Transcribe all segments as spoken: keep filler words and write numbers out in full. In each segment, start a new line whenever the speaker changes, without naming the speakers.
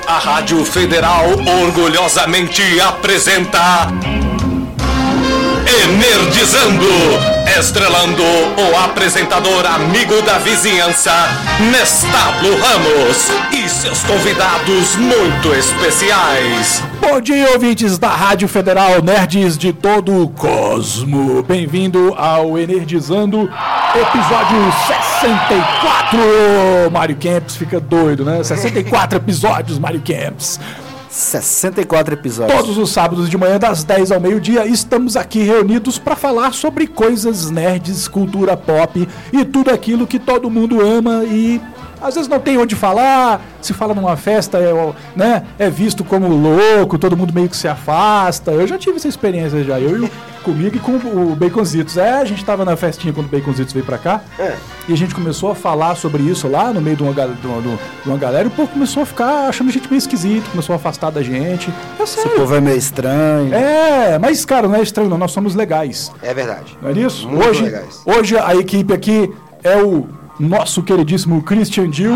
A Rádio Federal orgulhosamente apresenta Enerdizando, estrelando o apresentador amigo da vizinhança, Nestábulo Ramos, e seus convidados muito especiais.
Bom dia, ouvintes da Rádio Federal, nerds de todo o cosmo. Bem-vindo ao Enerdizando, episódio sessenta e quatro. Mário Kempis fica doido, né? sessenta e quatro episódios, Mário Kempis.
sessenta e quatro episódios.
Todos os sábados de manhã, das dez ao meio-dia, estamos aqui reunidos para falar sobre coisas nerds, cultura pop e tudo aquilo que todo mundo ama e às vezes não tem onde falar. Se fala numa festa, é, né, é visto como louco, todo mundo meio que se afasta. Eu já tive essa experiência já, eu e o, comigo e com o Baconzitos. É, a gente tava na festinha quando o Baconzitos veio pra cá, é. E a gente começou a falar sobre isso lá no meio de uma, de uma, de uma galera, e o povo começou a ficar achando a gente meio esquisito, começou a afastar da gente. É sério.
Esse povo é meio estranho.
É, mas cara, não é estranho não, nós somos legais.
É verdade.
Não é isso?
Muito
hoje,
legais.
Hoje a equipe aqui é o nosso queridíssimo Christian Dill,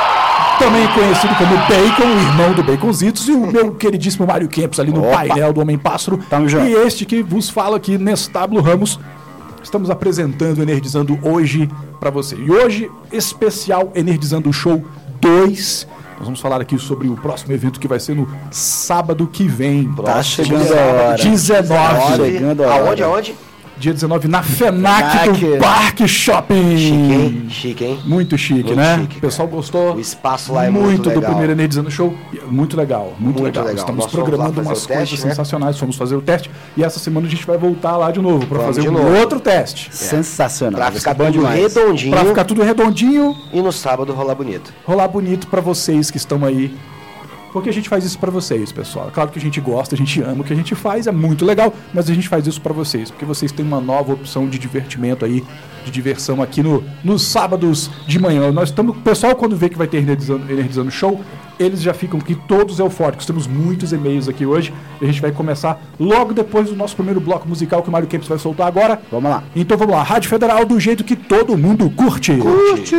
também conhecido como Bacon, o irmão do Baconzitos, e o meu queridíssimo Mário Kempis ali no Opa. painel do Homem-Pássaro. E este que vos fala aqui, Nestábulo Ramos. Estamos apresentando, Enerdizando hoje para você. E hoje, especial Enerdizando Show dois. Nós vamos falar aqui sobre o próximo evento que vai ser no sábado que vem.
Tá chegando a hora.
dezenove.
Chegando a hora.
Aonde, aonde?
Dia dezenove, na FENAC do Parque Shopping.
Chique, hein? Chique, hein?
Muito chique, muito né? Chique, o pessoal gostou.
O espaço lá é muito,
muito
legal.
do primeiro Enerdizando Show. Muito legal, muito, muito legal. legal. Estamos
Nós
programando umas coisas
teste,
sensacionais. Né? Fomos fazer o teste. E essa semana a gente vai voltar lá de novo para fazer um
novo.
outro teste.
É. Sensacional.
Pra ficar tudo
demais.
redondinho.
Pra ficar tudo redondinho.
E no sábado rolar bonito.
Rolar bonito para vocês que estão aí. Porque a gente faz isso pra vocês, pessoal. Claro que a gente gosta, a gente ama o que a gente faz, é muito legal, mas a gente faz isso pra vocês, porque vocês têm uma nova opção de divertimento aí, de diversão aqui no, nos sábados de manhã. Nós estamos, o pessoal, quando vê que vai ter Enerdizando, Enerdizando Show, eles já ficam aqui todos eufóricos. Temos muitos e-mails aqui hoje, e a gente vai começar logo depois do nosso primeiro bloco musical que o Mário Kempis vai soltar agora.
Vamos lá.
Então vamos lá, Rádio Federal do jeito que todo mundo curte.
Curte!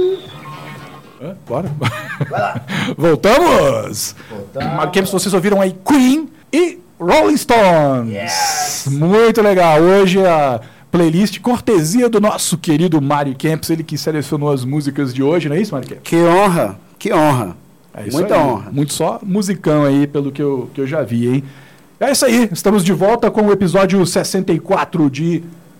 É, bora. Vai lá. Voltamos! Voltamos. Vocês ouviram aí Queen e Rolling Stones.
Yes.
Muito legal. Hoje a playlist cortesia do nosso querido Mário Kempis, ele que selecionou as músicas de hoje, não é isso, Mário Kempis?
Que honra, que honra.
É isso
Muita
aí.
honra.
Muito só musicão aí, pelo que eu, que eu já vi, hein? É isso aí, estamos de volta com o episódio sessenta e quatro de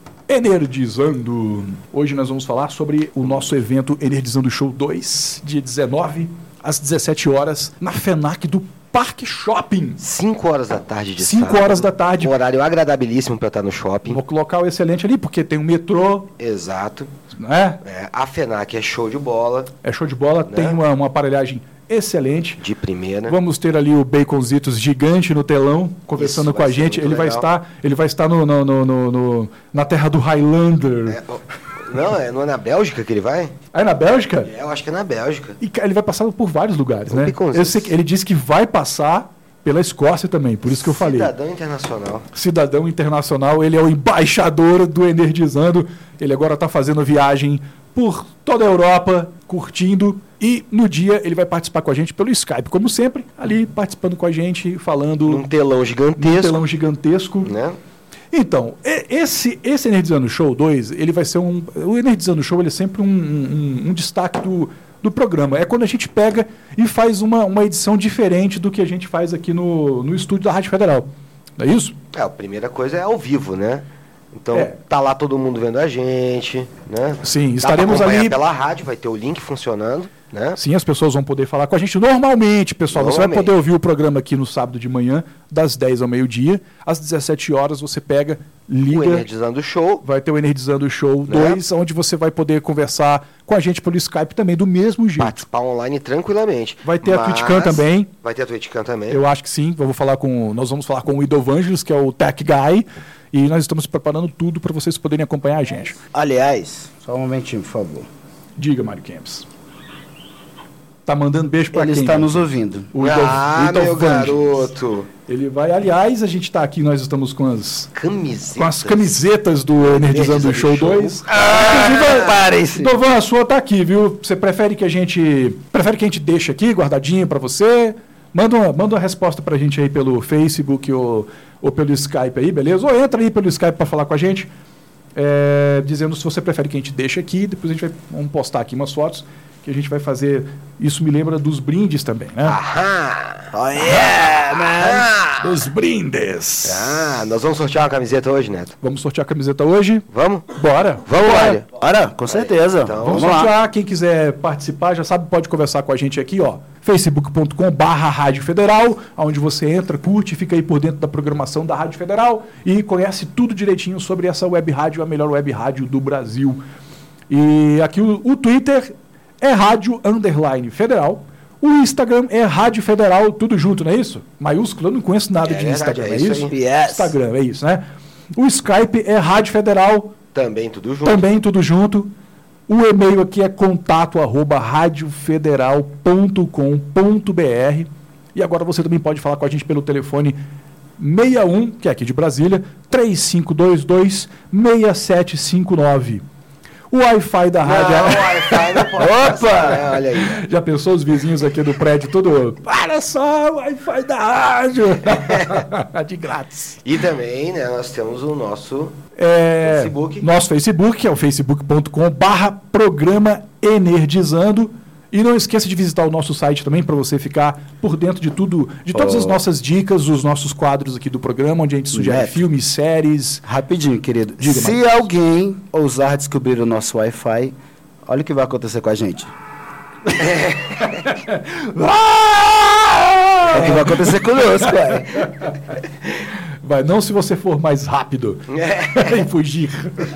Enerdizando. Hoje nós vamos falar sobre o nosso evento Enerdizando Show dois, dia dezenove, às dezessete horas, na FENAC do Parque Shopping.
cinco horas da tarde de
cinco
sábado.
horas da tarde.
Um horário agradabilíssimo para estar no shopping.
Um local excelente ali, porque tem um metrô.
Exato.
Né?
É, a FENAC é show de bola.
É show de bola, né? Tem uma, uma aparelhagem excelente.
De primeira.
Vamos ter ali o Baconzitos gigante no telão, conversando
Isso
com a
vai ser
gente.
muito
Ele vai,
legal.
estar, ele vai estar no, no, no, no, no- na terra do Highlander.
É, ó, não, é, não é na Bélgica que ele vai?
Aí na Bélgica?
É, eu acho que é na Bélgica.
E cara, ele vai passar por vários lugares,
O
né?
Baconzitos.
Eu sei que ele disse que vai passar pela Escócia também, por isso que eu falei.
Cidadão internacional.
Cidadão internacional, ele é o embaixador do Enerdizando. Ele agora está fazendo viagem por toda a Europa, curtindo. E no dia ele vai participar com a gente pelo Skype, como sempre, ali participando com a gente, falando
Num telão
num
gigantesco.
telão gigantesco.
Né?
Então, e- esse, esse Enerdizando Show dois, ele vai ser um... O Enerdizando Show ele é sempre um, um, um destaque do, do programa. É quando a gente pega e faz uma, uma edição diferente do que a gente faz aqui no, no estúdio da Rádio Federal. Não é isso?
É, a primeira coisa é ao vivo, né? Então,
É.
tá lá todo mundo vendo a gente, né?
Sim,
Dá
estaremos
pra acompanhar
ali...
pela rádio, vai ter o link funcionando, né?
Sim, as pessoas vão poder falar com a gente normalmente, pessoal. Você vai
Normalmente.
poder ouvir o programa aqui no sábado de manhã, das dez ao meio-dia. Às dezessete horas você pega,
O
liga...
Enerdizando Show.
Vai ter o Enerdizando Show
Né?
dois, onde você vai poder conversar com a gente pelo Skype também, do mesmo jeito.
Participar online tranquilamente.
Vai ter a
Mas-
TwitchCam também.
Vai ter a TwitchCam também.
Eu acho que sim. Eu vou falar com, nós vamos falar com o Ido Vangelis, que é o Tech Guy, e nós estamos preparando tudo para vocês poderem acompanhar a gente.
Aliás, só um momentinho, por favor.
Diga, Mário Kempis. Tá mandando beijo para
Ele
quem?
está nos ouvindo.
O Ido,
ah,
Ido
meu
Vangelis.
garoto.
Ele vai, aliás, a gente está aqui, nós estamos com as,
Camiseta.
com as camisetas do Enerdizando
Enerdizando
Show
Show.
dois.
Ah, parece.
Dovan, a sua tá aqui, viu? Você prefere que a gente prefere que a gente deixe aqui guardadinho para você? Manda uma, manda uma resposta pra gente aí pelo Facebook ou, ou pelo Skype aí, beleza? Ou entra aí pelo Skype pra falar com a gente, é, dizendo se você prefere que a gente deixe aqui, depois a gente vai vamos postar aqui umas fotos, que a gente vai fazer, isso me lembra dos brindes também, né?
Aham!
Oh yeah, man!
Dos brindes!
Ah, nós vamos sortear uma camiseta hoje, Neto.
Vamos sortear a camiseta hoje?
Vamos?
Bora!
Vamos,
Bora.
Mário.
Ora, com certeza.
Então,
Vamos
Vamos lá.
sortear, quem quiser participar, já sabe, pode conversar com a gente aqui, ó, facebook ponto com barra Rádio Federal, onde você entra, curte, fica aí por dentro da programação da Rádio Federal e conhece tudo direitinho sobre essa web rádio, a melhor web rádio do Brasil. E aqui o, o Twitter é Rádio Underline Federal, o Instagram é Rádio Federal, tudo junto, não é isso? Maiúsculo, eu não conheço nada
É
de
verdade,
Instagram,
é
é
isso
isso?
aí.
Yes.
Instagram, é isso, né? O Skype é Rádio Federal,
Também tudo junto.
também tudo junto. O e-mail aqui é contato arroba radiofederal ponto com ponto br. E agora você também pode falar com a gente pelo telefone seis um, que é aqui de Brasília, três cinco dois dois, seis sete cinco nove. O Wi-Fi da
Não,
rádio.
o Wi-Fi não pode
Opa!
passar, né? Olha aí.
Já pensou os vizinhos aqui do prédio todo? Para só, o Wi-Fi da rádio! De grátis.
E também, né, nós temos o nosso
É,
Facebook.
Nosso Facebook, que é o facebook ponto com barra programa Energizando. E não esqueça de visitar o nosso site também para você ficar por dentro de tudo, de todas
Oh.
as nossas dicas, os nossos quadros aqui do programa, onde a gente sugere
Neto.
filmes, séries.
Rapidinho, querido.
Diga,
Se alguém ousar descobrir o nosso Wi-Fi, olha o que vai acontecer com a gente. É o que vai acontecer conosco, ué.
Vai, não se você for mais rápido
É.
em fugir.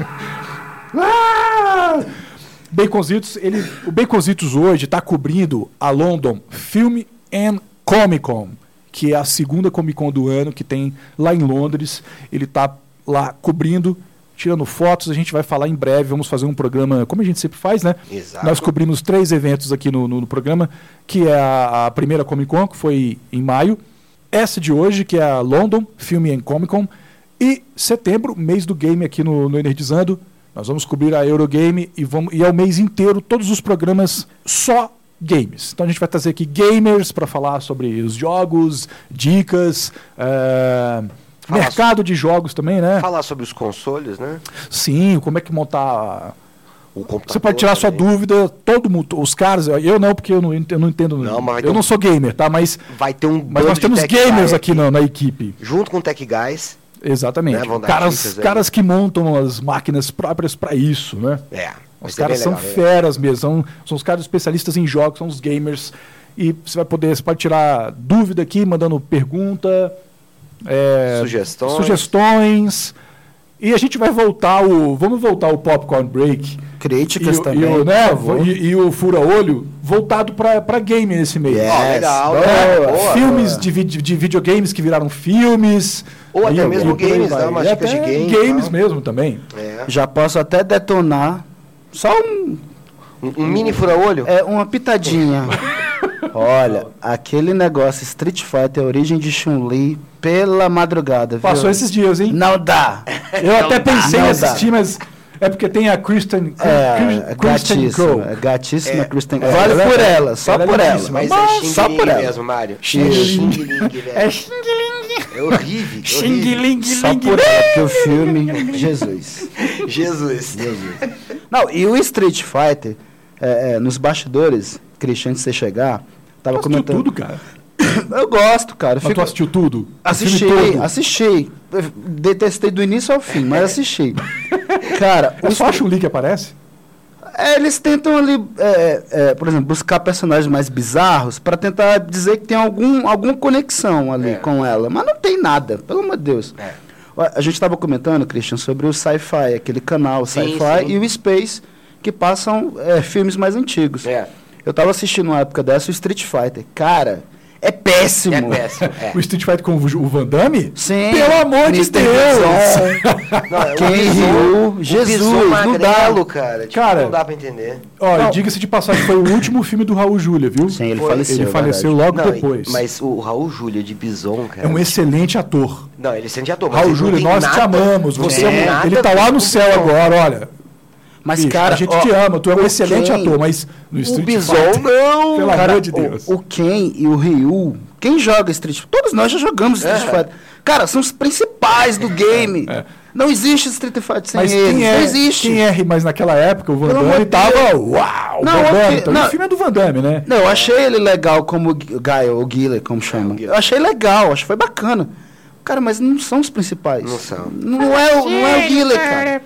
Ah! Baconzitos, ele, o Baconzitos hoje está cobrindo a London Film and Comic Con, que é a segunda Comic Con do ano que tem lá em Londres. Ele está lá cobrindo, tirando fotos. A gente vai falar em breve, vamos fazer um programa, como a gente sempre faz, né?
Exato.
Nós cobrimos três eventos aqui no, no, no programa, que é a, a primeira Comic Con, que foi em maio. Essa de hoje, que é a London Film and Comic Con. E setembro, mês do game aqui no, no Energizando. Nós vamos cobrir a Eurogame e, vamos, e é o mês inteiro, todos os programas só games. Então a gente vai trazer aqui gamers para falar sobre os jogos, dicas, eh,
Falar
mercado de jogos também, né?
Falar sobre os consoles, né?
Sim, como é que montar...
O computador
Você pode tirar sua
também.
dúvida, todo mundo, os caras, eu não, porque eu não, eu não entendo,
Não, mas vai ter
eu
um-
não sou gamer, tá? Mas,
Vai ter um
mas
bando
nós
de
temos
tech
gamers
guy
aqui na, na equipe.
Junto com o Tech Guys.
Exatamente.
Né, vão dar
Caras,
dicas aí.
caras que montam as máquinas próprias para isso, né?
É. vai
Os
ser
caras
bem
são
legal, né?
feras mesmo, são, são os caras especialistas em jogos, são os gamers. E você vai poder, você pode tirar dúvida aqui, mandando pergunta, é,
Sugestões.
sugestões. E a gente vai voltar o. Vamos voltar o Popcorn Break.
Críticas
e, o-
também,
e o, né,
por favor.
e, e o Fura-Olho voltado para game nesse mês.
Yes.
Ó, legal,
Boa,
né?
boa,
Boa.
Filmes de, vide- de videogames que viraram filmes.
Ou até
E-
mesmo
e por aí
games,
vai.
dá umas
E
dicas de
até
game,
games
tá?
mesmo também.
É.
Já posso até detonar só um,
Um, um mini fura-olho?
é, uma pitadinha. Olha, aquele negócio Street Fighter, origem de Chun-Li, pela madrugada, viu?
Passou esses dias, hein?
Não dá.
Eu até pensei
não
em
dá.
assistir, mas é porque tem a Kristen,
É,
Kristen
gatíssima,
Cole.
é gatíssima
É,
Kristen.
é,
Vale
ela
por
é-
ela, só
ela é
por ela.
lindíssima.
Mas
Mas
é
só
xing-ling
por ela.
mesmo, Mário.
Xing-ling.
É xing-ling, velho.
É xing-ling.
É horrível.
Xing-ling,
Só
ling,
por ela, porque o filme, Jesus.
horrível. Jesus.
Não, e o Street Fighter, é, é, nos bastidores, Christian, antes de você chegar, tava
Tu assistiu
comentando.
tudo, cara?
Eu gosto, cara. eu
Mas tu
fico-
assistiu tudo? O
Assisti,
filme todo?
assisti. Eu detestei do início ao fim, mas assisti. Cara,
É
o
só a Chun-Li que aparece?
É, eles tentam ali, é, é, por exemplo, buscar personagens mais bizarros para tentar dizer que tem algum, alguma conexão ali
É.
com ela. Mas não tem nada, pelo amor de Deus.
É.
Ó, a gente estava comentando, Christian, sobre o Sci-Fi, aquele canal
Sim,
Sci-Fi
sim.
e o Space, que passam é, filmes mais antigos.
É.
Eu estava assistindo uma época dessa o Street Fighter. Cara, é péssimo.
É péssimo. É.
O Street Fighter com o o Van Damme?
Sim.
Pelo amor de
mister
Deus!
Bison.
Não, é o
Quem
Bison-
riu?
o
Jesus,
Bison
não
magrelo,
dá.
cara. Tipo,
Cara,
não dá pra entender.
Olha,
Não.
diga-se de passagem, foi o último filme do Raul Júlia, viu?
Sim, ele
Foi.
faleceu.
Ele
é
faleceu
verdade.
logo
Não,
depois.
Mas o Raul Júlia de Bison, cara.
É um excelente ator.
Não, ele sente ator. mas
Raul
ele não
Júlia,
tem
nós
nada-
te amamos.
não
Você
tem
é um-
nada
ele tá
a ver
lá
com
no
o
céu
Bison.
agora, olha.
Mas,
Bicho,
cara,
a gente
ó,
te ama, tu é um
o
excelente
Ken-
ator, mas no
O
Street
Bison
Fighter,
não!
pelo
Cara,
amor de Deus.
O, o Ken e o Ryu, quem joga Street Fighter? Todos nós já jogamos Street
É.
Fighter. Cara, são os principais do game.
É.
Não existe Street Fighter sem
Mas
eles.
quem é,
Não existe.
quem é, mas naquela época o Van
Pelo
Damme
amor de
tava,
Deus.
uau,
Não,
Van Damme.
ok,
Então,
não.
o filme é do Van Damme, né?
Não, eu achei ele legal como o Guile, ou Guile, como chamam. Eu achei legal, acho que foi bacana. Cara, mas não são os principais.
Não são.
Não é o, não é o Guile, cara.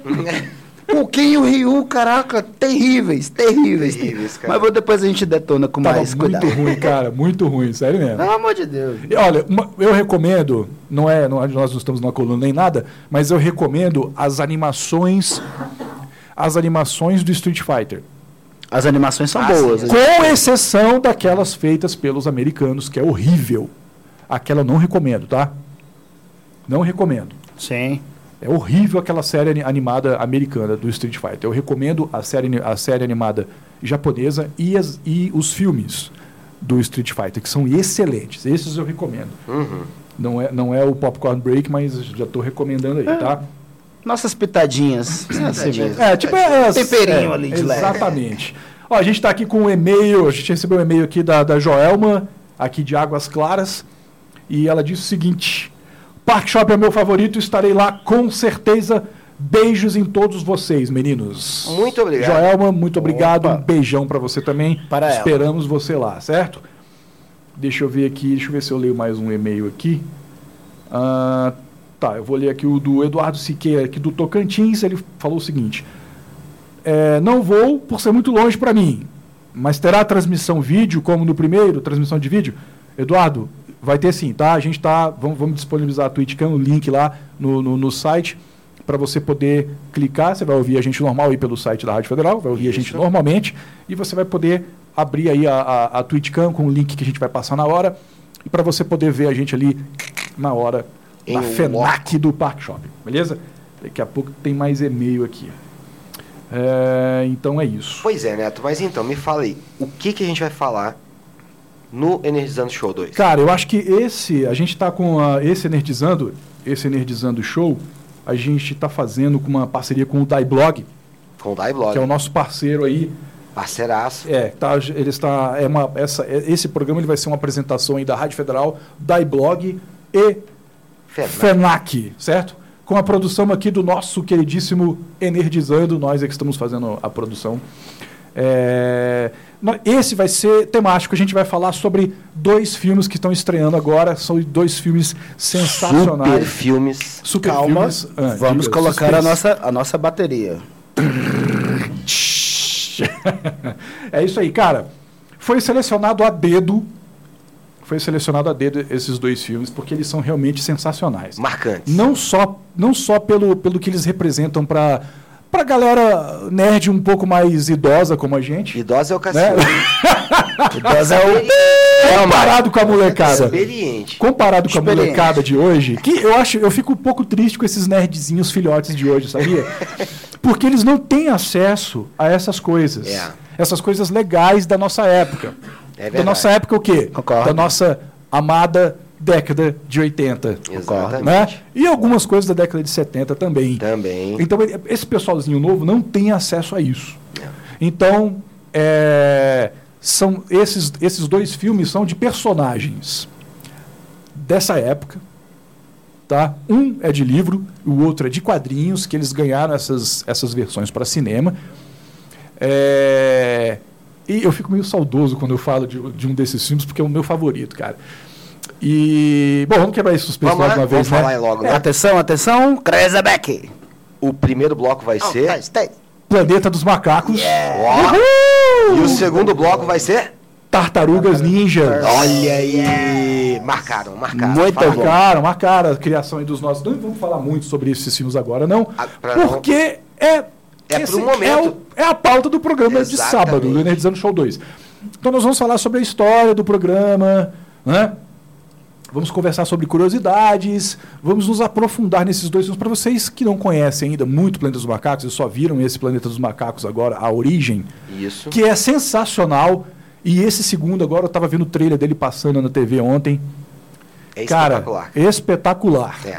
O Ken e o Ryu, caraca, terríveis, terríveis.
Terríveis, cara.
Mas depois a gente detona com
Tava
mais
muito
cuidado.
ruim, cara, muito ruim, sério mesmo.
Pelo amor de Deus.
E, olha, uma- eu recomendo, não é, não é- nós não estamos numa coluna nem nada, mas eu recomendo as animações, as animações do Street Fighter.
As animações são
Ah,
boas.
sim.
Com exceção daquelas feitas pelos americanos, que é horrível. Aquela eu não recomendo, tá? Não recomendo.
Sim.
É horrível aquela série ani- animada americana do Street Fighter. Eu recomendo a série, ani- a série animada japonesa e, as- e os filmes do Street Fighter, que são excelentes. Esses eu recomendo.
Uhum.
Não é, não é o Popcorn Break, mas já estou recomendando aí, tá?
Nossas pitadinhas. É assim mesmo.
É, tipo, é,
Temperinho
é,
ali de leve.
exatamente. Ó, a gente está aqui com um e-mail, a gente recebeu um e-mail aqui da, da Joelma, aqui de Águas Claras, e ela disse o seguinte: Park Shop é meu favorito, estarei lá com certeza. Beijos em todos vocês, meninos.
Muito obrigado.
Joelma, muito obrigado.
Opa.
Um beijão para você também.
Para ela.
Esperamos você lá, certo? Deixa eu ver aqui, deixa eu ver se eu leio mais um e-mail aqui. Ah, tá, eu vou ler aqui o do Eduardo Siqueira, aqui do Tocantins. Ele falou o seguinte: é, não vou por ser muito longe para mim, mas terá transmissão vídeo como no primeiro, transmissão de vídeo? Eduardo, vai ter sim, tá? A gente tá, vamos, vamos disponibilizar a TwitchCam, o link lá no, no, no site, para você poder clicar. Você vai ouvir a gente normal aí pelo site da Rádio Federal, vai ouvir
Isso.
a gente normalmente, e você vai poder abrir aí a, a, a TwitchCam com o link que a gente vai passar na hora, e para você poder ver a gente ali na hora,
Em
na
um
FENAC do Park Shopping, beleza? Daqui a pouco tem mais e-mail aqui. É, então é isso.
Pois é, Neto, mas então, me fala aí, o que, que a gente vai falar no Energizando Show dois?
Cara, eu acho que esse, a gente tá com a, esse Energizando, esse Energizando Show, a gente tá fazendo com uma parceria com o Daiblog,
Com o Daiblog,
que é o nosso parceiro aí.
parceiraço.
É, tá, ele está, é uma, essa, é- esse programa ele vai ser uma apresentação aí da Rádio Federal, Daiblog e
Fernando.
FENAC, certo? Com a produção aqui do nosso queridíssimo Energizando, nós é que estamos fazendo a produção. É, nó- esse vai ser temático, a gente vai falar sobre dois filmes que estão estreando agora, são dois filmes
Super
sensacionais.
filmes.
Super
Calma,
filmes. Ah,
vamos
diga,
colocar a
suspense.
nossa, a nossa bateria.
É isso aí, cara. Foi selecionado a dedo. Foi selecionado a dedo esses dois filmes, porque eles são realmente sensacionais.
Marcantes.
Não só, não só pelo, pelo que eles representam para pra galera nerd um pouco mais idosa como a gente.
Idosa é o
Né?
cacete.
Idosa é o...
Comparado com a molecada.
Experiente.
Comparado com a
Experiente.
molecada de hoje, que eu acho, eu fico um pouco triste com esses nerdzinhos filhotes de hoje, sabia? Porque eles não têm acesso a essas coisas.
É.
Essas coisas legais da nossa época.
É
da
verdade.
nossa época o quê?
Concordo.
Da nossa amada década de oitenta.
Exatamente.
Né? E algumas coisas da década de setenta também.
Também.
Então, ele- esse pessoalzinho novo não tem acesso a isso. Então, é, são esses, esses dois filmes são de personagens dessa época. Tá? Um é de livro, o outro é de quadrinhos, que eles ganharam essas, essas versões para cinema. É, e eu fico meio saudoso quando eu falo de, de um desses filmes, porque é o meu favorito, cara. E, bom, vamos quebrar esse suspense
Vamos
mais
lá,
uma vez,
vamos falar
né?
aí logo,
É,
né?
atenção, atenção, Krezebeck.
O primeiro bloco vai ser...
Planeta dos Macacos.
Ó, e o segundo bloco vai ser...
Tartarugas Ninja.
Olha aí! Marcaram, marcaram.
Muito
Fala.
bom.
Marcaram, marcaram a criação aí dos nossos. Não vamos falar muito sobre esses filmes agora, não.
Ah, pra não-
Porque é.
É
esse
pro momento.
É, o- é a pauta do programa de
Exatamente.
sábado, do Energizando Show dois. Então nós vamos falar sobre a história do programa, né? Vamos conversar sobre curiosidades, vamos nos aprofundar nesses dois filmes. Para vocês que não conhecem ainda muito Planeta dos Macacos, e só viram esse Planeta dos Macacos agora, a origem,
Isso.
que é sensacional. E esse segundo agora, eu estava vendo o trailer dele passando na T V ontem.
É
Cara,
espetacular.
espetacular.
É.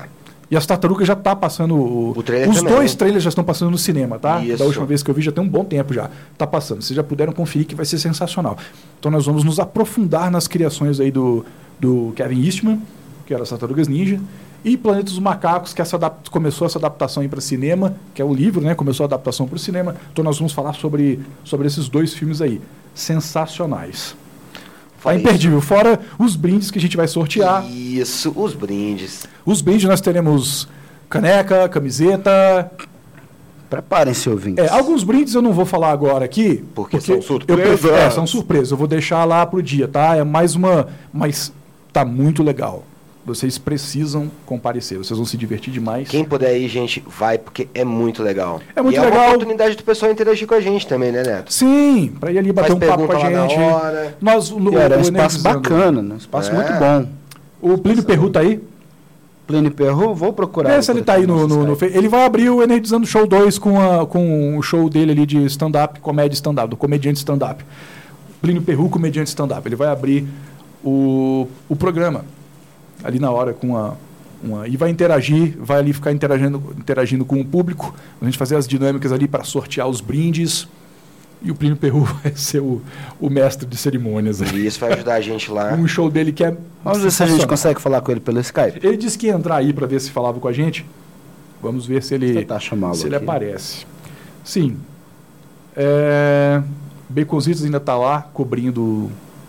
E as Tartarugas já tá passando... O,
O trailer
os
também,
dois
né?
trailers já estão passando no cinema, tá?
Isso.
Da última vez que eu vi já tem um bom tempo já. Tá passando. Vocês já puderam conferir que vai ser sensacional. Então nós vamos nos aprofundar nas criações aí do, do Kevin Eastman, que era as Tartarugas Ninja, e Planeta dos Macacos, que essa adap- começou essa adaptação aí para cinema, que é o livro, né? Começou a adaptação para o cinema. Então nós vamos falar sobre, sobre esses dois filmes aí. Sensacionais. Tá
Fora
imperdível. Fora os brindes que a gente vai sortear.
Isso, os brindes.
Os brindes nós teremos caneca, camiseta.
Preparem-se, ouvintes.
É, alguns brindes eu não vou falar agora aqui.
Porque são
eu
surpresas.
prefiro- é, são surpresas. Eu vou deixar lá pro dia, tá? É mais uma... Mas tá muito legal. Vocês precisam comparecer. Vocês vão se divertir demais.
Quem puder ir, gente, vai, porque é muito legal.
É muito
e é
legal.
uma oportunidade do pessoal interagir com a gente também, né, Neto?
Sim, para ir ali bater
Faz
um papo com a
pergunta lá na
gente.
hora.
Nós, o,
E era um
o
espaço
Energizando.
bacana, né? Um espaço
É.
muito bom.
O Plínio Perru tá aí?
Plínio Perru, vou procurar.
Esse ele tá aí no, no, no Fe- Ele vai abrir o Energizando Show dois com, a, com o show dele ali de stand-up, comédia stand-up, do comediante stand-up. Plínio Perru, comediante stand-up. Ele vai abrir o, o programa ali na hora com a, uma... E vai interagir, vai ali ficar interagindo, interagindo com o público, a gente fazer as dinâmicas ali para sortear os brindes. E o Plínio Perru vai ser o, o mestre de cerimônias aí.
E isso vai ajudar a gente lá.
Um show dele que é.
Vamos ver se a gente
sensacional.
consegue falar com ele pelo Skype.
Ele disse que ia entrar aí para ver se falava com a gente. Vamos ver se ele,
Tentar chamá-lo
se ele
aqui.
aparece. Sim. É, Baconzitos ainda está lá cobrindo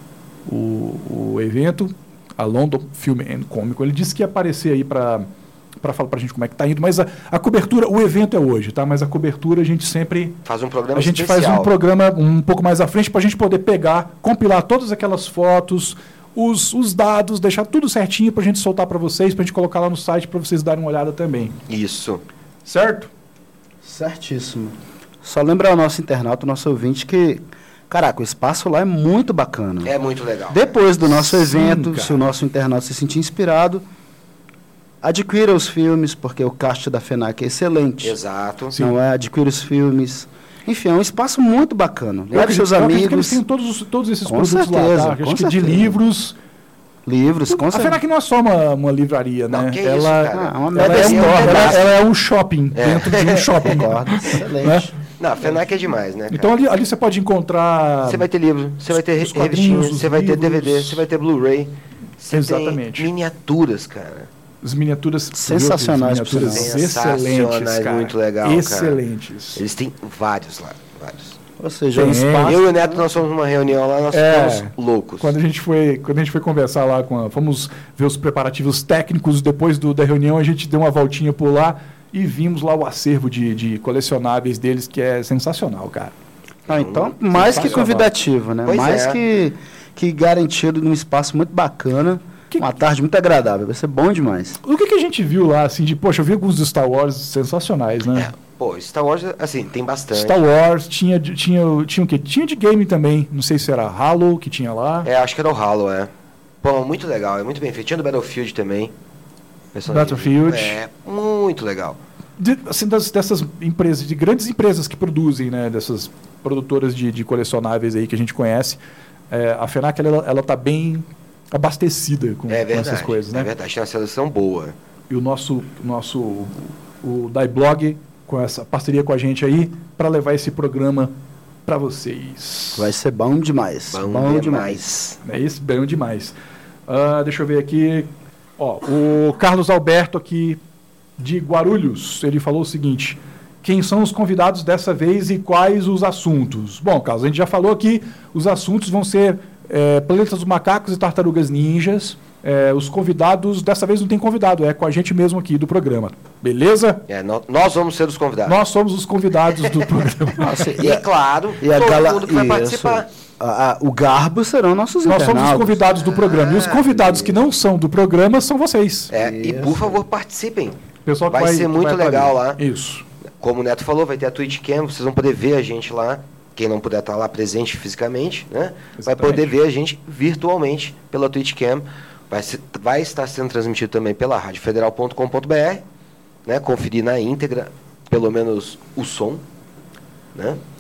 o, o evento, a London Film and Comic Con. Ele disse que ia aparecer aí para para falar para a gente como é que está indo, mas a, a cobertura, o evento é hoje, tá? Mas a cobertura a gente sempre
Faz um programa
a gente
especial.
faz um programa um pouco mais à frente para a gente poder pegar, compilar todas aquelas fotos, os, os dados, deixar tudo certinho para a gente soltar para vocês, para a gente colocar lá no site para vocês darem uma olhada também.
Isso.
Certo?
Certíssimo. Só lembrar ao nosso internauta, ao nosso ouvinte, que, caraca, o espaço lá é muito bacana.
É muito legal.
Depois do nosso
Sim,
evento,
cara.
se o nosso internauta se sentir inspirado, adquira os filmes, porque o cast da FENAC é excelente.
Exato.
Não é? Adquira os filmes. Enfim, é um espaço muito bacana.
Eu
Leve
acredito,
seus
eu acredito que eles
amigos,
têm todos, os- todos esses
Com
produtos
certeza,
lá, tá?
com
Acho que de
certeza.
livros.
livros, com
A
certeza.
FENAC não é só uma, uma livraria,
Não,
né?
que
ela,
isso, cara.
Ah, uma
ela,
mega
é um,
store,
ela,
né?
ela é um shopping
É.
dentro de um shopping.
Concordo, excelente.
Não, a FENAC é demais, né, cara?
Então ali, ali você pode encontrar.
Você vai ter livro, você vai ter
os
re-
quadrinhos,
revistinhas,
os
você vai ter D V D,
livros.
você vai ter Blu-ray. Você
Exatamente.
tem miniaturas, cara.
As miniaturas
Sensacionais,
as miniaturas
por
sinal.
excelentes,
Sensacionais,
cara.
muito legal, cara.
Excelentes.
Eles têm vários lá, vários.
Ou seja, um
Tem.
espaço.
Eu e o Neto, nós fomos numa reunião lá, nós
É.
ficamos loucos.
Quando a gente foi, quando a gente foi conversar lá com a, fomos ver os preparativos técnicos depois do, da reunião, a gente deu uma voltinha por lá e vimos lá o acervo de, de colecionáveis deles, que é sensacional, cara.
Ah, então, mais que
Sensacional.
convidativo, né?
Pois
mais
é.
que, que garantido num espaço muito bacana.
Que-
Uma tarde muito agradável. Vai ser bom demais.
O que, que a gente viu lá, assim, de, poxa, eu vi alguns dos Star Wars sensacionais, né?
É, pô, Star Wars, assim, tem bastante.
Star Wars, tinha, de- tinha, tinha o quê? Tinha de game também, não sei se era Halo que tinha lá.
É, acho que era o Halo, é. Pô, muito legal, é muito bem feito. Tinha do Battlefield também. Personagem-
Battlefield.
É, muito legal.
De- assim, das- dessas empresas, de grandes empresas que produzem, né, dessas produtoras de, de colecionáveis aí que a gente conhece, é, a FENAC, ela, ela tá bem abastecida com,
É
com
verdade,
essas coisas, né?
é verdade, tem uma seleção boa.
E o nosso, o nosso o, o Daiblog, com essa parceria com a gente aí, para levar esse programa para vocês.
Vai ser bom demais.
Bom, demais.
É isso, bem demais. Ah, deixa eu ver aqui. Ó, o Carlos Alberto aqui de Guarulhos, ele falou o seguinte: quem são os convidados dessa vez e quais os assuntos? Bom, Carlos, a gente já falou aqui, os assuntos vão ser é, Planeta dos Macacos e Tartarugas Ninjas. É, os convidados, dessa vez não tem convidado, é com a gente mesmo aqui do programa. Beleza?
É, nó- nós vamos ser os convidados.
Nós somos os convidados do programa.
Nossa,
E é claro,
e a
todo
gala-
mundo que vai
isso.
participar.
A- a- o Garbo serão nossos
Nós somos os
internautas.
convidados do programa. E os convidados que não são do programa são vocês.
É, e
Isso.
por favor, participem.
Pessoal que
Vai ser
que
muito
vai pra
legal
ali.
lá.
Isso.
Como o Neto falou, vai ter a Twitch Cam, vocês vão poder ver a gente lá. Quem não puder estar lá presente fisicamente, né? Vai
Exatamente.
poder ver a gente virtualmente pela Twitch Cam. Vai, ser- vai estar sendo transmitido também pela rádio federal ponto com ponto br, né? Conferir na íntegra, pelo menos o som, né?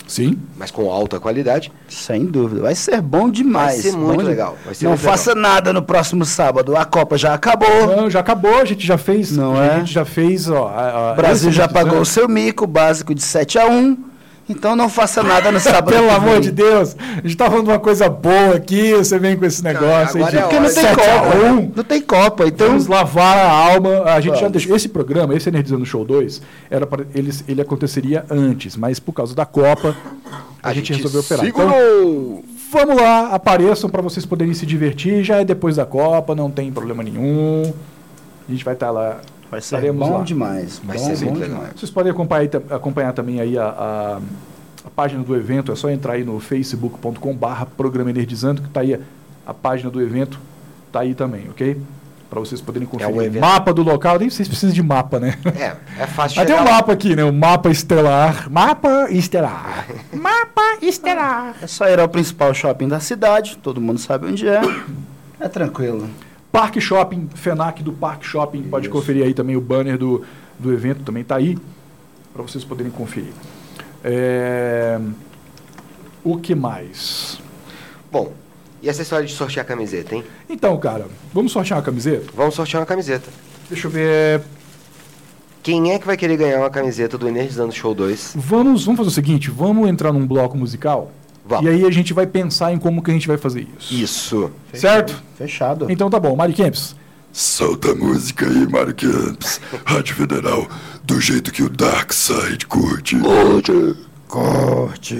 Sim.
mas com alta qualidade.
Sem dúvida. Vai ser bom demais.
Vai ser muito
bom de-
legal. Vai ser
Não
muito
faça
legal.
nada no próximo sábado. A Copa já acabou.
Não, já acabou, a gente já fez.
Não
a
é?
gente já fez, ó. a- a-
O Brasil
esse
já
episódio-
pagou o seu mico básico de sete a um. Então não faça nada no sábado.
Pelo
que
amor
vem.
de Deus, a gente tá falando de uma coisa boa aqui, você vem com esse negócio
agora
aí de
é a
Porque não tem
sete a
Copa.
um.
Não tem Copa. Então.
Vamos lavar a alma. A gente já
Vamos.
deixou. Esse programa, esse Energizando Show dois, era para ele, ele aconteceria antes, mas por causa da Copa, a,
A
gente,
gente
resolveu operar. Então,
segurou.
vamos lá, apareçam para vocês poderem se divertir. Já é depois da Copa, não tem problema nenhum. A gente vai estar lá.
Vai ser
estaremos
bom
lá.
demais.
Vai
bom,
ser
bom
muito legal.
demais.
Vocês podem acompanhar, acompanhar também aí a, a, a página do evento, é só entrar aí no facebook ponto com barra programa Energizando, que tá aí a, a página do evento, tá aí também, ok? Para vocês poderem conferir
um
o
evento.
mapa do local, nem vocês precisam de mapa, né?
É, é fácil
Mas tem
chegar
um
lá.
mapa aqui, né? O mapa estelar. Mapa estelar. Mapa estelar.
É só ir ao principal shopping da cidade. Todo mundo sabe onde é. É tranquilo.
Parque Shopping, FENAC do Parque Shopping, pode conferir aí também o banner do, do evento, também tá aí, para vocês poderem conferir. É, O que mais?
Bom, e essa história de sortear camiseta, hein?
Então, cara, vamos sortear uma camiseta?
Vamos sortear uma camiseta.
Deixa eu ver.
Quem é que vai querer ganhar uma camiseta do Energizando Show dois?
Vamos, vamos fazer o seguinte, vamos entrar num bloco musical
Vamos.
e aí a gente vai pensar em como que a gente vai fazer isso.
Isso.
Certo?
Fechado.
Então tá bom, Mari Kempis.
Solta a música aí, Mário Campos. Rádio Federal, do jeito que o Dark Side curte. Curte.
Corte.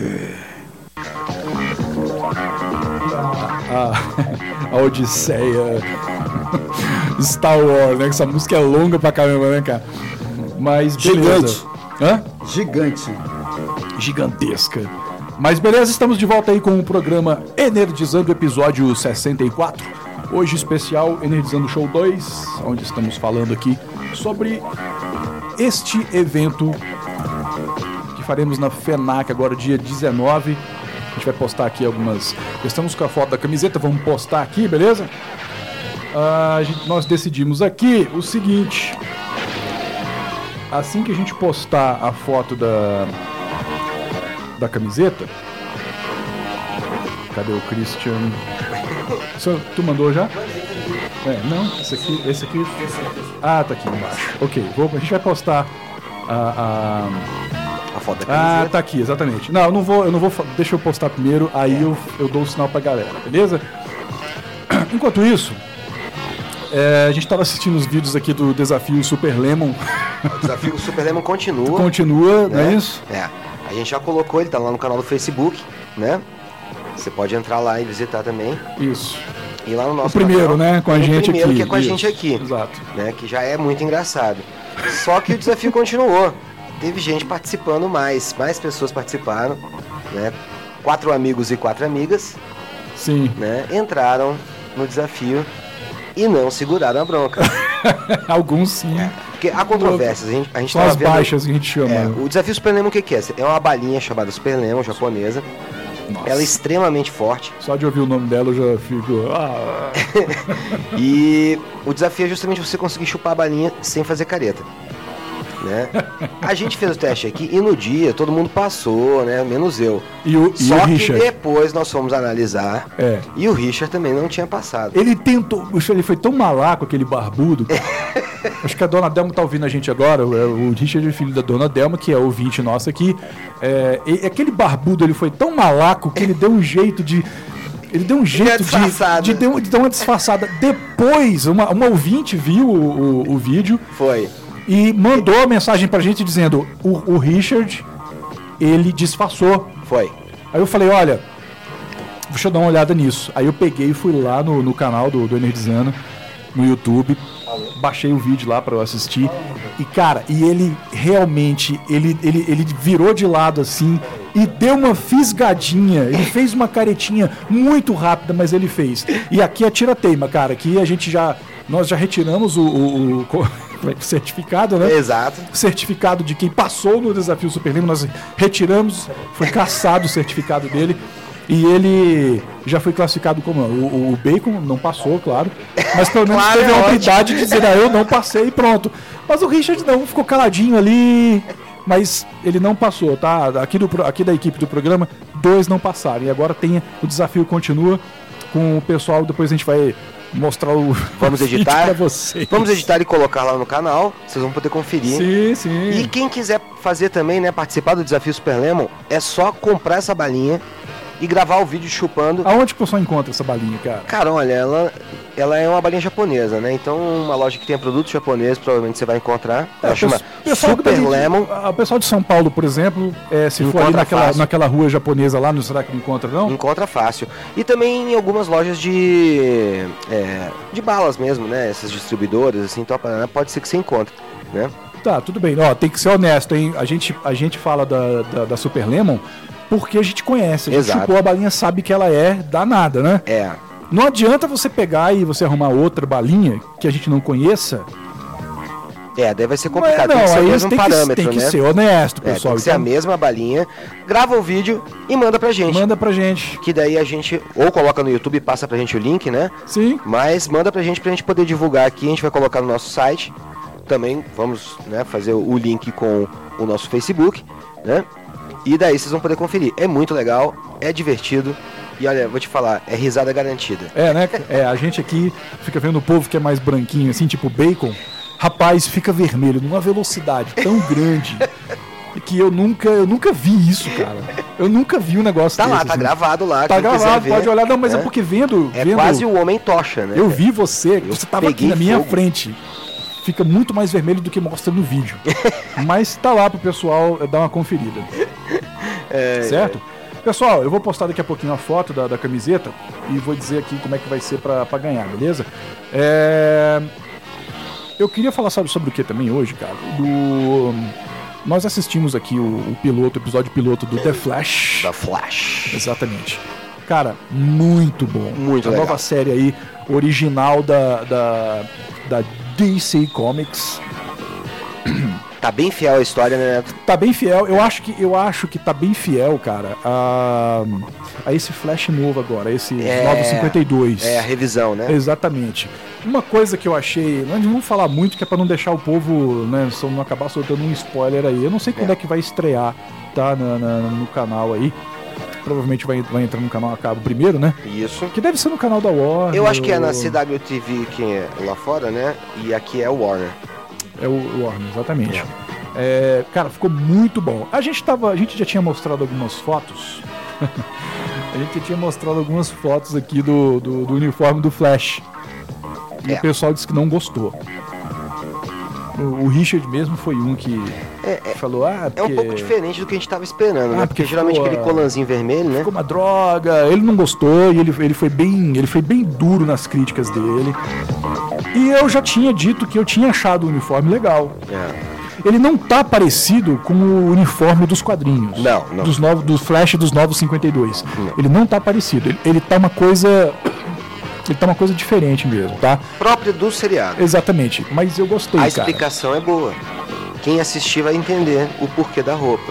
A, a Odisseia Star Wars, né? Que essa música é longa pra caramba, né, cara? Mas beleza.
Gigante.
Hã?
Gigante.
Gigantesca. Mas beleza, estamos de volta aí com o programa Energizando, episódio sessenta e quatro. Hoje especial Energizando Show dois, onde estamos falando aqui sobre este evento que faremos na FENAC agora dia dezenove. A gente vai postar aqui algumas... Estamos com a foto da camiseta, vamos postar aqui, beleza? Ah, a gente- nós decidimos aqui o seguinte. Assim que a gente postar a foto da, da camiseta... Cadê o Christian? Isso, tu mandou já? É, não, esse aqui, esse aqui... Ah, tá aqui embaixo. Ok, vou, a gente vai postar a... a
A foto da
ah,
camiseta.
tá aqui, exatamente. Não, eu não vou, eu não vou, fa- deixa eu postar primeiro, aí eu, eu dou o sinal pra galera, beleza? Enquanto isso, é, a gente tava assistindo os vídeos aqui do desafio Super Lemon,
O desafio Super Lemon continua.
continua, não é
né?
isso?
É. A gente já colocou, ele tá lá no canal do Facebook, né? Você pode entrar lá e visitar também.
Isso.
E lá no
O
nosso
primeiro,
canal,
né, com a
tem o
gente
primeiro
aqui.
que é com a
Isso,
gente aqui.
Exato.
Né? Que já é muito engraçado. Só que o desafio continuou. Teve gente participando mais, mais pessoas participaram, né? Quatro amigos e quatro amigas,
Sim.
né? Entraram no desafio e não seguraram a bronca.
Alguns sim.
Porque há controvérsias, a gente, a gente
São
tava
as
vendo-
baixas que a gente chama.
É, o desafio Super Lemon o que, que é? É uma balinha chamada Super Lemon, japonesa.
Nossa.
Ela é extremamente forte.
Só de ouvir o nome dela eu já fico. Ah.
E o desafio é justamente você conseguir chupar a balinha sem fazer careta. Né? A gente fez o teste aqui e no dia todo mundo passou, né? Menos eu.
E o, e
Só
o
que
Richard?
depois nós fomos analisar
É.
e o Richard também não tinha passado.
Ele tentou. Puxa, ele foi tão malaco, aquele barbudo. Acho que a dona Delma tá ouvindo a gente agora. O, o Richard é filho da dona Delma, que é ouvinte nossa aqui. É, e aquele barbudo, ele foi tão malaco que ele deu um jeito de. Ele deu um jeito de,
disfarçado.
de, de, de dar uma disfarçada. Depois, uma, uma ouvinte viu o, o, o vídeo
Foi.
e mandou a mensagem pra gente dizendo: o, o Richard, ele disfarçou.
Foi.
Aí eu falei, olha, deixa eu dar uma olhada nisso. Aí eu peguei e fui lá no, no canal do, do Energizando, no YouTube, baixei o vídeo lá pra eu assistir. E cara, e ele realmente, ele, ele, ele virou de lado assim e deu uma fisgadinha. Ele fez uma caretinha muito rápida, mas ele fez. E aqui é tira-teima, cara. Aqui a gente já, nós já retiramos o, o, o, o certificado, né?
Exato.
Certificado de quem passou no desafio Super Lemon, nós retiramos, foi cassado o certificado dele e ele já foi classificado como o, o- o Bacon não passou, claro, mas pelo menos
Claro,
teve
é
a
ótimo.
humildade de dizer, ah, eu não passei e pronto. Mas o Richard não, ficou caladinho ali, Mas ele não passou, tá? Aqui, do, aqui da equipe do programa, dois não passaram. E agora tem o desafio continua com o pessoal. Depois a gente vai mostrar o
Vamos editar
pra vocês.
Vamos editar e colocar lá no canal. Vocês vão poder conferir.
Sim, sim.
E quem quiser fazer também, né, participar do desafio Super Lemon, é só comprar essa balinha e gravar o vídeo chupando.
Aonde que o pessoal encontra essa balinha, cara?
Cara, olha, ela, ela é uma balinha japonesa, né? Então, uma loja que tem produtos japoneses, provavelmente você vai encontrar. Ela
É,
chama
pessoal
Super
que tá de-
Lemon.
O pessoal de São Paulo, por exemplo, é, se for
Encontra
ali naquela,
fácil.
naquela rua japonesa lá, não será que não encontra, não?
Encontra fácil. E também em algumas lojas de é, de balas mesmo, né? Essas distribuidoras, assim, então, pode ser que você encontre, né?
Tá, tudo bem. Ó, tem que ser honesto, hein? A gente, a gente fala da, da, da Super Lemon porque a gente conhece. A gente
Exato.
chupou a balinha, sabe que ela é danada, né?
É.
Não adianta você pegar e você arrumar outra balinha que a gente não conheça.
É, daí vai ser
Mas
complicado.
não,
tem que ser o
aí
mesmo
tem,
parâmetro,
que, tem que
né?
ser honesto,
É, tem
pessoal.
que ser a
Então,
mesma balinha. Grava o vídeo e manda pra gente.
manda pra gente.
Que daí a gente ou coloca no YouTube e passa pra gente o link, né?
Sim.
Mas manda pra gente pra gente poder divulgar aqui. A gente vai colocar no nosso site. Também vamos, né, fazer o link com o nosso Facebook, né? E daí vocês vão poder conferir. É muito legal, é divertido. E olha, vou te falar, é risada garantida.
É, né? É, a gente aqui fica vendo o povo que é mais branquinho, assim, tipo bacon. Rapaz, fica vermelho numa velocidade tão grande que eu nunca, eu nunca vi isso, cara. Eu nunca vi um negócio
Tá
desse.
lá, tá
assim.
gravado lá.
Tá
quem quiser
gravado,
ver,
pode olhar. Não, mas é
né?
porque vendo...
É
vendo
quase o Homem Tocha, né?
Eu vi você,
Eu
você tava aqui
peguei
na minha
fogo.
frente. Fica muito mais vermelho do que mostra no vídeo. Mas tá lá pro pessoal dar uma conferida.
É,
Certo? Pessoal, eu vou postar daqui a pouquinho a foto da, da camiseta e vou dizer aqui como é que vai ser pra, pra ganhar, beleza? É... Eu queria falar sabe, sobre o que também hoje, cara? Do... Nós assistimos aqui o, o piloto, o episódio piloto do The Flash.
Da Flash.
Exatamente. Cara, muito bom.
Muito
a
legal.
nova série aí, original da, da, da D C Comics.
Tá bem fiel a história, né, Neto?
Tá bem fiel, eu acho que, eu acho que tá bem fiel, cara, a, a esse Flash novo agora, esse
É,
novecentos e cinquenta e dois.
É a revisão, né?
Exatamente. Uma coisa que eu achei, não vamos falar muito, que é pra não deixar o povo, né, só não acabar soltando um spoiler aí. Eu não sei quando é,
É.
que vai estrear, tá, na, na- no canal aí. Provavelmente vai, vai entrar no canal a cabo primeiro, né?
Isso.
Que deve ser no canal da Warner.
Eu acho que é na
ou-
C W T V que é lá fora, né? E aqui é o Warner.
É o Warner, exatamente. É, cara, ficou muito bom. A gente tava, a gente já tinha mostrado algumas fotos. A gente já tinha mostrado algumas fotos aqui do, do, do uniforme do Flash. E
É.
o pessoal disse que não gostou. O, o Richard mesmo foi um que
É, é,
falou, ah,
é um
porque
pouco diferente do que a gente tava esperando,
Ah,
né?
porque
Porque geralmente
ficou,
aquele
ah,
colanzinho vermelho, né?
ficou uma droga. Ele não gostou e ele, ele foi bem, ele foi bem duro nas críticas dele. E eu já tinha dito que eu tinha achado o uniforme legal.
É.
Ele não tá parecido com o uniforme dos quadrinhos.
Não, não.
Dos novos, do Flash dos novos cinquenta e dois.
Não.
Ele não tá parecido. Ele, ele tá uma coisa. Ele tá uma coisa diferente mesmo, tá?
Próprio do seriado.
Exatamente. Mas eu gostei,
A
cara.
explicação é boa. Quem assistir vai entender o porquê da roupa,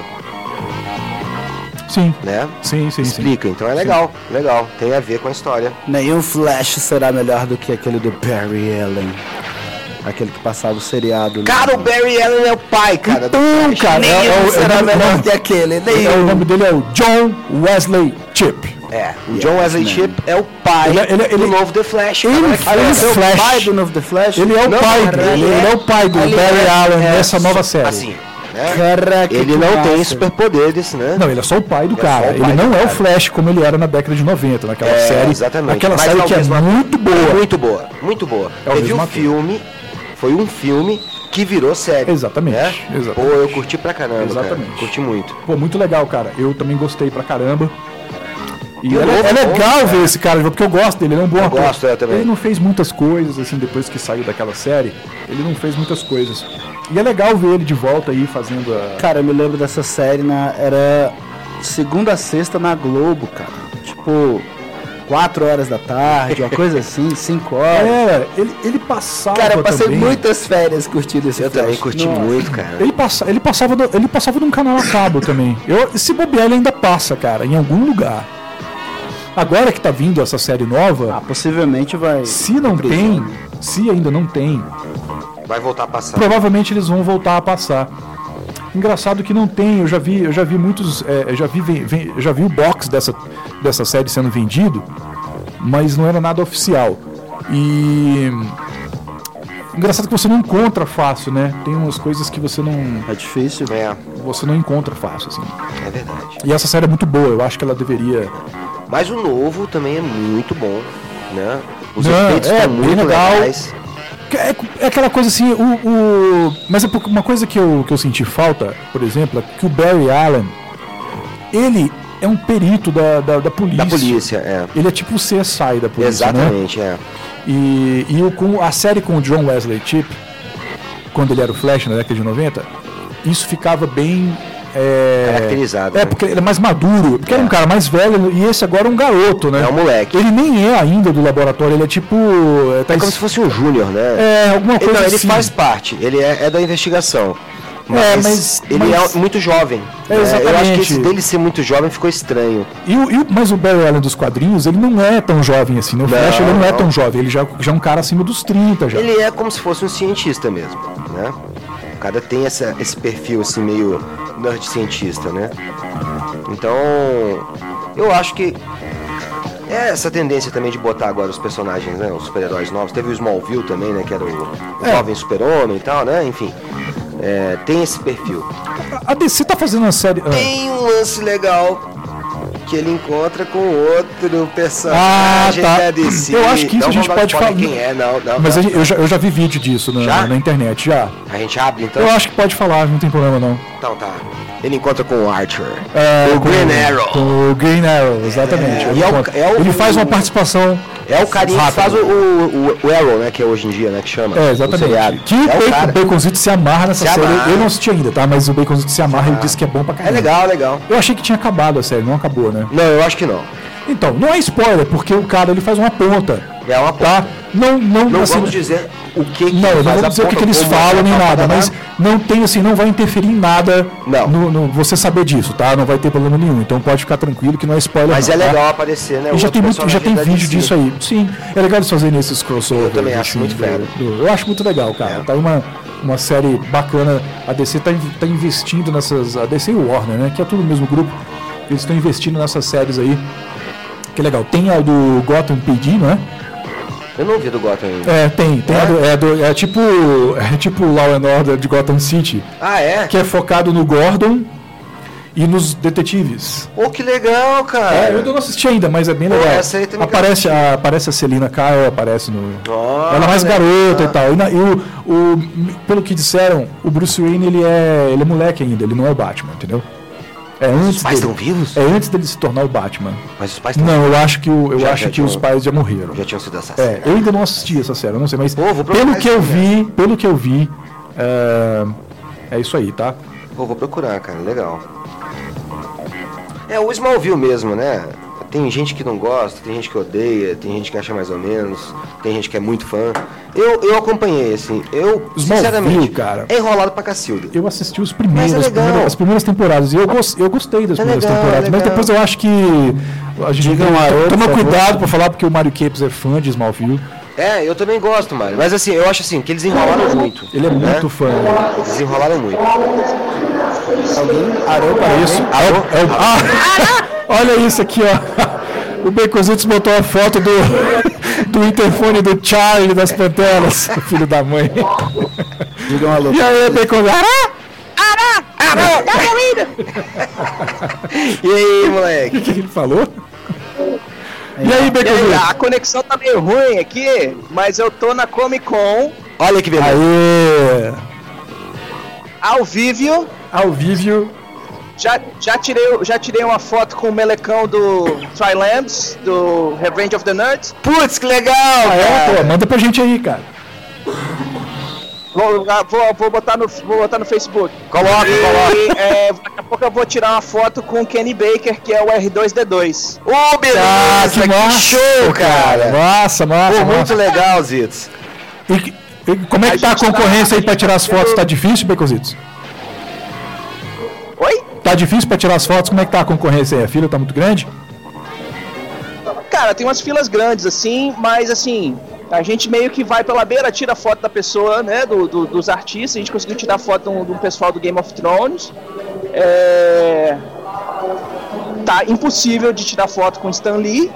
Sim.
né?
Sim, sim, sim.
Explica, então é legal, legal. Tem a ver com a história.
Nenhum Flash será melhor do que aquele do Barry Allen. Aquele que passava o seriado. né?
Cara, o Barry Allen é o pai, cara. do
Então,
Flash.
cara,
Nenhum
é, é, o-
será
é, o-
melhor
nome-
que aquele.
é,
Nenhum.
o nome dele é o John Wesley Chip.
É, o John Wesley
man.
Shipp é o pai
Ele é- ele é- ele-
do novo The Flash.
ele
cara.
fez-
Olha
Ele
só,
é o
Flash.
pai do novo The Flash?
Ele é o
Não,
pai
cara,
dele. Ele, ele é o pai do
ele
Barry
é-
Allen
é,
nessa nova série.
Assim, né?
Caraca,
Ele
que
não tem
massa.
superpoderes, né?
Não, ele é só o pai do
Ele é
cara.
só o
Ele
pai
não
do
é o
cara.
Flash como ele era na década de noventa, naquela
É,
série.
exatamente.
Aquela
Mas
série
é o
que é
mesmo ator.
muito boa.
Muito boa, muito boa.
É o
Teve
mesmo
um
ator.
filme, foi um filme que virou série.
Exatamente,
né?
exatamente.
Pô, eu curti pra caramba,
Exatamente.
cara. Curti muito.
Pô, muito legal, cara. Eu também gostei pra caramba. E
E o
é,
novo
é legal
bom, cara.
ver esse cara, porque eu gosto dele, ele é um bom
Eu
ator.
gosto, eu também.
Ele não fez muitas coisas, assim, depois que saiu daquela série, ele não fez muitas coisas. E é legal ver ele de volta aí, fazendo a...
Cara, eu me lembro dessa série, na, era segunda a sexta na Globo, cara. Tipo, quatro horas da tarde, uma coisa assim, cinco horas.
É, ele, ele passava
Cara, eu passei
também.
muitas férias curtindo esse
Eu
Flash.
também curti
Nossa.
muito, cara.
Ele, passa, ele, passava do- ele passava num canal a cabo também. Eu, se bobear, ele ainda passa, cara, em algum lugar. Agora que tá vindo essa série
Ah,
nova,
possivelmente vai.
se não
prisão.
tem, se ainda não tem,
Vai voltar a passar.
provavelmente eles vão voltar a passar. Engraçado que não tem, eu já vi, eu já vi muitos, é, eu já vi, vem, vem, eu já vi o box dessa, dessa série sendo vendido, mas não era nada oficial. E engraçado que você não encontra fácil, né? Tem umas coisas que você não,
É difícil.
É,
você não encontra fácil, assim.
é verdade.
E essa série é muito boa, eu acho que ela deveria.
Mas o novo também é muito bom, né? Os
Não,
efeitos
é
estão
bem
muito
legal.
legais.
É, é aquela coisa assim, o, o... mas é porque uma coisa que eu, que eu senti falta, por exemplo, é que o Barry Allen, ele é um perito da, da, da polícia.
Da polícia, é.
Ele é tipo o C S I da polícia, né?
Exatamente, é.
E, e o, com a série com o John Wesley Shipp, quando ele era o Flash na década de noventa, isso ficava bem... É,
Caracterizado,
É,
né?
porque ele é mais maduro, porque
É.
era um cara mais velho e esse agora é um garoto, né?
É um moleque.
Ele nem é ainda do laboratório, ele é tipo... É, tá
É como se fosse um júnior, né?
É, alguma coisa
Não, ele
assim.
faz parte, ele é, é da investigação. Mas,
É, mas-
ele
mas-
é muito jovem.
É,
né? Eu acho que
exatamente.
esse dele ser muito jovem ficou estranho.
E o, e o- mas o Barry Allen dos quadrinhos, ele não é tão jovem assim, né? O Flash ele não é
não.
tão jovem, ele já, já é um cara acima dos trinta já.
Ele é como se fosse um cientista mesmo, né? O cara tem essa, esse perfil assim meio nerd cientista, né? Então, eu acho que é essa tendência também de botar agora os personagens, né? Os super-heróis novos. Teve o Smallville também, né? Que era o, o
É.
jovem super-homem e tal, né? Enfim, é, tem esse perfil.
A D C tá fazendo uma série... ah.
Tem um lance legal que ele encontra com outro
Ah,
personagem
tá.
da D C.
Eu acho que isso
Não
a gente
vou dar
pode
spoiler
falar.
quem é, não, não.
Mas
não.
a gente- eu, já, eu já vi vídeo disso na,
Já?
na internet, já.
A gente abre então?
Eu acho que pode falar, não tem problema não.
Então tá. Ele encontra com o Archer.
É,
o
com-
Green Arrow.
Com o Green Arrow, exatamente.
É,
Ele
e é o-
conta.
é o-
Ele faz uma participação.
É o carinha que
rápida.
faz o, o, o Arrow, né? Que é hoje em dia, né? Que chama.
É,
o
exatamente.
seriado.
Que
é o
o
cara.
Baconzito se amarra nessa
Se
série.
amarra.
Eu não assisti ainda, tá? Mas o Baconzito se amarra e ele disse que é bom pra
É
caramba.
legal, legal.
Eu achei que tinha acabado a série, não acabou, né?
Não, eu acho que não.
Então, não é spoiler, porque o cara ele faz uma ponta.
É uma
Tá? Não, não,
Não
assim,
vamos dizer o que, que
Não, eu não
faz
vou
a
dizer o que,
ponta,
que eles
como
falam
é,
nem
tá,
nada,
tá,
mas
tá.
não tem assim, não vai interferir em nada
Não.
no, no- você saber disso, tá? Não vai ter problema nenhum. Então pode ficar tranquilo que não é spoiler.
Mas
não,
é
tá?
legal aparecer, né?
E já
outro
tem, muito, já
personagem
tem
da
vídeo
D C.
disso aí. Sim, é legal eles fazerem esses crossover.
Eu também acho
assim,
muito
do-
fera.
do- eu acho muito legal, cara.
É.
Tá uma, uma série bacana. A D C tá, in- tá investindo nessas. A D C e o Warner, né? Que é tudo o mesmo grupo. Eles estão investindo nessas séries aí. Que legal. Tem a do Gotham P D, não é?
Eu não vi do Gotham ainda.
É, tem. tem
É?
a do- é, do- é tipo. É tipo Law and Order de Gotham City.
Ah, é?
Que é focado no Gordon e nos detetives.
Pô, que legal, cara.
É, eu ainda não assisti ainda, mas é bem
Pô,
legal.
essa aí também
aparece, a, aparece a Celina Kyle, aparece no.
Oh,
Ela é mais
legal.
garota e tal. E, na- e o, o- pelo que disseram, o Bruce Wayne ele é, ele é moleque ainda, ele não é o Batman, entendeu? É antes
Os pais
dele,
estão vivos?
É antes dele se tornar o Batman.
Mas os pais estão
Não, eu acho que, o, eu
Já-
acho
já
que os
tinham-
pais já morreram.
já tinham sido assassinados.
É, eu ainda não assisti essa série, eu não sei, mas
Pô, vou procurar
pelo que
isso
eu
também.
vi, pelo que eu vi, é, é isso aí, tá?
Pô, vou procurar, cara. Legal. É, o Smallville mesmo, né? Tem gente que não gosta, tem gente que odeia, tem gente que acha mais ou menos, tem gente que é muito fã. Eu, eu acompanhei, assim, eu,
Smallville,
sinceramente,
cara.
é enrolado pra cacilda.
Eu assisti os primeiros,
Mas é
as,
legal.
primeiras, as primeiras temporadas e eu, gos- eu gostei das
É
primeiras
legal,
temporadas,
é
mas
legal.
depois eu acho que a gente
Diga
tem
um
que
Haroldo,
tomar
por favor.
cuidado pra falar porque o Mario Capes é fã de Smallville.
É, eu também gosto, Mário. Mas assim, eu acho assim, que eles enrolaram muito.
Ele é
né?
muito fã.
Eles enrolaram muito.
Alguém arou para
Isso.
isso.
É o- é o- ah, olha isso aqui, ó. O Baconzitos botou a foto do, do interfone do Charlie das Panteras, filho da mãe.
Diga um alô.
E aí, Baconzitos?
E aí,
O
moleque?
que ele falou? E aí,
E aí,
Baconzitos?
a conexão tá meio ruim aqui, mas eu tô na Comic Con,
Olha que beleza.
Aê!
ao vivo.
Ao vivo.
Já, já, tirei, já tirei uma foto com o melecão do Trilands, do Revenge of the Nerds.
Putz, que legal,
Ah, é?
cara.
Pô, manda pra gente aí, cara.
Vou, vou, vou, botar, no, vou botar no Facebook.
Coloca, coloca.
E é, daqui a pouco eu vou tirar uma foto com o Kenny Baker, que é o R dois D dois.
Ô, beleza,
Ah,
que,
massa,
show, cara.
Massa, massa,
Pô, muito
massa.
legal, Zitos.
E, e como é que
A
tá a
gente tá-
concorrência aí
a
pra
gente
tirar
tá
as fotos?
tendo-
Tá difícil, Baconzitos?
Oi?
Tá difícil pra tirar as fotos? Como é que tá a concorrência aí? A fila tá muito grande?
Cara, tem umas filas grandes assim, mas assim, A gente meio que vai pela beira, tira foto da pessoa, né, do, do, dos artistas. A gente conseguiu tirar foto do, do pessoal do Game of Thrones. É... Tá impossível de tirar foto com Stan Lee.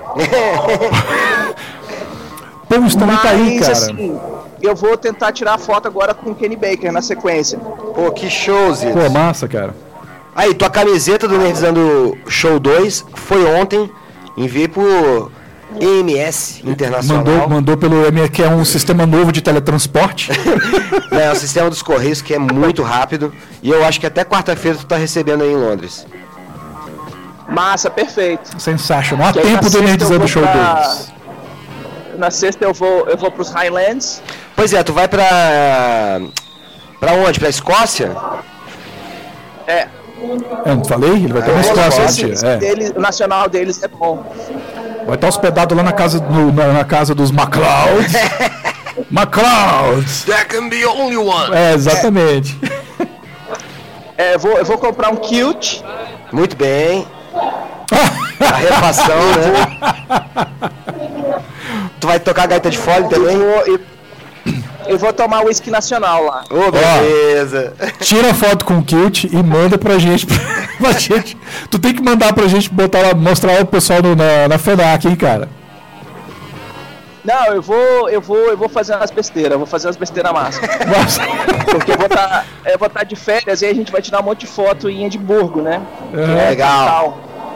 Pô, o Stan Lee tá aí,
Mas,
cara.
assim, eu vou tentar tirar foto agora com o Kenny Baker na sequência.
Pô, que show, Zito.
Pô, massa, cara.
Aí, tua camiseta do Nerdizando Show dois foi ontem. Enviei por E M S Internacional.
Mandou, mandou pelo M, que é um sistema novo de teletransporte.
É o sistema dos Correios, que é muito rápido. E eu acho que até quarta-feira tu tá recebendo aí em Londres.
Massa, perfeito.
Sensacional. Há
Que aí na
tempo do
sexta eu
Nerdizando
vou
Show
pra-
dois.
Na sexta eu vou, eu vou pros Highlands.
Pois é, tu vai pra... Pra onde? Pra Escócia?
É,
Eu não falei? Ele vai estar na
É,
Escócia.
Escócia,
tia. É.
deles, o nacional deles é bom.
Vai estar hospedado lá na casa, no- na, na casa dos MacLeods. MacLeods.
There can be only one.
É, exatamente.
É, eu vou, eu vou comprar um kilt.
Muito bem. A refação, né? Tu vai tocar gaita de fole
Eu
também?
vou, eu, eu vou tomar whisky nacional lá.
Ô, beleza.
Tira a foto com o kilt e manda pra gente, pra gente. Tu tem que mandar pra gente botar lá, mostrar lá o pessoal no- na, na FENAC, hein, cara.
Não, eu vou, eu vou, eu vou fazer umas besteiras, eu vou fazer umas besteiras massa.
Nossa.
Porque eu vou estar, eu vou estar de férias e aí a gente vai tirar um monte de foto em Edimburgo, né?
É,
legal.
Tal.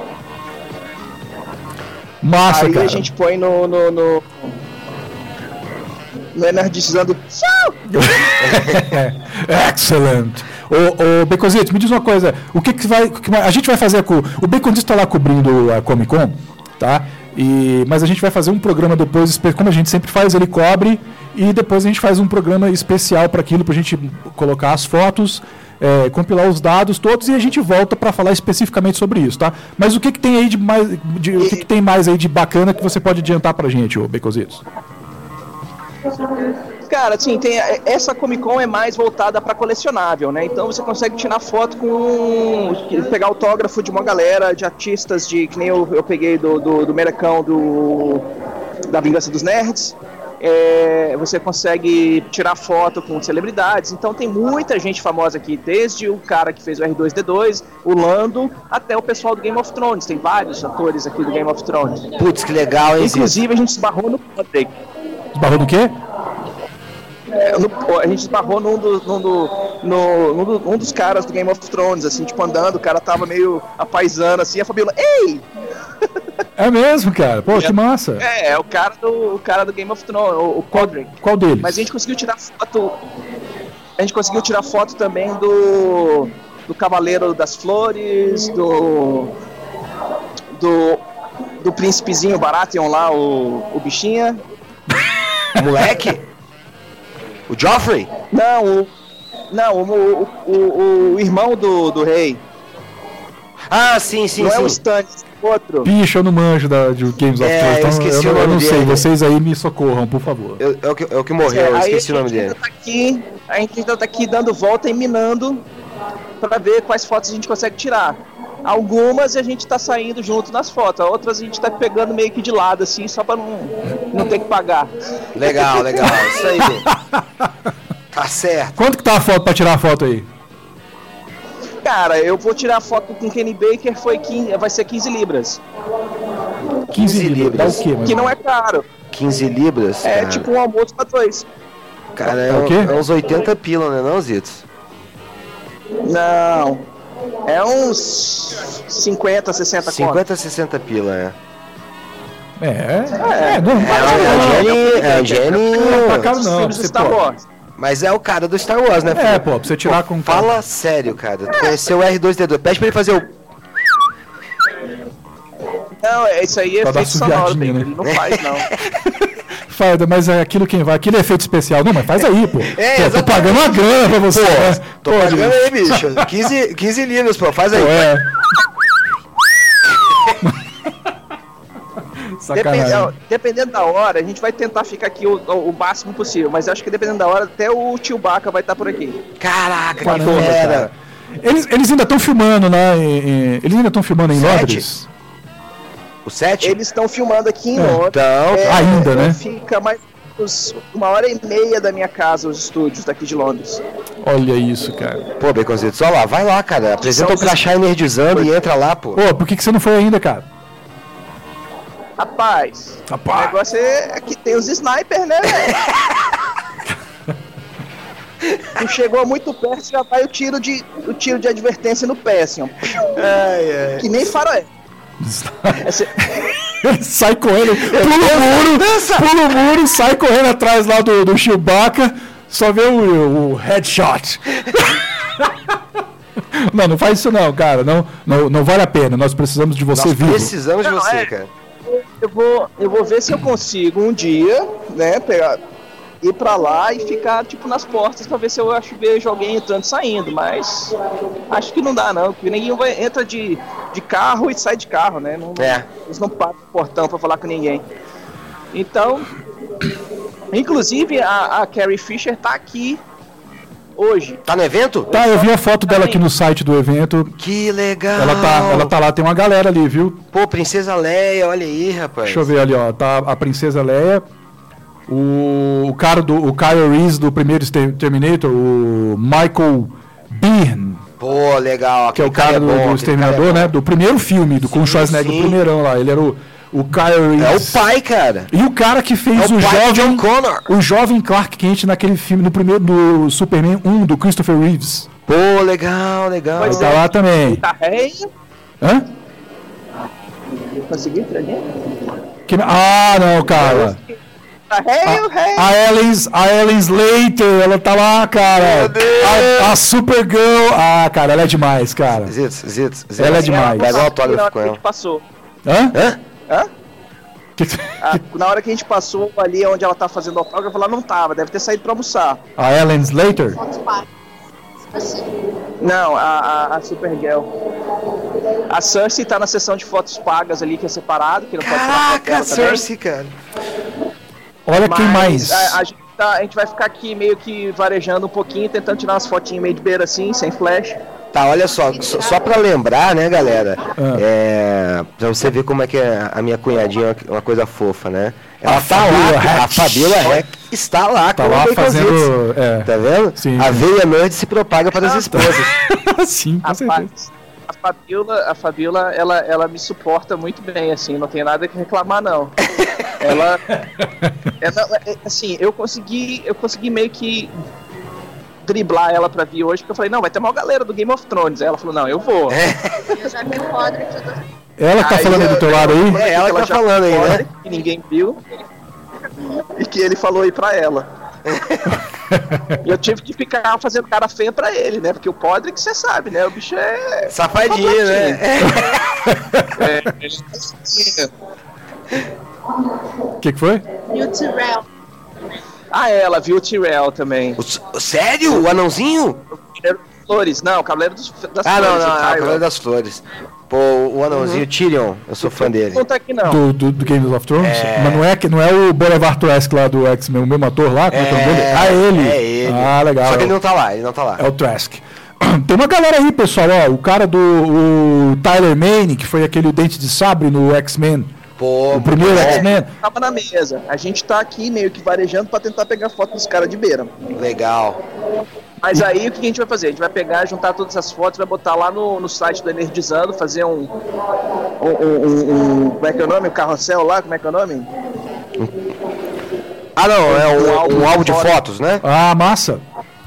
Massa,
Aí
cara.
a gente põe no no no, no Energizando.
Excellent. Ô, ô Beconzito, me diz uma coisa. O que que vai... o que vai- a gente vai fazer com... O Beconzito tá lá cobrindo a Comic Con, tá? E, mas a gente vai fazer um programa depois, espe- como a gente sempre faz, ele cobre, e depois a gente faz um programa especial para aquilo, pra gente colocar as fotos, é, compilar os dados todos, e a gente volta para falar especificamente sobre isso, tá? Mas o que que tem aí de mais... de- o que que tem mais aí de bacana que você pode adiantar pra gente, ô Beconzitos?
Cara, assim, tem, essa Comic Con é mais voltada para colecionável, né? Então você consegue tirar foto com. Pegar autógrafo de uma galera de artistas de. Que nem eu, eu peguei do, do, do Merecão do. Da Vingança dos Nerds. É, você consegue tirar foto com celebridades. Então tem muita gente famosa aqui, desde o cara que fez o R dois D dois, o Lando, até o pessoal do Game of Thrones. Tem vários atores aqui do Game of Thrones.
Putz, que legal, hein, Zito?
Inclusive a gente esbarrou no Patrick.
Esbarrou no quê?
É, no- a gente esbarrou num, do, num, do, no, num, do, um dos caras do Game of Thrones, assim, tipo, andando, o cara tava meio apaisando, assim, a Fabiola, ei!
É mesmo, cara. Pô, que massa.
É, é o cara do, o cara do Game of Thrones, o, o Podrick.
Qual deles?
Mas a gente conseguiu tirar foto, a gente conseguiu tirar foto também do, do Cavaleiro das Flores, do, do, do príncipezinho Baratheon lá, o, o bichinha.
O moleque? O Joffrey?
Não, o, não, o, o, o, o irmão do, do rei.
Ah, sim, sim,
não é o
sim.
Stannis, é outro.
Bicho, eu não manjo da, de Games of
É,
Thrones,
eu
então
esqueci
eu,
o
não- eu
nome
não sei.
dele.
Vocês aí me socorram, por favor.
Eu- é, o que, é o que morreu,
É,
eu
aí
esqueci o
a
nome
gente
dele.
ainda tá aqui, a gente ainda tá aqui dando volta e minando pra ver quais fotos a gente consegue tirar. Algumas a gente tá saindo junto nas fotos, outras a gente tá pegando meio que de lado, assim, só pra não, não ter que pagar.
Legal, legal, isso aí. Tá certo.
Quanto que tá a foto pra tirar a foto aí?
Cara, eu vou tirar foto com Kenny Baker, foi quinze, vai ser quinze libras.
quinze libras.
libras.
Dá o quê, mano?
Que não é caro,
quinze libras?
é
cara.
tipo um almoço pra dois.
Cara, é,
É o quê?
é uns oitenta pila, né, não, Zitos?
Não, é uns cinquenta, sessenta conto.
cinquenta, sessenta pila, é.
É,
É,
é, não,
É, é, Jenny, é,
não
Jenny,
é pra cá não.
Filmes do
Você,
Star
pô,
Wars.
mas é o cara do Star Wars, né,
é,
filho?
pô, pra você tirar com...
Fala sério, cara. Tu conheceu o R dois D dois. Pede pra ele fazer o...
Não, é- isso aí é
Pra dar
efeito sonoro,
subiadinha,
baby,
né?
ele não faz não.
Faz, mas é aquilo quem vai, aquilo é efeito especial. Não, mas faz aí, pô.
É,
Pô, tô
exatamente.
pagando uma grana pra você. né?
Tô
Pô,
pagando aí, bicho. quinze, quinze livros, pô. Faz aí.
pô, é.
Depende-
Sacanagem.
dependendo da hora, a gente vai tentar ficar aqui o, o- o máximo possível, mas acho que dependendo da hora, até o Chewbacca vai estar por aqui.
Caraca, que
Caramba,
fera.
cara. Eles, eles ainda estão filmando lá em, em- eles ainda estão filmando em
Sete?
Londres?
O sete?
Eles estão filmando aqui em
É.
Londres.
Então,
É,
ainda, né?
Fica mais ou menos uma hora e meia da minha casa, os estúdios daqui de Londres.
Olha isso, cara.
pô, Baconzitos, olha lá, vai lá, cara. Apresenta o crachá energizando e entra lá, pô.
Pô, por que, que você não foi ainda, cara?
Rapaz,
Rapaz.
o negócio é que tem os snipers, né, velho? Tu chegou muito perto, já vai o tiro de, o tiro de advertência no pé, assim, ó.
Ai, ai.
Que nem faroeste. Esse-
Ele sai correndo, pula o muro, pula o muro, sai correndo atrás lá do, do Chewbacca, só vê o, o headshot. Não, não faz isso não, cara. Não, não, não vale a pena. Nós precisamos de você
Nós
vivo.
precisamos de
Não,
você,
é.
cara.
Eu vou, eu vou ver se eu consigo um dia, né, pegar, ir pra lá e ficar, tipo, nas portas pra ver se eu acho vejo alguém entrando e saindo, mas acho que não dá, não, porque ninguém vai, entra de, de carro e sai de carro, né, não,
É.
eles não param o portão pra falar com ninguém. Então, inclusive, a, a Carrie Fisher tá aqui hoje.
Tá no evento?
Tá, eu vi a foto dela aqui no site do evento.
Que legal.
Ela tá, ela tá lá, tem uma galera ali, viu?
Pô, Princesa Leia, olha aí, rapaz.
Deixa eu ver ali, ó. Tá a Princesa Leia, o, o cara do o Kyle Reese do primeiro Exter- Terminator, o Michael Biehn,
Pô, legal.
que é o
aquele
cara do,
bom,
do
aquele
Exterminador,
cara é
né?
bom.
Do primeiro filme, do com o Schwarzenegger,
sim.
do primeirão lá. Ele era o, o Kyle
É o
Reese.
pai, cara.
E o cara que fez
É o
o,
pai de
jovem
John Connor.
o jovem Clark Kent naquele filme, no primeiro do Superman um, do Christopher Reeves.
Pô, legal, legal.
Pois
Tá
é.
lá também.
Tá rei?
Hã?
Conseguiu entrar dentro?
Que- Ah, não, cara.
Tá rei, o rei.
A Ellen, a Ellen Slater, ela tá lá, cara.
Meu Deus.
A, a Supergirl. Ah, cara, ela é demais, cara.
Zitos, Zitos, Zitos.
Ela é demais.
Pega um
Na
autógrafo
hora
com
que a
ela.
gente passou.
Hã?
Hã?
Hã?
Que-
Ah, na hora que a gente passou ali onde ela tá fazendo autógrafo, ela não tava, deve ter saído pra almoçar.
A Ellen Slater?
Não, a, a, a Supergirl. A Cersei tá na sessão de fotos pagas ali, que é separado, que não pode tirar foto
Caraca,
dela também.
Cersei, cara.
Olha quem mais.
A, a gente tá- a gente vai ficar aqui meio que varejando um pouquinho, tentando tirar umas fotinhas meio de beira assim, sem flash.
Tá, olha só, só, só pra lembrar, né, galera,
Ah.
é, pra você ver como é que é a minha cunhadinha é uma coisa fofa, né? Ela
A
tá
Fabiola
lá, a
Hatch.
Fabiola Hatch está lá
Tá
com
lá
o Baconzitos.
fazendo. É.
Tá vendo?
Sim.
A veia nerd se propaga para as esposas.
Sim, com certeza.
Rapaz, a Fabiola, a Fabiola ela, ela me suporta muito bem, assim, não tem nada que reclamar, não. ela, ela, é, assim, eu consegui, eu consegui meio que driblar ela pra vir hoje, porque eu falei, não, vai ter uma galera do Game of Thrones. Aí ela falou, não, eu vou.
Eu já vi o Podre que eu tô...
Ela que tá
Aí
falando aí do teu lado aí?
É, ela que tá
já
falando aí,
foi,
né?
Que ninguém viu. E que ele falou aí pra ela. E eu tive que ficar fazendo cara feia pra ele, né? Porque o Podre, que você sabe, né? O bicho é.
Safadinho, né?
É.
O que, que foi?
E o Tyrell.
Ah, é, ela viu o Tyrell também.
O- sério? O anãozinho?
Cavaleiro das Flores, não, Cavaleiro dos, das
Ah,
Flores.
não, não,
o
é o
Tyrell.
Cavaleiro das Flores. Pô, o anãozinho Tyrion, eu sou fã dele.
Não tá aqui, não.
Do, do, do Game of Thrones?
É.
Mas não é, que- não é o Boulevard Trask lá do X-Men, o mesmo ator lá? Como é que é o nome dele? Ah, ele.
É ele.
Ah, legal.
Só que ele não tá lá, ele não tá lá.
É o Trask. Tem uma galera aí, pessoal, ó. O cara do o Tyler Mane, que foi aquele Dente de Sabre no X-Men.
Pô,
O primeiro
É,
X-Men.
tava na mesa. A gente tá aqui meio que varejando pra tentar pegar foto dos caras de beira.
legal.
Mas aí o que a gente vai fazer? A gente vai pegar, juntar todas as fotos, vai botar lá no, no site do Energizando, fazer um, um, um, um- um- Como é que é o nome? O carrossel lá, como é que é o nome?
Ah, não, é
Um
um,
álbum
um álbum de
de
fotos, né?
Ah, massa.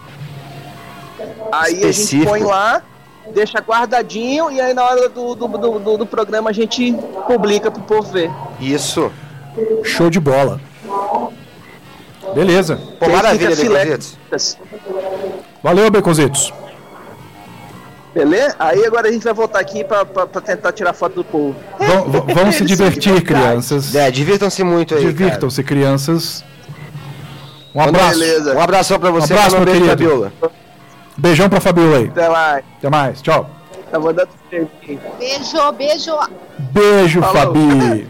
Aí a gente
Específico.
põe lá, deixa guardadinho e aí na hora do, do, do, do- do programa a gente publica pro povo ver.
Isso.
Show de bola. Beleza.
Pô,
Aí
maravilha,
fica filé.
Baconzitos.
Valeu, Baconzitos.
Beleza? Aí agora a gente vai voltar aqui pra, pra, pra tentar tirar foto do povo.
Vão- vão- Vamos se divertir, crianças.
É, divirtam-se muito aí.
Divirtam-se, crianças. Um
cara.
abraço.
Beleza.
Um abração pra você,
Um abraço,
um
meu
beijo pra
querido.
Biola.
Beijão pra Fabiola aí.
Até lá.
Até mais. Tchau.
Tá mandando beijo aqui.
Beijo, beijo.
Beijo,
Falou.
Fabi.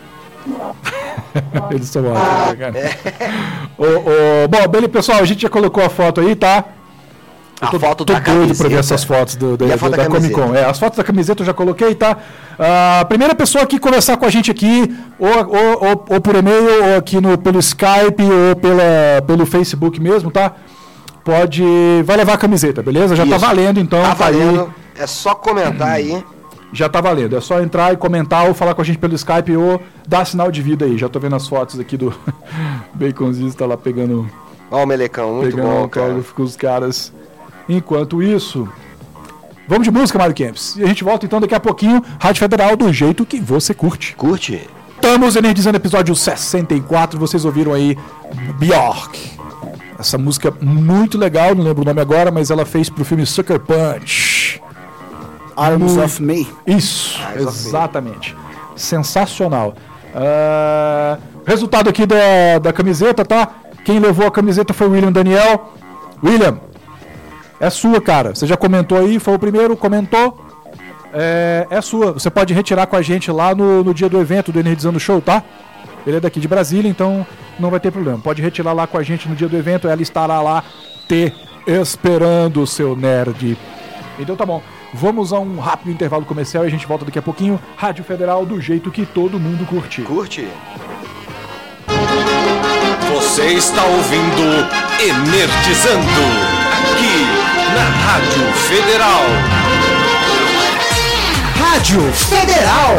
Eles são ótimos, né, cara? Ô, ô, bom, beleza, pessoal, a gente já colocou a foto aí, tá?
A
tô,
foto
tô
da
doido
camiseta.
pra ver essas fotos do, do,
E a
do-
foto
da,
da
Comic Con.
camiseta.
É, as fotos da camiseta eu já coloquei, tá? A primeira pessoa que conversar com a gente aqui, ou, ou, ou, ou por e-mail, ou aqui no, pelo Skype, ou pela, pelo Facebook mesmo, tá? Pode. Vai levar a camiseta, beleza? Já tá
Isso.
valendo, então.
Tá
tá aí.
valendo. É só comentar aí.
Já tá valendo. É só entrar e comentar ou falar com a gente pelo Skype ou dar sinal de vida aí. Já tô vendo as fotos aqui do Baconzitos, tá lá pegando.
Ó o melecão, muito
pegando
bom,
autógrafo
cara.
com os caras. Enquanto isso, vamos de música, Mário Kempis. E a gente volta então daqui a pouquinho. Rádio Federal do jeito que você curte.
Curte?
Estamos energizando episódio sessenta e quatro. Vocês ouviram aí Bjork. Essa música muito legal, não lembro o nome agora, mas ela fez pro filme Sucker Punch.
Arms
Muito-
of Me.
Isso,
Arms of Me.
exatamente. Sensacional. Ah, resultado aqui da, da camiseta, tá? Quem levou a camiseta foi o William Daniel. William, é sua, cara. Você já comentou aí, foi o primeiro, comentou. É, é sua. Você pode retirar com a gente lá no, no dia do evento do Energizando Show, tá? Ele é daqui de Brasília, então não vai ter problema. Pode retirar lá com a gente no dia do evento. Ela estará lá te esperando, seu nerd. Então tá bom. Vamos a um rápido intervalo comercial e a gente volta daqui a pouquinho. Rádio Federal do jeito que todo mundo curte.
Curte?
Você está ouvindo Energizando, aqui na Rádio Federal.
Rádio Federal.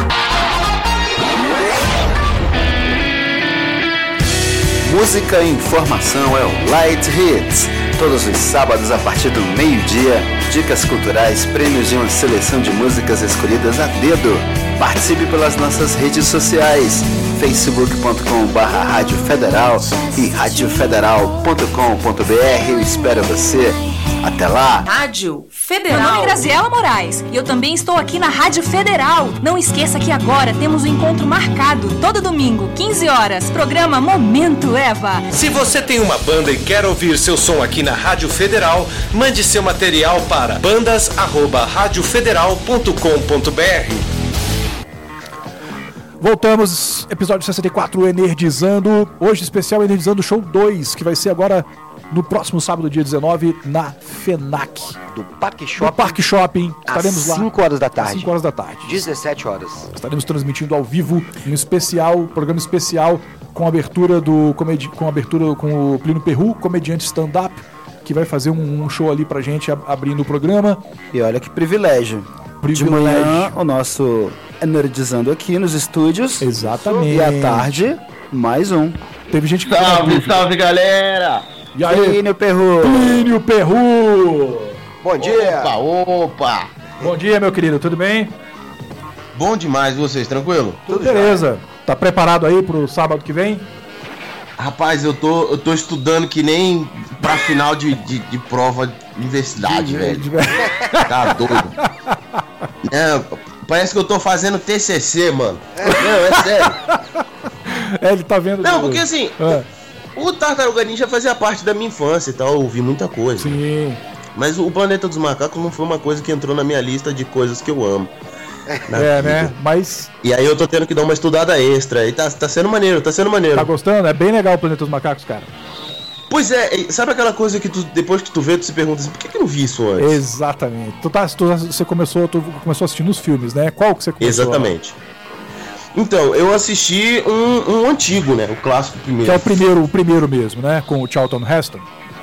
Música e informação é o Light Hits. Todos os sábados a partir do meio-dia, dicas culturais, prêmios de uma seleção de músicas escolhidas a dedo. Participe pelas nossas redes sociais, facebook ponto com barra Rádio Federal e rádio federal ponto com ponto br. Eu espero você. Até lá!
Rádio Federal. Meu nome é Graziela Moraes e eu também estou aqui na Rádio Federal. Não esqueça que agora temos um encontro marcado, todo domingo, quinze horas, programa Momento Eva.
Se você tem uma banda e quer ouvir seu som aqui na Rádio Federal, mande seu material para bandas arroba rádio federal ponto com ponto br.
Voltamos, episódio sessenta e quatro, Energizando. Hoje especial Energizando Show dois, que vai ser agora no próximo sábado, dia dezenove, na FENAC.
Do Parque
No
Shopping.
Parque Shopping.
Às
Estaremos lá.
cinco horas da
Às
tarde.
cinco horas da tarde.
dezessete horas.
Estaremos transmitindo ao vivo um especial, programa especial com abertura do comedi com abertura com o Plínio Perru, comediante stand-up, que vai fazer um, um show ali pra gente ab- abrindo o programa.
E olha que privilégio.
Privilégio.
De manhã, o nosso Energizando aqui nos estúdios.
Exatamente.
E à tarde, mais um.
Teve gente que
Salve, salve, galera!
E aí,
Plínio Perru.
Plínio Perru.
Bom dia!
Opa, opa!
Bom dia, meu querido, tudo bem?
Bom demais, vocês, tranquilo?
Tudo beleza. Tá preparado aí pro sábado que vem?
Rapaz, eu tô, eu tô estudando que nem pra final de, de, de prova de universidade, velho. Tá doido. Não, parece que eu tô fazendo T C C, mano. Não, é sério.
É, ele tá vendo.
Não, porque assim,
Ah,
o Tartaruga Ninja fazia parte da minha infância e tal, eu ouvi muita coisa.
sim.
Mas o Planeta dos Macacos não foi uma coisa que entrou na minha lista de coisas que eu amo. na
É,
vida.
né? Mas
E aí eu tô tendo que dar uma estudada extra. E tá, tá sendo maneiro, tá sendo maneiro.
tá gostando? É bem legal o Planeta dos Macacos, cara.
Pois é, e sabe aquela coisa que tu, depois que tu vê, tu se pergunta assim, por que, que eu não vi isso antes?
Exatamente. Tu tá, tu, você começou, tu começou assistindo os filmes, né? Qual que você começou?
Exatamente. Então, eu assisti um, um antigo, né? O clássico primeiro.
Que é o primeiro, o primeiro mesmo, né? Com o Charlton Heston.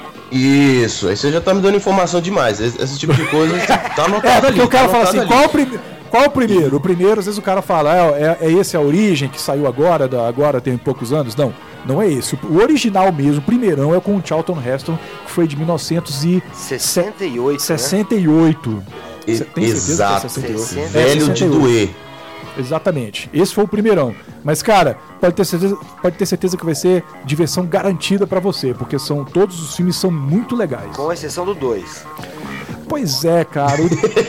Isso, aí você já tá me dando informação demais. Esse, esse tipo de coisa tá anotado.
É, porque
ali,
o cara
tá
fala
anotado
assim,
ali.
qual o, prim... qual o primeiro? O primeiro, às vezes o cara fala, é, é, é esse a origem que saiu agora, da, agora tem poucos anos. Não, não é esse. O original mesmo, o primeirão, é com o Charlton Heston, que foi de mil novecentos e
sessenta e oito,
sessenta e oito.
E-
Você tem certeza
Exato.
que é sessenta e oito?
sessenta.
É,
Velho de
sessenta e oito.
doer.
Exatamente. Esse foi o primeirão. Mas, cara, pode ter certeza, pode ter certeza que vai ser diversão garantida pra você, porque são todos os filmes são muito legais.
Com exceção do dois.
Pois é, cara. o-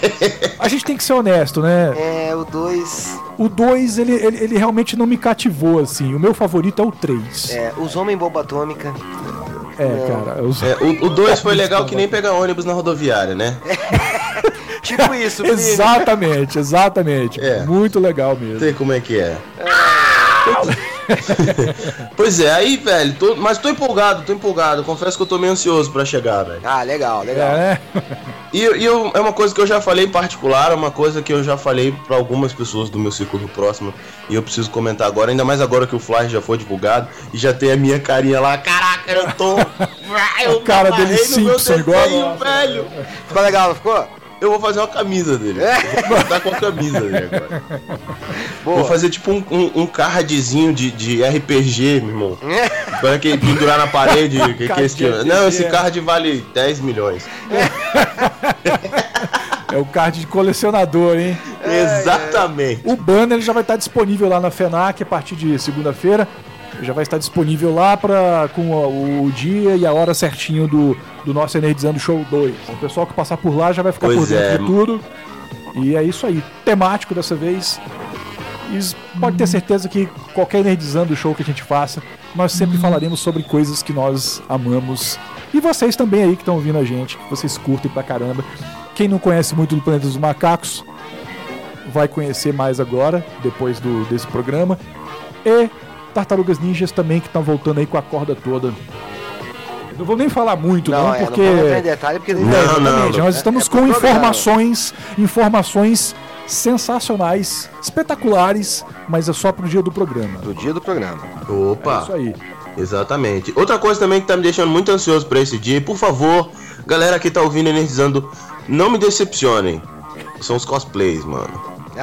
A gente tem que ser honesto, né?
É, o dois.
O dois, ele, ele, ele realmente não me cativou, assim. O meu favorito é o três.
É, os Homens Bomba Atômica.
É, cara. Os...
É, o dois foi legal que nem pegar ônibus na rodoviária, né?
Tipo isso, menino.
Exatamente, exatamente.
É.
Muito legal mesmo.
Sei como é que é. Pois é, aí, velho, tô, mas tô empolgado, tô empolgado. Confesso que eu tô meio ansioso pra chegar, velho.
Ah, legal, legal.
É.
E, e eu, é uma coisa que eu já falei em particular, é uma coisa que eu já falei pra algumas pessoas do meu círculo próximo. E eu preciso comentar agora, ainda mais agora que o Flash já foi divulgado e já tem a minha carinha lá. Caraca, eu tô. Eu
O cara dele Simpson igual.
velho.
Ficou legal, não ficou?
Eu vou fazer uma camisa dele. Eu vou botar com a camisa dele agora.
Boa.
Vou fazer tipo um, um, um cardzinho de, de R P G, meu irmão. Para que pendurar na parede. que, que esse tipo. Não, esse card vale dez milhões.
É o card de colecionador, hein?
Exatamente.
O banner já vai estar disponível lá na FENAC a partir de segunda-feira. Já vai estar disponível lá pra, com o, o dia e a hora certinho do, do nosso Energizando Show dois. O pessoal que passar por lá já vai ficar
Pois
por dentro
é.
de tudo. E é isso aí. Temático dessa vez. E pode ter certeza que qualquer Energizando Show que a gente faça, nós sempre falaremos sobre coisas que nós amamos. E vocês também aí que estão ouvindo a gente, que vocês curtem pra caramba. Quem não conhece muito do Planeta dos Macacos, vai conhecer mais agora, depois do, desse programa. E Tartarugas Ninjas também, que estão voltando aí com a corda toda. Eu não vou nem falar muito, não, não
é,
porque...
Não vamos entrar em detalhe, porque...
Não, não, não, não. Nós estamos
é, é
com
programa.
informações, informações sensacionais, espetaculares, mas é só pro dia do programa.
Do dia do programa.
Opa!
É isso aí.
Exatamente. Outra coisa também que tá me deixando muito ansioso pra esse dia, e por favor, galera que tá ouvindo Energizando, não me decepcionem. São os cosplays, mano.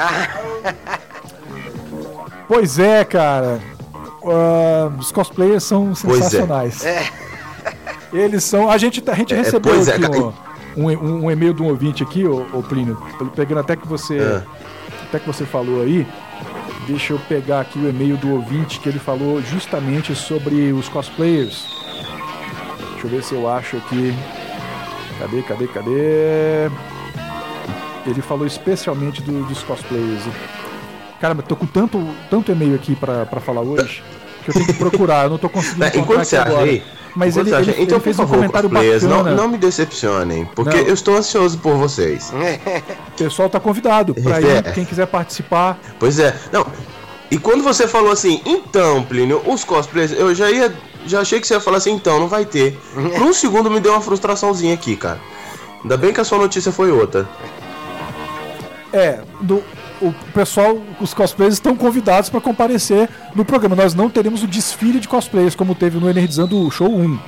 Pois é, cara. Uh, os cosplayers são sensacionais.
É.
Eles são. A gente, a gente
É,
recebeu
pois é,
aqui
cara.
um, um, um e-mail de um ouvinte aqui, ô, ô Plínio, pegando até que você.
É.
Até que você falou aí. Deixa eu pegar aqui o e-mail do ouvinte que ele falou justamente sobre os cosplayers. Deixa eu ver se eu acho aqui. Cadê, cadê, cadê? Ele falou especialmente do, dos cosplayers. Caramba, tô com tanto, tanto e-mail aqui pra, pra falar hoje que eu tenho que procurar, eu não tô conseguindo encontrar
Enquanto
aqui
você acha
agora.
aí,
Mas ele,
enquanto você
ele,
acha- então,
ele fez
por
um
favor,
comentário
cosplayers,
bacana.
não, não me decepcionem, porque
Não.
eu estou ansioso por vocês.
O pessoal tá convidado pra ir,
É.
quem quiser participar.
Pois é, não. E quando você falou assim, então, Plínio, os cosplays, eu já ia. Já achei que você ia falar assim, então, não vai ter. Por um segundo me deu uma frustraçãozinha aqui, cara. Ainda bem que a sua notícia foi outra.
É, do, o pessoal, os cosplayers estão convidados para comparecer no programa. Nós não teremos o desfile de cosplayers como teve no Energizando o Show um.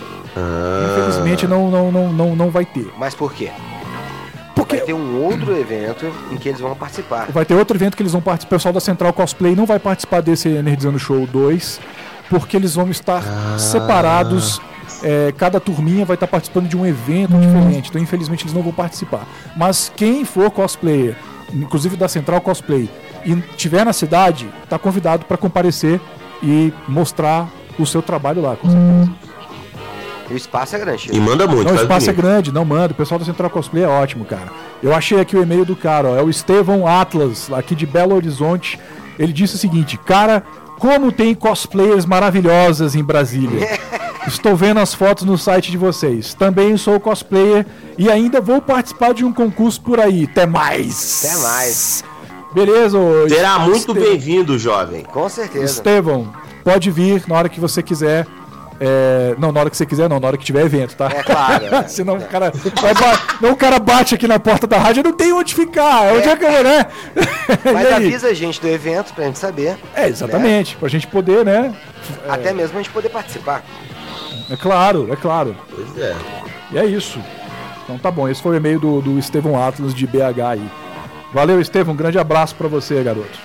Ah.
Infelizmente não, não, não, não, não vai ter.
Mas por quê?
Porque
Vai ter um outro evento em que eles vão participar.
vai ter outro evento que eles vão participar. O pessoal da Central Cosplay não vai participar desse Energizando Show dois, porque eles vão estar
Ah.
separados. É, cada turminha vai estar participando de um evento diferente. Então, infelizmente, eles não vão participar. Mas quem for cosplayer, inclusive da Central Cosplay, e tiver na cidade, está convidado para comparecer e mostrar o seu trabalho lá, com certeza.
E o espaço é grande.
E manda muito,
Não, o
faz
espaço é
bonito.
grande, não manda. O pessoal da Central Cosplay é ótimo, cara. Eu achei aqui o e-mail do cara, ó, é o Estevão Atlas, aqui de Belo Horizonte. Ele disse o seguinte: cara, como tem cosplayers maravilhosas em Brasília. Estou vendo as fotos no site de vocês. Também sou cosplayer e ainda vou participar de um concurso por aí. Até mais!
Até mais.
Beleza, ô
Será muito
Estevão.
bem-vindo, jovem.
Com certeza.
Estevão, pode vir na hora que você quiser. É, não, na hora que você quiser, não, na hora que tiver evento, tá?
É claro. É.
Senão o cara, vai ba- não, o cara bate aqui na porta da rádio, eu não tenho onde ficar, onde é que eu vou, né?
Mas
E aí?
avisa a gente do evento pra gente saber.
É, exatamente, pra gente poder, né?
Até mesmo a gente poder participar.
É claro, é claro.
Pois é.
E é isso. Então tá bom, esse foi o e-mail do, do Estevão Atlas de B H aí. Valeu, Estevão, um grande abraço pra você, garoto.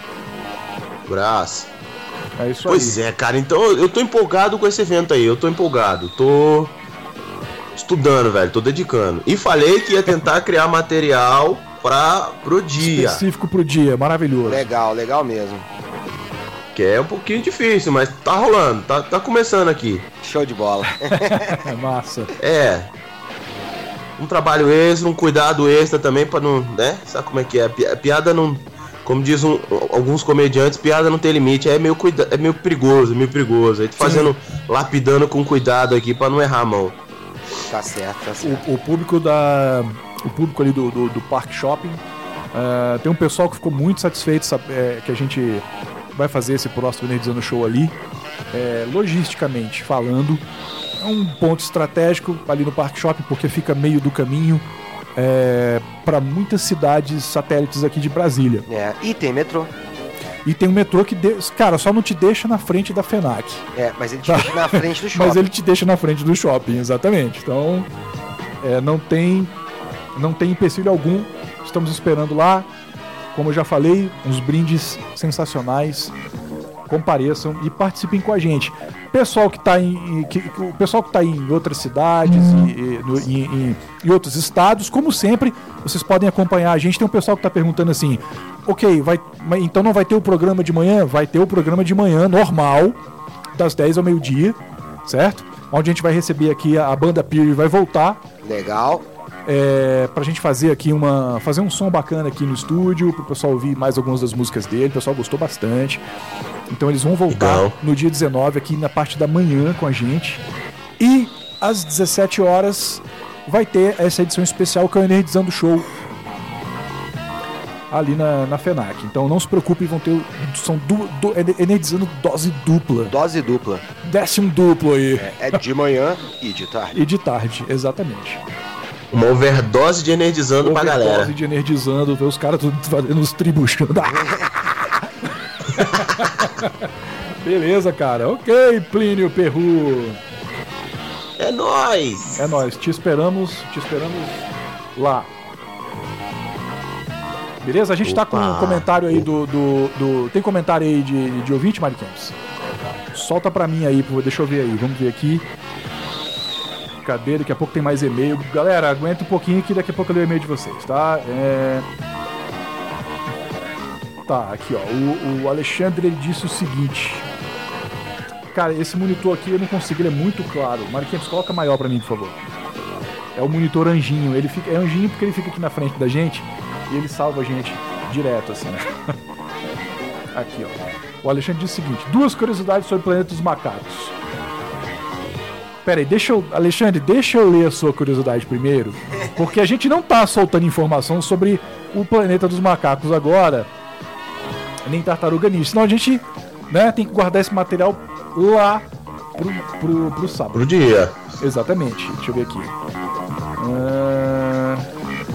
Abraço.
É isso
Pois
aí.
é, cara, então eu tô empolgado com esse evento aí, eu tô empolgado, tô estudando, velho, tô dedicando. E falei que ia tentar criar material pra, pro dia,
Específico pro dia, maravilhoso.
Legal, legal mesmo.
que é um pouquinho difícil, mas tá rolando, tá, tá começando aqui.
Show de bola.
É massa.
É, um trabalho extra, um cuidado extra também pra não, né, sabe como é que é, Pi- piada não... Como diz um- alguns comediantes, piada não tem limite, é meio, cuida, é meio perigoso, meio perigoso. Aí tô fazendo, lapidando com cuidado aqui pra não errar a mão.
Tá certo, tá certo.
O, o público da. O público ali do, do, do Park Shopping. eh, tem um pessoal que ficou muito satisfeito, sabe, eh, que a gente vai fazer esse próximo Nerdizando Show ali. É, logisticamente falando, é um ponto estratégico ali no Parque Shopping, porque fica meio do caminho é, para muitas cidades satélites aqui de Brasília.
É, e tem metrô.
E tem um metrô que, de... cara, só não te deixa na frente da FENAC.
É, mas ele te deixa na frente do shopping.
Mas ele te deixa na frente do shopping, exatamente. Então, é, não tem não tem empecilho algum. Estamos esperando lá. Como eu já falei, uns brindes sensacionais. Compareçam e participem com a gente. Pessoal que está em, que, o pessoal que tá em outras cidades e, e, no, em, em, em outros estados, como sempre, vocês podem acompanhar a gente. Tem um pessoal que está perguntando assim: ok, vai, então não vai ter o programa de manhã? Vai ter o programa de manhã normal, das dez ao meio-dia, certo? Onde a gente vai receber aqui a, a banda Piri, vai voltar.
Legal.
É, pra gente fazer aqui uma. Fazer um som bacana aqui no estúdio, pro pessoal ouvir mais algumas das músicas dele. O pessoal gostou bastante. Então eles vão voltar Legal. no dia dezenove aqui na parte da manhã com a gente. E às dezessete horas vai ter essa edição especial que é o Nerdizando Show ali na, na FENAC. Então não se preocupem, vão ter. São du, du, Nerdizando dose dupla.
Dose dupla.
Décimo duplo aí.
É, é de manhã e de tarde.
E de tarde, exatamente.
Uma overdose de Nerdizando pra galera.
Overdose de Nerdizando, ver os caras tudo fazendo os tribuchando. Beleza, cara. Ok, Plínio Perru.
É nóis.
É nóis. Te esperamos, te esperamos lá. Beleza? A gente Opa. tá com um comentário aí do, do, do... Tem comentário aí de, de ouvinte, Mário Campos? Solta pra mim aí, pô. Deixa eu ver aí. Vamos ver aqui. Cadê? Daqui a pouco tem mais e-mail. Galera, aguenta um pouquinho que daqui a pouco eu leio o e-mail de vocês, tá? É... Tá, aqui ó, o, o Alexandre ele disse o seguinte. Cara, esse monitor aqui eu não consigo, ele é muito claro. Marquinhos, coloca maior pra mim, por favor. É o monitor anjinho, ele fica, é anjinho porque ele fica aqui na frente da gente e ele salva a gente direto, assim. Aqui ó, o Alexandre disse o seguinte: duas curiosidades sobre o planeta dos macacos. Pera aí, deixa eu, Alexandre, deixa eu ler a sua curiosidade primeiro, porque a gente não tá soltando informação sobre o planeta dos macacos agora, nem Tartaruga Ninja, senão a gente, né, tem que guardar esse material lá pro, pro, pro sábado.
Pro dia.
Exatamente, deixa eu ver aqui. Uh...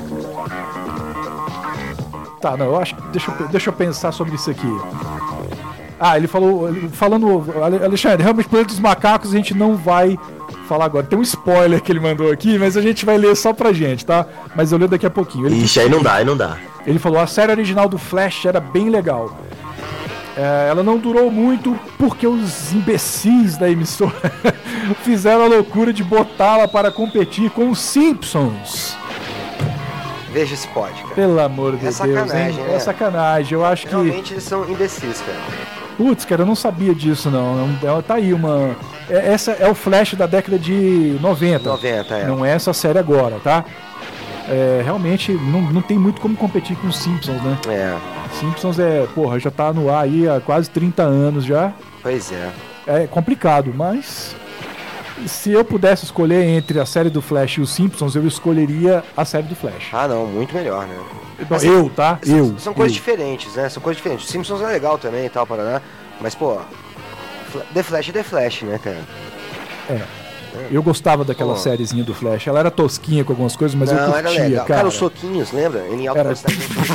Tá, não, eu acho que, deixa eu, deixa eu pensar sobre isso aqui. Ah, ele falou, falando, Alexandre, realmente o planeta dos macacos a gente não vai falar agora. Tem um spoiler que ele mandou aqui, mas a gente vai ler só pra gente, tá? Mas eu leio daqui a pouquinho. Ele
Ixi, aí não dá, aí não dá.
Ele falou, a série original do Flash era bem legal. É, ela não durou muito porque os imbecis da emissora fizeram a loucura de botá-la para competir com os Simpsons.
Veja se pode, cara.
Pelo amor de
é
Deus,
sacanagem,
hein?
Né?
É sacanagem, eu acho
Realmente
que...
Realmente eles são imbecis, cara.
Putz, cara, eu não sabia disso, não. É, tá aí uma... É, essa é o Flash da década de noventa.
noventa, é.
Não é essa série agora, tá? É, realmente, não, não tem muito como competir com os Simpsons, né?
É.
Simpsons é, porra, já tá no ar aí há quase trinta anos já.
Pois é.
É complicado, mas... Se eu pudesse escolher entre a série do Flash e os Simpsons, eu escolheria a série do Flash.
Ah, não, muito melhor, né?
Mas, eu, tá?
São,
eu.
São coisas
eu.
diferentes, né? São coisas diferentes. Simpsons é legal também e tal, Paraná. Mas, pô, The Flash é The Flash, né, cara?
É. Eu gostava daquela pô. sériezinha do Flash. Ela era tosquinha com algumas coisas, mas não, eu curtia,
era legal.
cara.
Cara, os soquinhos, lembra? Ele em alta
era...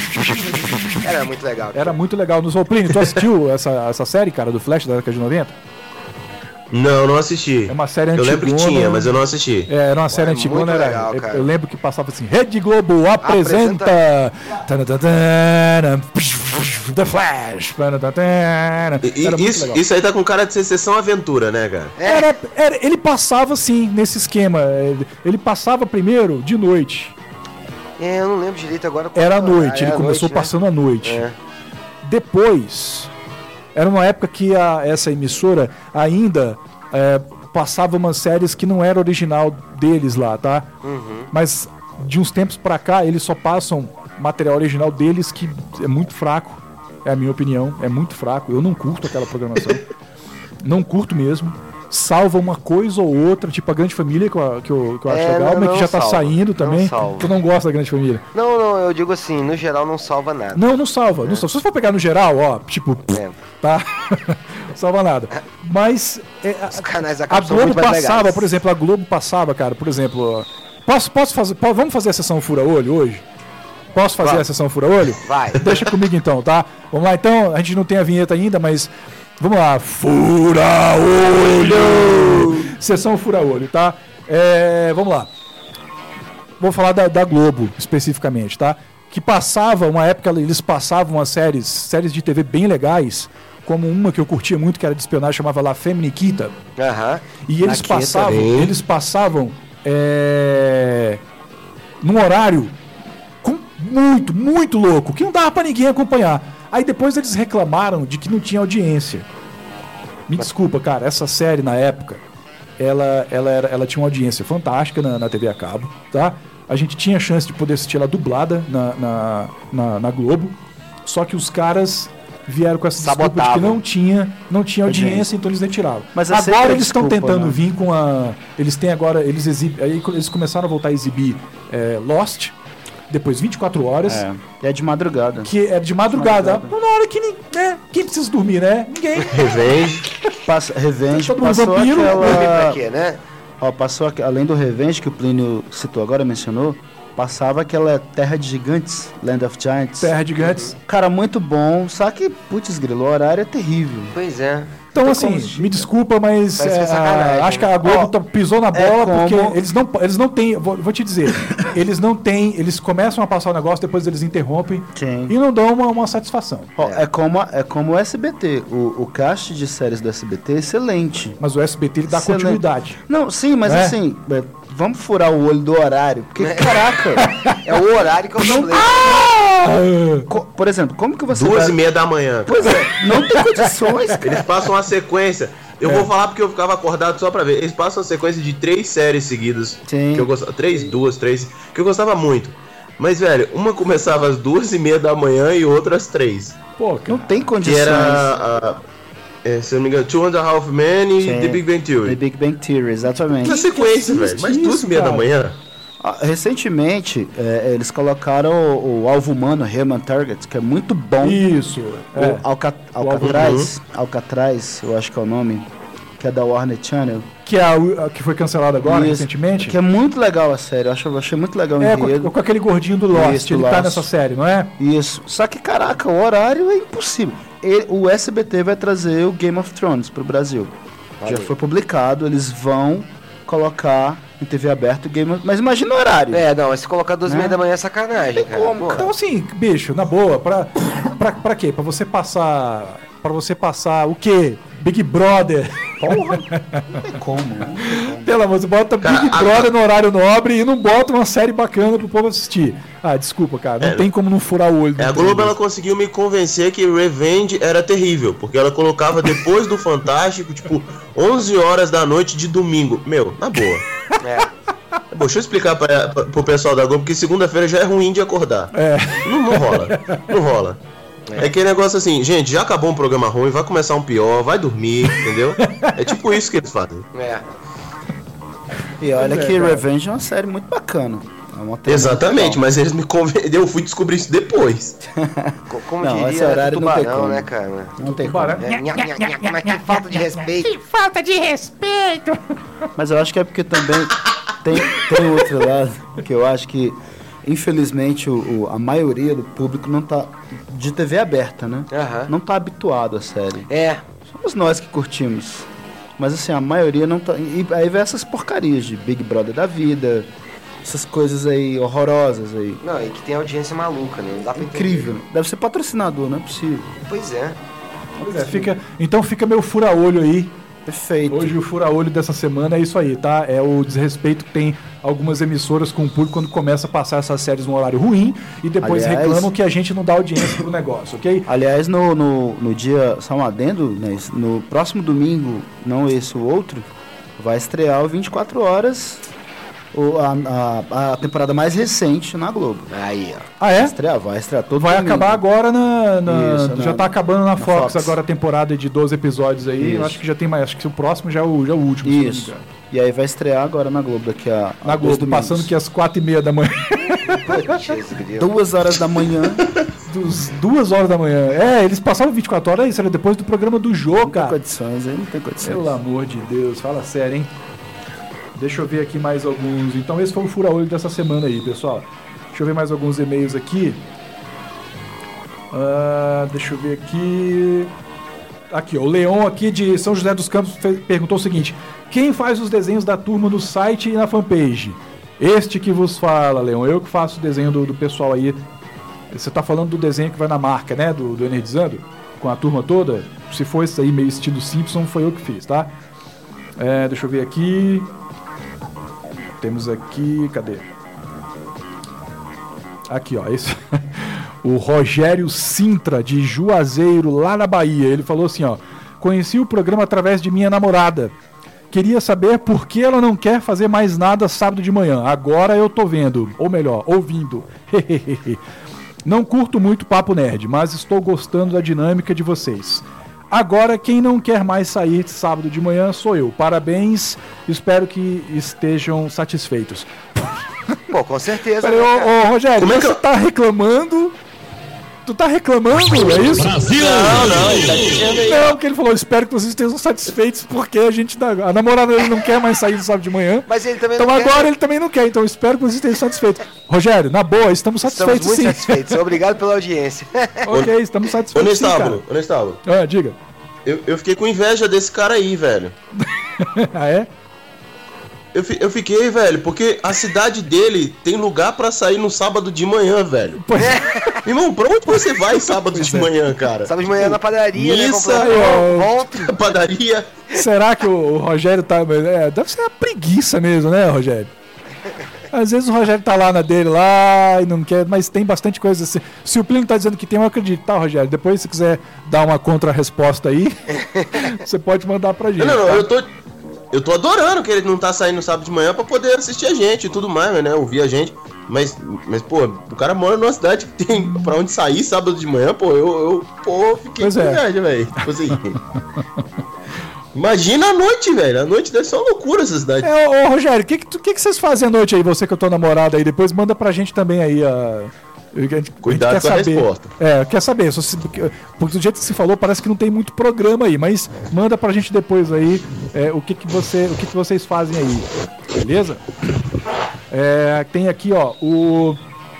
era muito legal. Cara.
Era muito legal. No Plínio, tu assistiu essa, essa série, cara, do Flash da década de noventa?
Não, não assisti.
É uma série antigona.
Eu lembro que tinha, mas eu não assisti.
É, era uma série antigona. Era, legal, eu, eu lembro que passava assim, Rede Globo apresenta, apresenta... The Flash.
E, isso, isso aí tá com cara de ser sessão aventura, né, cara?
Era, era, ele passava assim, nesse esquema. Ele passava primeiro de noite.
É, eu não lembro direito agora.
Era à noite, ele começou
noite,
passando
né?
à noite.
É.
Depois... Era uma época que a, essa emissora ainda é, passava umas séries que não era original deles lá, tá?
Uhum.
Mas de uns tempos pra cá, eles só passam material original deles que é muito fraco. É a minha opinião, é muito fraco. Eu não curto aquela programação. Não curto mesmo. salva uma coisa ou outra, tipo a Grande Família, que eu, que eu, que eu acho
É,
legal,
não,
mas que
não
já tá
salva.
saindo
Não
também.
salva.
Tu não gosta da Grande Família?
Não, não, eu digo assim, no geral não salva nada.
Não, não salva. Não salva. Se você for pegar no geral, ó, tipo,
É.
tá? Não salva nada. Mas é, a,
Os canais
a
acabam são
Globo
muito mais
passava,
legais.
por exemplo, a Globo passava, cara, por exemplo, ó, posso, posso fazer, po- vamos fazer a sessão fura-olho hoje? Posso fazer
Vamos.
a sessão fura-olho?
Vai.
Deixa comigo então, tá? Vamos lá então, a gente não tem a vinheta ainda, mas vamos lá. Fura-olho! Sessão fura-olho, tá? É, vamos lá. Vou falar da, da Globo, especificamente, tá? Que passava, uma época, eles passavam umas séries, séries de T V bem legais, como uma que eu curtia muito, que era de espionagem, chamava La Femme Nikita.
Aham.
E eles
Naqueta,
passavam,
hein?
eles passavam é, num horário com- muito, muito louco, que não dava pra ninguém acompanhar. Aí depois eles reclamaram de que não tinha audiência. Me desculpa, cara, essa série na época, ela, ela, era, ela tinha uma audiência fantástica na, na T V a cabo, tá? A gente tinha chance de poder assistir ela dublada na, na, na, na Globo, só que os caras vieram com essa desculpa de que
Sabotavam.
não tinha, não tinha audiência,
Audiência.
então eles retiravam.
Mas é sempre
agora
a
eles estão
desculpa,
tentando
né?
vir com a... Eles têm agora... Eles exibem, aí eles começaram a voltar a exibir é, Lost, depois vinte e quatro horas,
É, e é de madrugada.
que é de madrugada.
De madrugada.
Na hora que... nin- Né, quem precisa dormir, né? Ninguém.
Revenge.
Passa, Revenge
Todo mundo
passou
vampiro,
Pra
aquela...
quê, né?
Ó, passou aqu- além do Revenge que o Plínio citou agora, mencionou, passava aquela Terra de Gigantes, Land of Giants.
Terra de Gigantes.
Cara, muito bom, só que, putz, grilo, o horário é terrível.
Pois é.
Então,
tem
assim,
como assistir,
me desculpa, mas
Parece que é
é,
sacanagem,
acho que
né?
a Globo
Ó,
tá- pisou na
é
bola
como-
porque eles não, eles não têm. Vou, vou te dizer, eles não têm. Eles começam a passar o negócio, depois eles interrompem
Sim.
e não dão uma, uma satisfação.
Ó, é. como, a- é como o S B T, o, o cast de séries do S B T é excelente.
Mas o S B T ele dá
Excelente.
continuidade.
Não, sim, mas
É?
assim, é, vamos furar o olho do horário, porque,
É.
caraca,
É o horário que é o problema.
co- por exemplo, como que você
Duas
vai-
e meia da manhã.
Pois é, não tem condições, cara.
Eles passam uma sequência. Eu
É.
vou falar porque eu ficava acordado só pra ver. Eles passam uma sequência de três séries seguidas.
Sim.
Que eu gostava. Três, duas, três. Que eu gostava muito. Mas, velho, uma começava às duas e meia da manhã e outra às três.
Pô, cara.
Não tem
Que
condições.
era a. é, se eu não me engano, Two and a Half Men e
Sim.
The Big Bang
The
Theory.
Big Bang Theory, exatamente.
Na sequência, velho. Mas
assiste
duas e meia
isso,
da
cara?
manhã.
Ah, recentemente, é, eles colocaram o, o Alvo Humano, Human Target, que é muito bom.
Isso.
O
É.
Alca,
Alvo
Alcatraz, Alcatraz, eu acho que é o nome, que é da Warner Channel.
Que, é a, a que foi cancelado agora,
Isso,
recentemente.
Que é muito legal a série, eu, acho, eu achei muito legal o
É,
enredo.
com, com aquele gordinho do Lost.
Isso,
ele
do
tá
Lost.
nessa série, não é?
Isso. Só que, caraca, o horário é impossível. E, o S B T vai trazer o Game of Thrones pro Brasil. Já foi publicado, eles vão colocar em T V aberta o Game of... Mas imagina o horário.
É, não, mas se colocar duas e
Né?
meia da manhã é sacanagem, cara.
como,
Porra.
Então, assim, bicho, na boa, pra, pra, pra quê? Pra você passar. Pra você passar o quê? Big Brother.
Porra, não tem como, né?
Pelo amor, você bota
Cara,
Big
a-
Brother no horário nobre e não bota uma série bacana pro povo assistir. Ah, desculpa, cara. Não
É,
tem como não furar o olho. do
É, a
trem
Globo ela
desse.
conseguiu me convencer que Revenge era terrível, porque ela colocava depois do Fantástico, tipo, onze horas da noite de domingo. Meu, na boa.
É.
Bom, deixa eu explicar pra, pra, pro pessoal da Globo que segunda-feira já é ruim de acordar.
É.
Não, não rola. Não rola. É aquele negócio assim, gente, já acabou um programa ruim, vai começar um pior, vai dormir, entendeu? É tipo isso que eles fazem.
É.
E olha
Pois é,
que
cara.
Revenge é uma série muito bacana. É uma trama
Exatamente,
legal.
mas eles me convenceram, eu fui descobrir isso depois.
Co- Como
Não, esse
diria
horário
do
não tem
tubarão,
como.
né, cara?
Não tem
Tubarão.
como.
É, nha, nha, nha, nha, mas que falta de respeito.
Falta de respeito.
Mas eu acho que é porque também tem, tem outro lado que eu acho que, infelizmente, o, o- a maioria do público não tá de T V aberta, né?
Aham.
Não tá habituado à série.
É.
Somos nós que curtimos. Mas assim, a maioria não tá. E aí vem essas porcarias de Big Brother da vida, essas coisas aí horrorosas aí.
Não, e que tem audiência maluca, né? Não dá pra entender.
Incrível. Deve ser patrocinador, não é possível.
Pois é.
Pois é, fica, então fica meu fura-olho aí.
Perfeito.
Hoje o fura-olho dessa semana é isso aí, tá? É o desrespeito que tem algumas emissoras com o público quando começa a passar essas séries num horário ruim e depois
Aliás-
reclamam que a gente não dá audiência pro negócio, ok?
Aliás, no, no, no dia, só um adendo, né, no próximo domingo, não esse o outro, vai estrear o vinte e quatro horas o, a, a, a temporada mais recente na Globo.
Aí, ó.
Ah, é?
Vai estrear, vai estrear todo
Vai
domingo.
acabar agora na. na-
Isso,
já
na-
tá acabando na,
na
Fox,
Fox.
agora a temporada de doze episódios aí. Eu
Isso.
acho que já tem mais. Acho que o próximo já é o, já é o último. se eu não me
Isso.
engano.
E aí vai estrear agora na Globo daqui a. a
Na
dois
Globo,
domingos.
passando que às quatro e meia da manhã.
Putz, grilo.
Duas horas da manhã.
Dos duas horas da manhã. É, eles passavam vinte e quatro horas, isso era depois do programa do jogo,
Não tem
cara.
condições, aí não tem condições.
Pelo amor de Deus, fala sério, hein? Deixa eu ver aqui mais alguns. Então esse foi o fura-olho dessa semana aí, pessoal. Deixa eu ver mais alguns e-mails aqui. Ah, deixa eu ver aqui. Aqui, ó, o Leon aqui de São José dos Campos fez- perguntou o seguinte: quem faz os desenhos da turma no site e na fanpage? Este que vos fala, Leon. Eu que faço o desenho do, do pessoal aí. Você tá falando do desenho que vai na marca, né? Do, do Energizando? Com a turma toda? Se for esse aí meio estilo Simpson, foi eu que fiz, tá? É, deixa eu ver aqui. Temos aqui. Cadê? Aqui, ó. Esse. O Rogério Sintra, de Juazeiro, lá na Bahia. Ele falou assim, ó: conheci o programa através de minha namorada. Queria saber por que ela não quer fazer mais nada sábado de manhã. Agora eu tô vendo, ou melhor, ouvindo. Não curto muito papo nerd, mas estou gostando da dinâmica de vocês. Agora, quem não quer mais sair de sábado de manhã sou eu. Parabéns, espero que estejam satisfeitos.
Pô, com certeza.
Peraí,
né,
ô,
cara?
ô, Rogério,
Como é que
você
eu-
tá reclamando? Tu tá reclamando, é isso?
Não, não, ele tá dizendo aí.
Não, porque ele falou, espero que vocês estejam satisfeitos, porque a gente dá, a namorada dele não quer mais sair do sábado de manhã.
Mas ele também
Então
não
agora
quer.
ele também não quer, então espero que vocês estejam satisfeitos. Rogério, na boa, estamos
Estamos
satisfeitos
muito
sim.
satisfeitos. Obrigado pela audiência.
Ok, estamos satisfeitos sim, cara.
Honestábulo, Honestábulo.
Ah, diga.
Eu, eu fiquei com inveja desse cara aí, velho.
Ah, é?
Eu, fi- eu fiquei, velho, porque a cidade dele tem lugar pra sair no sábado de manhã, velho.
Pois é.
Irmão, pra onde você vai sábado de manhã, cara?
Sábado de manhã na padaria, né?
Missa,
comprando
ó.
pão, volta.
padaria.
Será que o, o Rogério tá... É, deve ser uma preguiça mesmo, né, Rogério? Às vezes o Rogério tá lá na dele, lá, e não quer, mas tem bastante coisa assim. Se o Plínio tá dizendo que tem, eu acredito, tá, Rogério? Depois, se quiser dar uma contra-resposta aí, você pode mandar pra gente.
Não, não,
tá?
eu tô. Eu tô adorando que ele não tá saindo no sábado de manhã pra poder assistir a gente e tudo mais, né? Ouvir a gente. Mas, mas, pô, o cara mora numa cidade que tem pra onde sair sábado de manhã, pô, eu, eu pô, fiquei
Pois
com
é.
inveja, velho. Tipo assim. Imagina a noite, velho. A noite deve ser uma loucura essa cidade.
É, ô, ô, Rogério, o que, que, tu- que, que vocês fazem à noite aí, você que eu tô namorado aí? Depois manda pra gente também aí a. a gente- a gente
Cuidado
quer
com a
saber.
resposta.
É, quer saber. Só se- porque, porque do jeito que você falou, parece que não tem muito programa aí, mas manda pra gente depois aí é, o, que, que, você, o que, que vocês fazem aí. Beleza? É, tem aqui, ó, o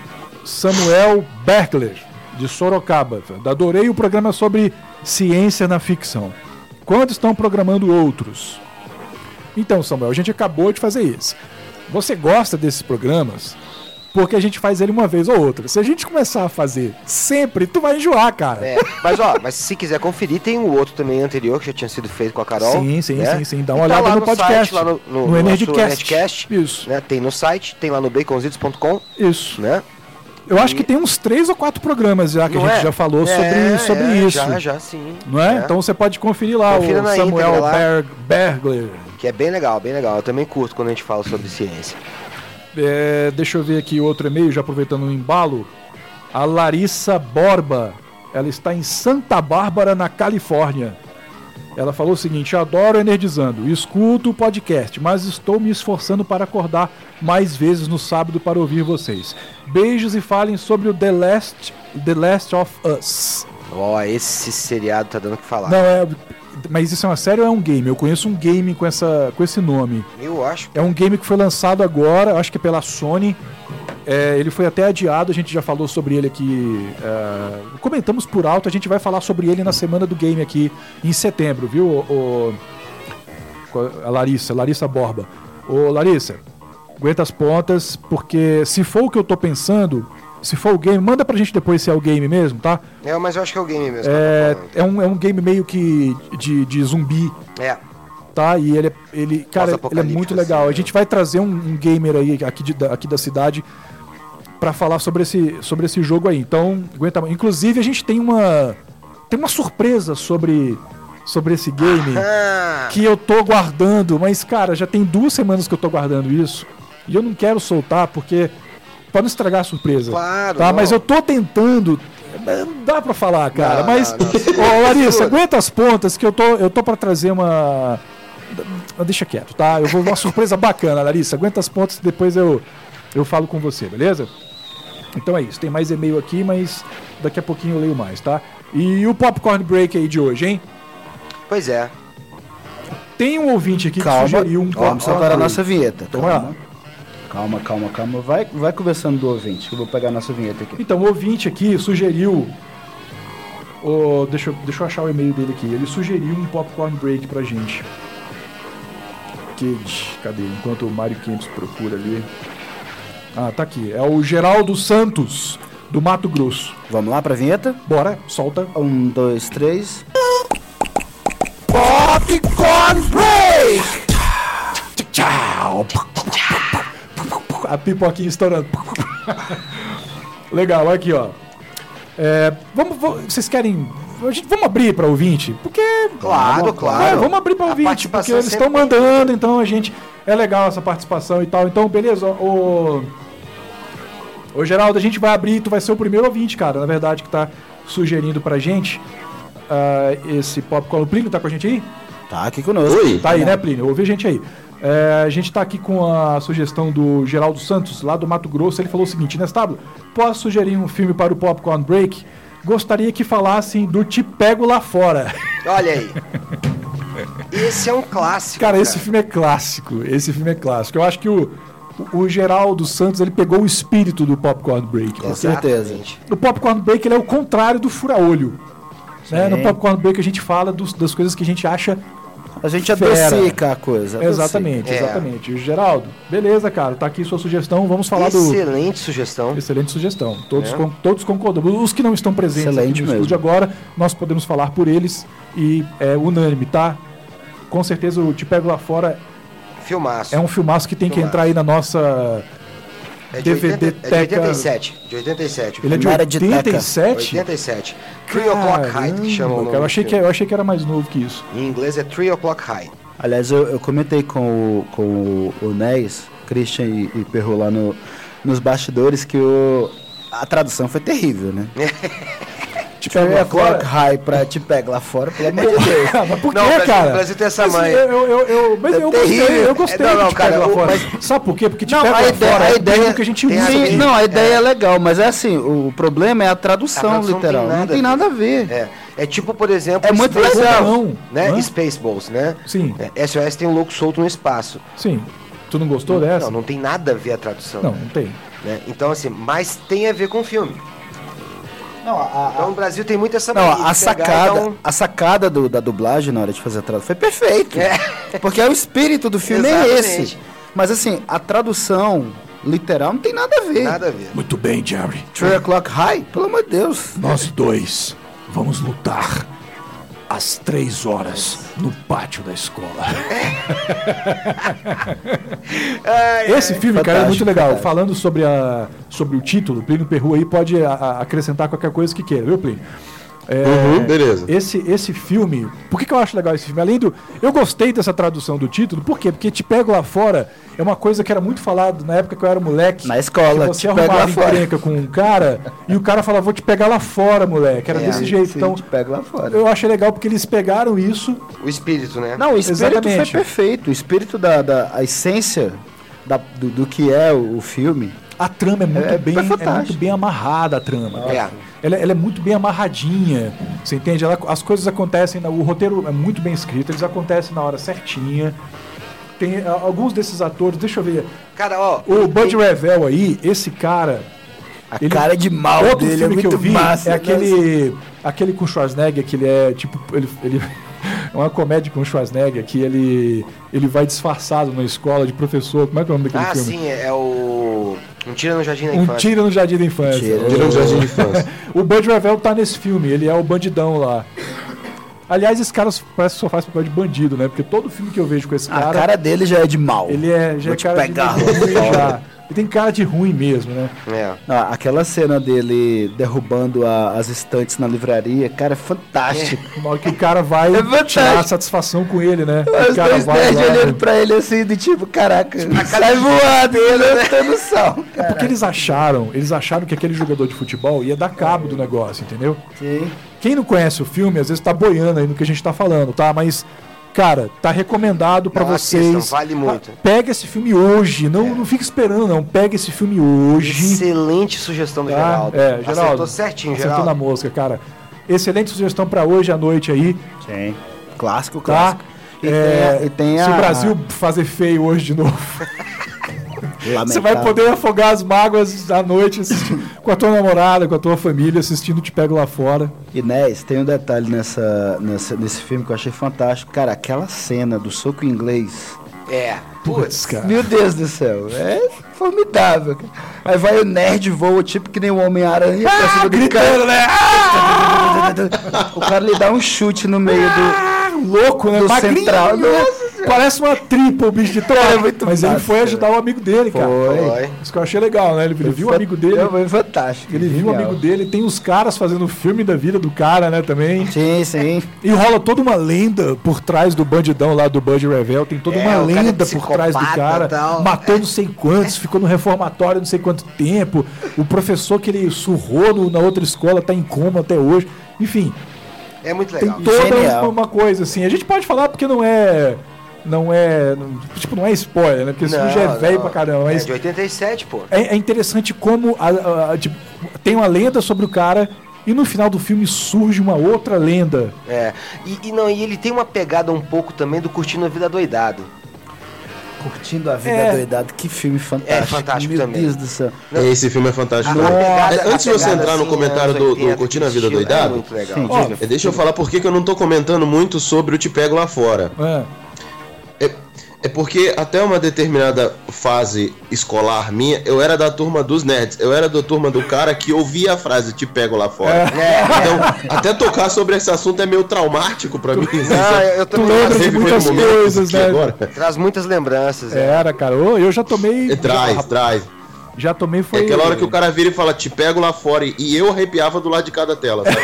Samuel Berkler, de Sorocaba. Adorei o programa sobre ciência na ficção. Quando estão programando outros? Então, Samuel, a gente acabou de fazer isso. Você gosta desses programas? Porque a gente faz ele uma vez ou outra. Se a gente começar a fazer sempre, tu vai enjoar, cara.
É, mas ó, mas se quiser conferir, tem o outro também anterior que já tinha sido feito com a Carol.
Sim, sim,
né?
sim, sim. Dá uma
E tá
olhada
lá
no podcast.
Site, lá no, no,
No
nosso
Energicast.
Energicast,
Isso.
né? Tem no site, tem lá no baconzitos ponto com,
Isso.
né?
Eu acho
E-
que tem uns três ou quatro programas já que
Não
a gente
é?
já falou
É,
sobre, sobre
é,
isso.
Já, já, sim.
Não é?
É.
Então você pode conferir lá
Confira
o
na
Samuel
íntegra lá.
Berg, Bergler.
Que é bem legal, bem legal. Eu também curto quando a gente fala sobre ciência.
É, deixa eu ver aqui outro e-mail, já aproveitando o embalo. A Larissa Borba, ela está em Santa Bárbara, na Califórnia. Ela falou o seguinte: adoro Energizando, escuto o podcast, mas estou me esforçando para acordar mais vezes no sábado para ouvir vocês. Beijos e falem sobre o The Last, The Last of Us.
Ó, esse seriado tá dando o que falar.
Não, é. Mas isso é uma série ou é um game? Eu conheço um game com, essa, com esse nome.
Eu acho.
É um game que foi lançado agora, acho que é pela Sony. É, ele foi até adiado, a gente já falou sobre ele aqui. É, comentamos por alto, a gente vai falar sobre ele na semana do game aqui em setembro, viu? O, o- a Larissa, Larissa Borba. Ô Larissa, aguenta as pontas, porque se for o que eu tô pensando, se for o game, manda pra gente depois se é o game mesmo, tá?
É, mas eu acho que é o game mesmo.
É,
que eu tô
é, um, é um game meio que de, de zumbi.
falando. É.
Tá, e ele, é- ele cara, ele é
Pós-apocalíptico,
muito legal.
assim,
A gente vai trazer um, um gamer aí aqui, de, da- aqui da cidade pra falar sobre esse, sobre esse jogo aí. Então, aguenta. Inclusive, a gente tem uma tem uma surpresa sobre sobre esse game
Ah,
que eu tô guardando, mas cara, já tem duas semanas que eu tô guardando isso. E eu não quero soltar porque pra não estragar a surpresa.
Claro,
tá?
não.
Mas eu tô tentando. Não dá pra falar, cara.
Não,
mas,
não,
ô, Larissa, aguenta as pontas que eu tô, eu tô pra trazer uma. Deixa quieto, tá? Eu vou uma surpresa bacana, Larissa. Aguenta as pontas que depois eu, eu falo com você, beleza? Então é isso. Tem mais e-mail aqui, mas daqui a pouquinho eu leio mais, tá? E o Popcorn Break aí de hoje, hein?
Pois é.
Tem um ouvinte aqui
Calma,
que sugeriu um
vamos agora a nossa vinheta.
Vamos lá.
Calma, calma, calma. Vai, vai conversando do ouvinte, que eu vou pegar a nossa vinheta aqui.
Então, o ouvinte aqui sugeriu. Oh, deixa, eu, deixa eu achar o e-mail dele aqui. Ele sugeriu um Popcorn Break pra gente. Que, cadê? Enquanto o Mário Campos procura ali. Ah, tá aqui. É o Geraldo Santos, do Mato Grosso.
Vamos lá pra vinheta?
Bora, solta.
Um, dois, três.
Popcorn Break! Tchau! A pipoquinha estourando. Legal, aqui, ó. É, vamos, vamos, vocês querem... A gente, vamos abrir para ouvinte? Porque...
Claro,
vamos,
claro.
É, vamos abrir para ouvinte, porque eles estão mandando, então a gente... É legal essa participação e tal. Então, beleza, o... Ô, Geraldo, a gente vai abrir, tu vai ser o primeiro ouvinte, cara, na verdade, que tá sugerindo pra gente uh, esse popcorn. O Plínio tá com a gente aí?
Tá aqui conosco.
Oi. Tá aí, né, Plínio? Ouvi a gente aí. É, a gente tá aqui com a sugestão do Geraldo Santos, lá do Mato Grosso. Ele falou o seguinte: Nestábulo, posso sugerir um filme para o Popcorn Break? Gostaria que falassem do Te Pego Lá Fora.
Olha aí. Esse é um clássico.
Cara,
cara,
esse filme é clássico. Esse filme é clássico. Eu acho que o, o Geraldo Santos, ele pegou o espírito do Popcorn Break.
Com certeza.
O Popcorn Break, ele é o contrário do fura-olho. Né? No Popcorn Break a gente fala dos, das coisas que a gente acha...
A gente
fera.
adocica a coisa.
Exatamente,
É.
exatamente. Geraldo, beleza, cara. Tá aqui sua sugestão. Vamos falar do...
Excelente sugestão.
Excelente sugestão. Todos,
É.
con- todos concordamos. Os que não estão presentes
Excelente
aqui no
mesmo.
estúdio agora, nós podemos falar por eles e é unânime, tá? Com certeza o Te Pego Lá Fora
Filmaço.
é um filmaço que tem que
Filmaço.
entrar aí na nossa
É de
D V D
oitenta, é de
teca.
oitenta e sete. De oitenta e sete.
Ele é de
Não era de
oitenta e sete?
oitenta e sete. Three O'Clock High, que chama o
Caramba,
nome
cara, eu achei
do
que
filme.
eu achei que era mais novo que isso.
Em inglês é Three O'Clock High.
Aliás, eu, eu comentei com o, com o, o Nés, Christian e, e Perro lá no, nos bastidores que o, a tradução foi terrível, né?
Te Pego Lá Fora?
High pra Te Pego Lá Fora, pelo amor de Deus.
Ah, mas por
Não,
que,
o Brasil-
cara?
o Brasil tem essa
Mas
manha.
Eu, eu, eu, mas
É
eu gostei,
terrível.
eu gostei
É, não,
de
não,
Te
cara,
Pego Lá
o-
Fora.
mas-
Sabe por quê? Porque Te
Não,
Pego
a
Lá
ideia-
Fora
a
é um
ideia-
termo que a gente
tem
usa
a-
aqui.
Sim, não, a ideia é. legal, mas é assim, o problema é a tradução,
A tradução
literal. Não tem nada a ver.
É, é tipo, por exemplo,
É muito
Space-
legal.
Não,
né?
Hã?
Spaceballs, né?
Sim,
É, S O S tem um louco solto no espaço.
sim. Tu não gostou dessa?
Não, não tem nada a ver a tradução.
Não, não tem.
Né? Então, assim, mas tem a ver com o filme.
Não, a,
Então, o Brasil tem muito essa
Não,
mania
a
de pegar
sacada,
e dar um-
a sacada do- da dublagem na hora de fazer a tradução foi perfeito.
É.
Porque é o espírito do filme é
Exatamente.
esse. Mas assim, a tradução literal não tem nada a ver.
Nada a ver.
Muito bem, Jerry.
Three O'Clock High, pelo amor de Deus.
Nós dois vamos lutar às três horas no pátio da escola. Esse filme, cara, é muito
Fantástico,
legal.
fantástico.
Falando sobre, a, sobre o título, Plínio Perru aí pode a- a- acrescentar qualquer coisa que queira, viu, Plínio? É,
Uhum, beleza.
Esse, esse filme, por que, que eu acho legal esse filme? Além do. Eu gostei dessa tradução do título, por quê? Porque Te Pego Lá Fora é uma coisa que era muito falado na época que eu era moleque.
Na escola,
que você
Te Pego
arrumava
Lá Fora.
encrenca com um cara e o cara falava, vou te pegar lá fora, moleque. Era
É,
desse jeito.
Sim,
Então,
te pego lá fora.
eu achei legal porque eles pegaram isso.
O espírito, né?
Não, o espírito
Exatamente.
foi perfeito. O espírito da, da a essência da- do, do que é o, o filme.
A trama é muito,
É,
bem,
foi
é
fantástico.
muito bem amarrada, a trama.
É.
Ela, ela é muito bem amarradinha, você entende? Ela- as coisas acontecem, na- o roteiro é muito bem escrito, eles acontecem na hora certinha. Tem a- alguns desses atores, deixa eu ver.
Cara, ó.
O Bud Revell aí, esse cara.
A
Ele-
cara de mal
Outro
dele é
filme que
muito
eu vi
massa.
é
né?
aquele, aquele com Schwarzenegger, que ele é tipo. Ele, ele, é uma comédia com Schwarzenegger, que ele, ele vai disfarçado na escola de professor. Como é que é o nome daquele
Ah,
filme?
sim, é o. Um tiro no Jardim da
Um
Infância.
Tiro no Jardim da Infância.
Tiro
O-
Tira no Jardim de Infância.
O Bud Revell tá nesse filme, ele é o bandidão lá. Aliás, esse cara parece que só faz papel de bandido, né? Porque todo filme que eu vejo com esse
A
cara,
cara dele já é de mal.
ele é já
Vou
é
te
cara
pegar
de
lá
bandido
fora.
já. Ele tem cara de ruim mesmo, né?
É.
Ah, aquela cena dele derrubando a- as estantes na livraria, cara, é fantástico.
Na hora que o cara vai
É fantástico.
tirar satisfação com ele, né?
Os
O cara
dois
vai
nerds
lá,
olhando pra ele assim, de tipo, caraca, sai voando, e ele não tem noção.
É porque eles acharam, eles acharam que aquele jogador de futebol ia dar cabo do negócio, entendeu?
Sim.
Quem não conhece o filme, às vezes tá boiando aí no que a gente tá falando, tá? Mas, cara, tá recomendado pra
Não,
vocês.
assistam, vale muito.
Pega esse filme hoje, não, não fica esperando, não. Pega esse filme hoje.
Excelente sugestão do
Tá?
Geraldo.
É, Geraldo.
Acertou certinho,
Acertou
Geraldo.
na mosca, cara. Excelente sugestão pra hoje à noite aí,
Sim. Clássico,
tá?
clássico. E
É,
tem a- e tem
se
a-
o Brasil fazer feio hoje de novo, você
Lamentável.
vai poder afogar as mágoas à noite assistindo, com a tua namorada, com a tua família, assistindo Te Pego Lá Fora.
Inés, tem um detalhe nessa, nessa, nesse filme que eu achei fantástico. Cara, aquela cena do soco inglês.
É.
Putz, cara.
Meu Deus do céu, é formidável. cara. Aí vai o nerd voa, tipo que nem o Homem-Aranha pra cima do cara.
né?
O cara lhe dá um chute no meio do.
Ah, louco, né?
Do
Magrinho,
central,
né? Parece uma tripa o bicho de
Cara,
troca.
é muito
Mas ele
massa,
foi
cara.
ajudar o amigo dele, cara.
Foi.
Isso que eu achei legal, né? Ele, ele viu o amigo dele.
Foi fantástico.
Ele viu o
genial.
amigo dele, tem os caras fazendo filme da vida do cara, né, também.
Sim, sim.
E rola toda uma lenda por trás do bandidão lá do Bud Revel. Tem toda
É,
uma
o cara é
lenda por trás do
psicopata
cara.
e tal.
Matou não sei quantos, ficou no reformatório não sei quanto tempo. O professor que ele surrou no- na outra escola tá em coma até hoje. Enfim,
É muito
tem
legal.
toda
Genial.
uma, uma coisa assim. A gente pode falar porque não é. Não é. não- tipo, não é spoiler, né? Porque esse filme já é
Não,
velho
não.
pra caramba.
É
Mas
de oitenta e sete, pô.
é, é interessante como a- a- a- tipo, tem uma lenda sobre o cara e no final do filme surge uma outra lenda.
É. E, e não, e ele tem uma pegada um pouco também do Curtindo a Vida Doidado.
Curtindo a vida
É.
doidado, que filme fantástico.
É fantástico
Meu
também.
Deus do céu.
Esse filme é fantástico.
A
também.
pegada-
É, Antes de
a
você
pegada,
entrar no
assim,
comentário
anos
do,
oitenta,
do Curtindo a Vida
estilo,
Doidado,
É muito legal.
Sim,
Ó,
diga.
é, deixa eu falar por que que eu não tô comentando muito sobre o Te Pego Lá Fora.
É.
É, é porque até uma determinada fase escolar minha, eu era da turma dos nerds. Eu era da turma do cara que ouvia a frase Te Pego Lá Fora. Então, até tocar sobre esse assunto é meio traumático pra mim.
Não, eu, eu
Tu
também
lembra de
Teve
muitas
um momento
coisas,
aqui
né?
agora.
traz muitas lembranças. É.
Era, cara. Ô, eu já tomei.
É, Traz,
já,
traz.
já tomei foi.
É aquela hora que o cara vira e fala, te pego lá fora, e- e eu arrepiava do lado de cada tela, sabe?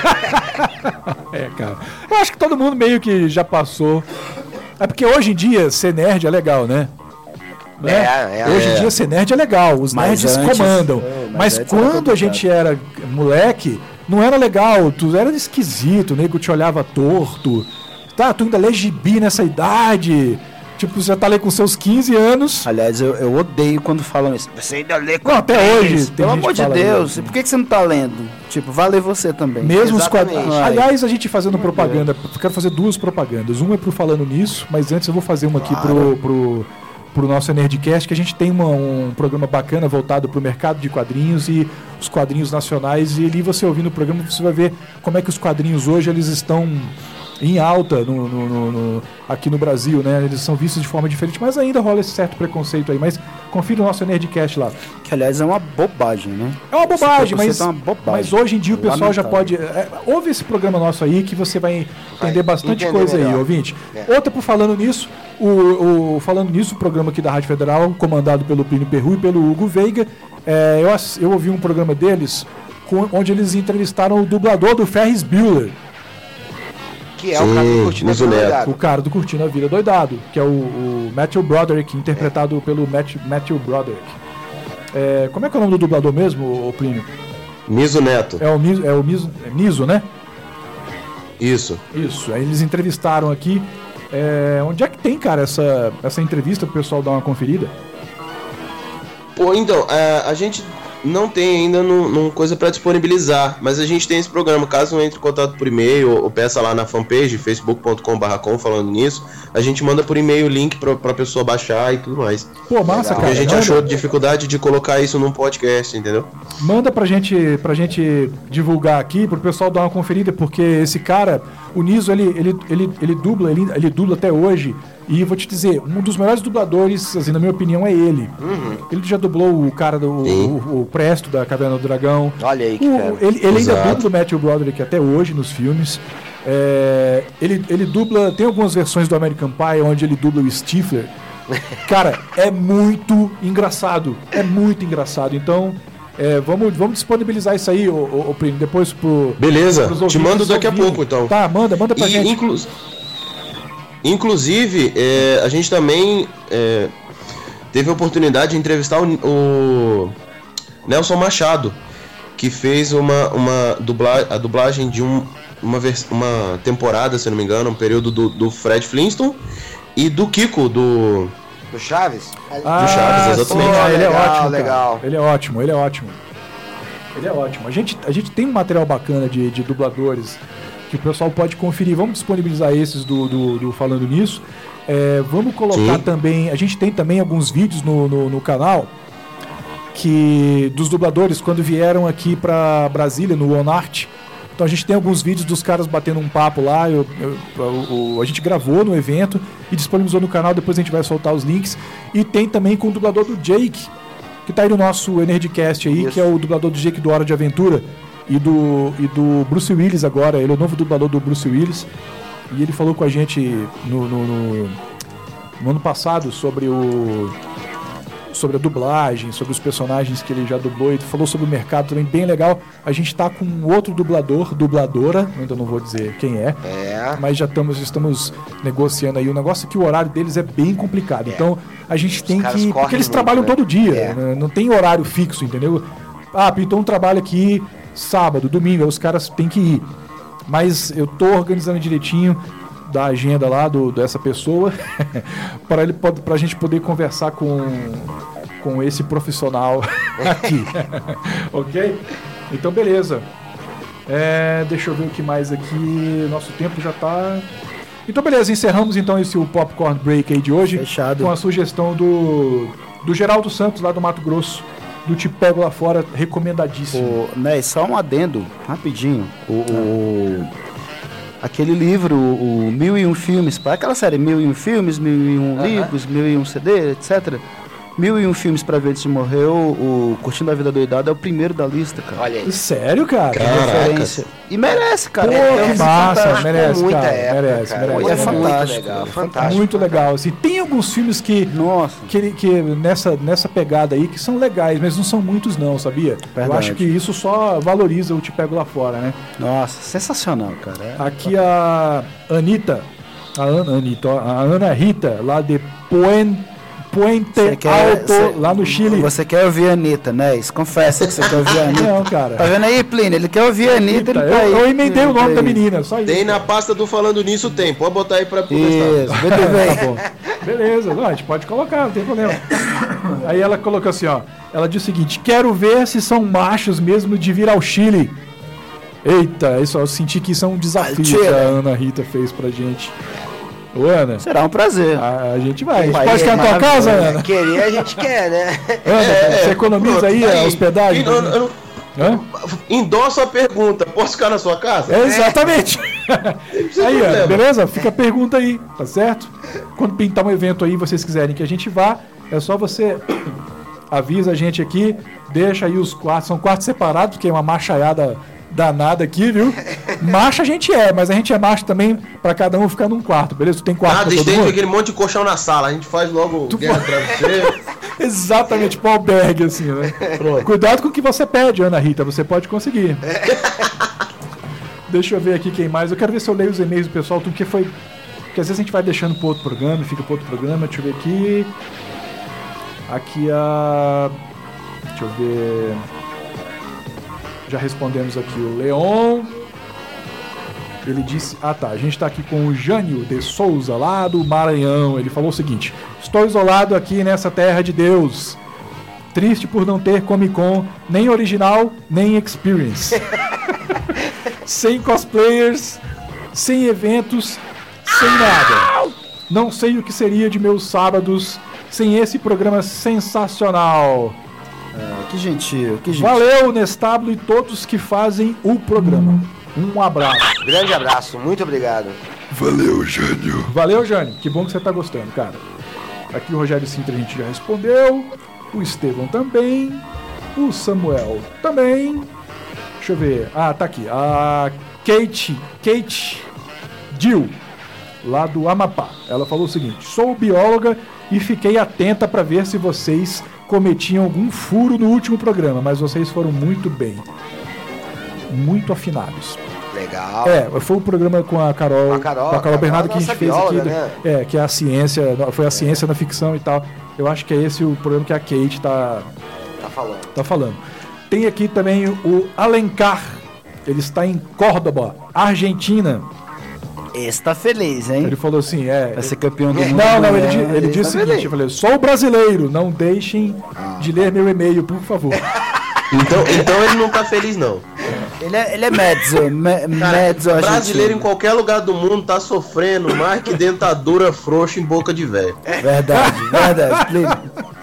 É, cara. Eu acho que todo mundo meio que já passou. É porque hoje em dia ser nerd é legal, né? Né?
É, é,
hoje em
é.
dia ser nerd é legal, os
Mas
nerds
antes-
comandam.
é, mas
mas
antes era
quando a gente era moleque, não era legal, tu era esquisito, o nego te olhava torto. Tá, tu ainda lê gibi nessa idade. Tipo, você já tá ali com seus quinze anos.
Aliás, eu, eu odeio quando falam isso. Você ainda lê
Não, até hoje.
isso?
tem
Pelo
gente
amor
que
de
fala
Deus,
isso.
por que, que você não tá lendo? Tipo, vai ler você também.
Mesmo os
Exatamente.
quadrinhos. Aliás, a gente fazendo propaganda, eu quero fazer duas propagandas. Uma é pro Falando Nisso, mas antes eu vou fazer uma aqui pro, pro, pro nosso Nerdcast, que a gente tem uma- um programa bacana voltado pro mercado de quadrinhos e os quadrinhos nacionais. E ali você ouvindo o programa, você vai ver como é que os quadrinhos hoje eles estão em alta no, no- no- no- aqui no Brasil, né? Eles são vistos de forma diferente, mas ainda rola esse certo preconceito aí. Mas confira o nosso Nerdcast lá.
Que, aliás, é uma bobagem, né?
É uma bobagem,
Esse
mas,
preconceito é uma bobagem.
mas hoje em dia o pessoal já
Lamentável.
pode. É, ouve esse programa nosso aí que você vai entender
Vai
bastante
entender
coisa aí,
melhor.
ouvinte.
É.
Outra por Falando Nisso, o, o Falando Nisso, o programa aqui da Rádio Federal, comandado pelo Plínio Perru e pelo Hugo Veiga. É, eu, ass- eu ouvi um programa deles com- onde eles entrevistaram o dublador do Ferris Bueller,
Que é o cara do
Sim,
Curtindo a
Niso
Vida
Neto.
o
Doidado.
cara do Curtindo a Vida Doidado, que é o, o Matthew Broderick, interpretado pelo Matt, Matthew Broderick. É, como é que é o nome do dublador mesmo, o Plínio?
Miso Neto.
É o, Miso- é o Miso, é Niso, né?
Isso.
Isso, aí eles entrevistaram aqui. É, onde é que tem, cara, essa, essa entrevista pro pessoal dar uma conferida?
Pô, então, é, a gente não tem ainda num, num coisa pra disponibilizar, mas a gente tem esse programa. Caso entre em contato por e-mail ou, ou peça lá na fanpage, facebook ponto com barra com falando nisso, a gente manda por e-mail o link pra, pra pessoa baixar e tudo mais.
Pô, massa,
Legal.
cara.
Porque a gente
manda,
achou dificuldade de colocar isso num podcast, entendeu?
manda pra gente, pra gente divulgar aqui, pro pessoal dar uma conferida, porque esse cara, o Niso, ele, ele, ele, ele dubla, ele, ele dubla até hoje. E vou te dizer, um dos melhores dubladores, assim, na minha opinião, é ele. Ele já dublou o cara do
Sim.
o, o Presto da Caverna do Dragão.
Olha aí que
O-
fera.
ele ele ainda
Exato.
dubla o Matthew Broderick até hoje nos filmes. É, ele, ele dubla. Tem algumas versões do American Pie onde ele dubla o Stifler. Cara, é muito engraçado. É muito engraçado. Então, é, vamos, vamos disponibilizar isso aí, ô, ô, ô Plínio, depois pro.
Beleza, te mando daqui a pouco então.
Tá, manda, manda pra
e,
gente.
Inclu... Inclusive, é, a gente também é, teve a oportunidade de entrevistar o, o Nelson Machado, que fez uma, uma dubla, a dublagem de um, uma, vers, uma temporada, se não me engano, um período do, do Fred Flintstone e do Kiko, do...
Do Chaves?
Ah,
do Chaves, exatamente.
Sim, ele
legal,
é ótimo,
legal.
Cara. Ele é ótimo, ele é ótimo. Ele é ótimo. A gente, a gente tem um material bacana de, de dubladores que o pessoal pode conferir. Vamos disponibilizar esses do, do, do Falando Nisso. É, vamos colocar Sim. também... A gente tem também alguns vídeos no, no, no canal que dos dubladores quando vieram aqui pra Brasília, no OneArt. Então a gente tem alguns vídeos dos caras batendo um papo lá. Eu, eu, eu, a gente gravou no evento e disponibilizou no canal. Depois a gente vai soltar os links. E tem também com o dublador do Jake, que tá aí no nosso Nerdcast aí, Isso. que é o dublador do Jake do Hora de Aventura. E do, e do Bruce Willis agora. Ele é o novo dublador do Bruce Willis. E ele falou com a gente no, no, no, no ano passado sobre o... sobre a dublagem, sobre os personagens que ele já dublou, e falou sobre o mercado também, bem legal. A gente tá com outro dublador, dubladora, ainda não vou dizer quem é,
é. mas
já estamos, estamos negociando aí. O negócio é que o horário deles é bem complicado, é. então a gente os tem que... Porque eles muito, trabalham né? todo dia, é. né? Não tem horário fixo, entendeu? Ah, então um trabalho aqui sábado, domingo, os caras têm que ir. Mas eu tô organizando direitinho da agenda lá do, dessa pessoa para ele para a gente poder conversar com, com esse profissional aqui. Ok? Então beleza. É, deixa eu ver o que mais aqui. Nosso tempo já tá. Então beleza, encerramos então esse o Popcorn Break aí de hoje.
Fechado.
Com a sugestão do, do Geraldo Santos lá do Mato Grosso, do Te Pego Lá Fora, recomendadíssimo.
O, né, só um adendo rapidinho. O, o aquele livro, o Mil e Um Filmes, para aquela série Mil e Um Filmes, Mil e Um uh-huh. Livros, Mil e Um C D, etcétera. Mil e Um Filmes pra Ver Antes de Morrer, o Curtindo a Vida Doidada é o primeiro da lista, cara.
Olha aí.
Sério, cara?
Referência. E merece, cara.
Pô,
é,
que massa, merece,
muita
cara.
Época,
merece,
cara.
merece.
É,
é
fantástico.
Muito legal,
fantástico. Muito legal. Assim, tem alguns filmes que,
Nossa.
que, que nessa, nessa pegada aí que são legais, mas não são muitos não, sabia?
Verdade.
Eu acho que isso só valoriza o Te Pego Lá Fora, né?
Nossa, sensacional, cara. É.
Aqui a Anitta, a Ana, Anitta, a Ana Rita, lá de Poen Puente
quer,
Alto,
cê,
lá no Chile.
Você quer ouvir a Anitta, né? Isso, confessa que você quer ouvir a Anitta.
Não, cara.
Tá vendo aí, Plínio? Ele quer ouvir a Anitta, ele tá
eu,
aí.
eu emendei o nome da menina, só isso.
Tem na pasta do Falando Nisso, tem. Pode botar aí pra
Isso, muito bem.
Tá bom. Beleza, não, a gente pode colocar, não tem problema. Aí ela colocou assim, ó. Ela diz o seguinte: quero ver se são machos mesmo de vir ao Chile. Eita, isso, eu senti que isso é um desafio que a Ana Rita fez pra gente. Ô, Ana.
Será um prazer.
A, a gente vai. A gente
Vai,
pode ficar
é
na tua casa, Ana?
Querer a gente quer, né?
Ana,
É,
você economiza
pronto,
aí
aí,
a hospedagem?
e não- eu não-
Hã?
Endossa a pergunta. Posso ficar na sua casa?
É, exatamente.
Sem
Aí,
problema.
Ana, beleza? Fica a pergunta aí, tá certo? Quando pintar um evento aí, vocês quiserem que a gente vá, é só você avisa a gente aqui, deixa aí os quartos, são quartos separados, porque é uma machaiada danada aqui, viu? Macho a gente é, mas a gente é macho também pra cada um ficar num quarto, beleza? Tu tem quarto
Nada,
pra todo
estende
mundo?
aquele monte de colchão na sala. A gente faz logo
Tu
guerra
fa-
travesseiro.
Exatamente, tipo um albergue, assim, né? Cuidado com o que você pede, Ana Rita, você pode conseguir. Deixa eu ver aqui quem mais. Eu quero ver se eu leio os e-mails do pessoal, tudo que foi. Porque às vezes a gente vai deixando pro outro programa, fica pro outro programa. Deixa eu ver aqui. Aqui a. Deixa eu ver. Já respondemos aqui o Leon. Ele disse... Ah, tá. A gente tá aqui com o Jânio de Souza, lá do Maranhão. Ele falou o seguinte: estou isolado aqui nessa terra de Deus. Triste por não ter Comic Con, nem original, nem experience. Sem cosplayers, sem eventos, sem nada. Não sei o que seria de meus sábados sem esse programa sensacional.
Ah, que gentil, que gentil.
Valeu, Nestablo e todos que fazem o programa. Um abraço.
Grande abraço, muito obrigado.
Valeu, Jânio.
Valeu, Jânio. Que bom que você tá gostando, cara. Aqui o Rogério Sintra a gente já respondeu. O Estevão também. O Samuel também. Deixa eu ver. Ah, tá aqui. A Kate, Kate Jill, lá do Amapá. Ela falou o seguinte: sou bióloga e fiquei atenta para ver se vocês cometiam algum furo no último programa, mas vocês foram muito bem. Muito afinados.
Legal.
É, foi o programa com a Carol,
com a Carol,
com a Carol Bernardo que a gente fez
bióloga,
aqui.
né?
É, que é a ciência, foi a ciência na ficção e tal. Eu acho que é esse o programa que a Kate tá,
tá falando.
Tá falando. Tem aqui também o Alencar. Ele está em Córdoba, Argentina.
Esse tá feliz, hein?
Ele falou assim, é...
Vai ser campeão do mundo.
Não, não, ele,
né?
di- ele disse o seguinte, eu falei, sou brasileiro, não deixem de ler meu e-mail, por favor.
Então, então ele não tá feliz, não.
Ele é, ele é mezzo, me,
Cara,
mezzo
brasileiro
argentino.
em qualquer lugar do mundo tá sofrendo mais que dentadura frouxa em boca de velho.
Verdade, verdade. Plínio.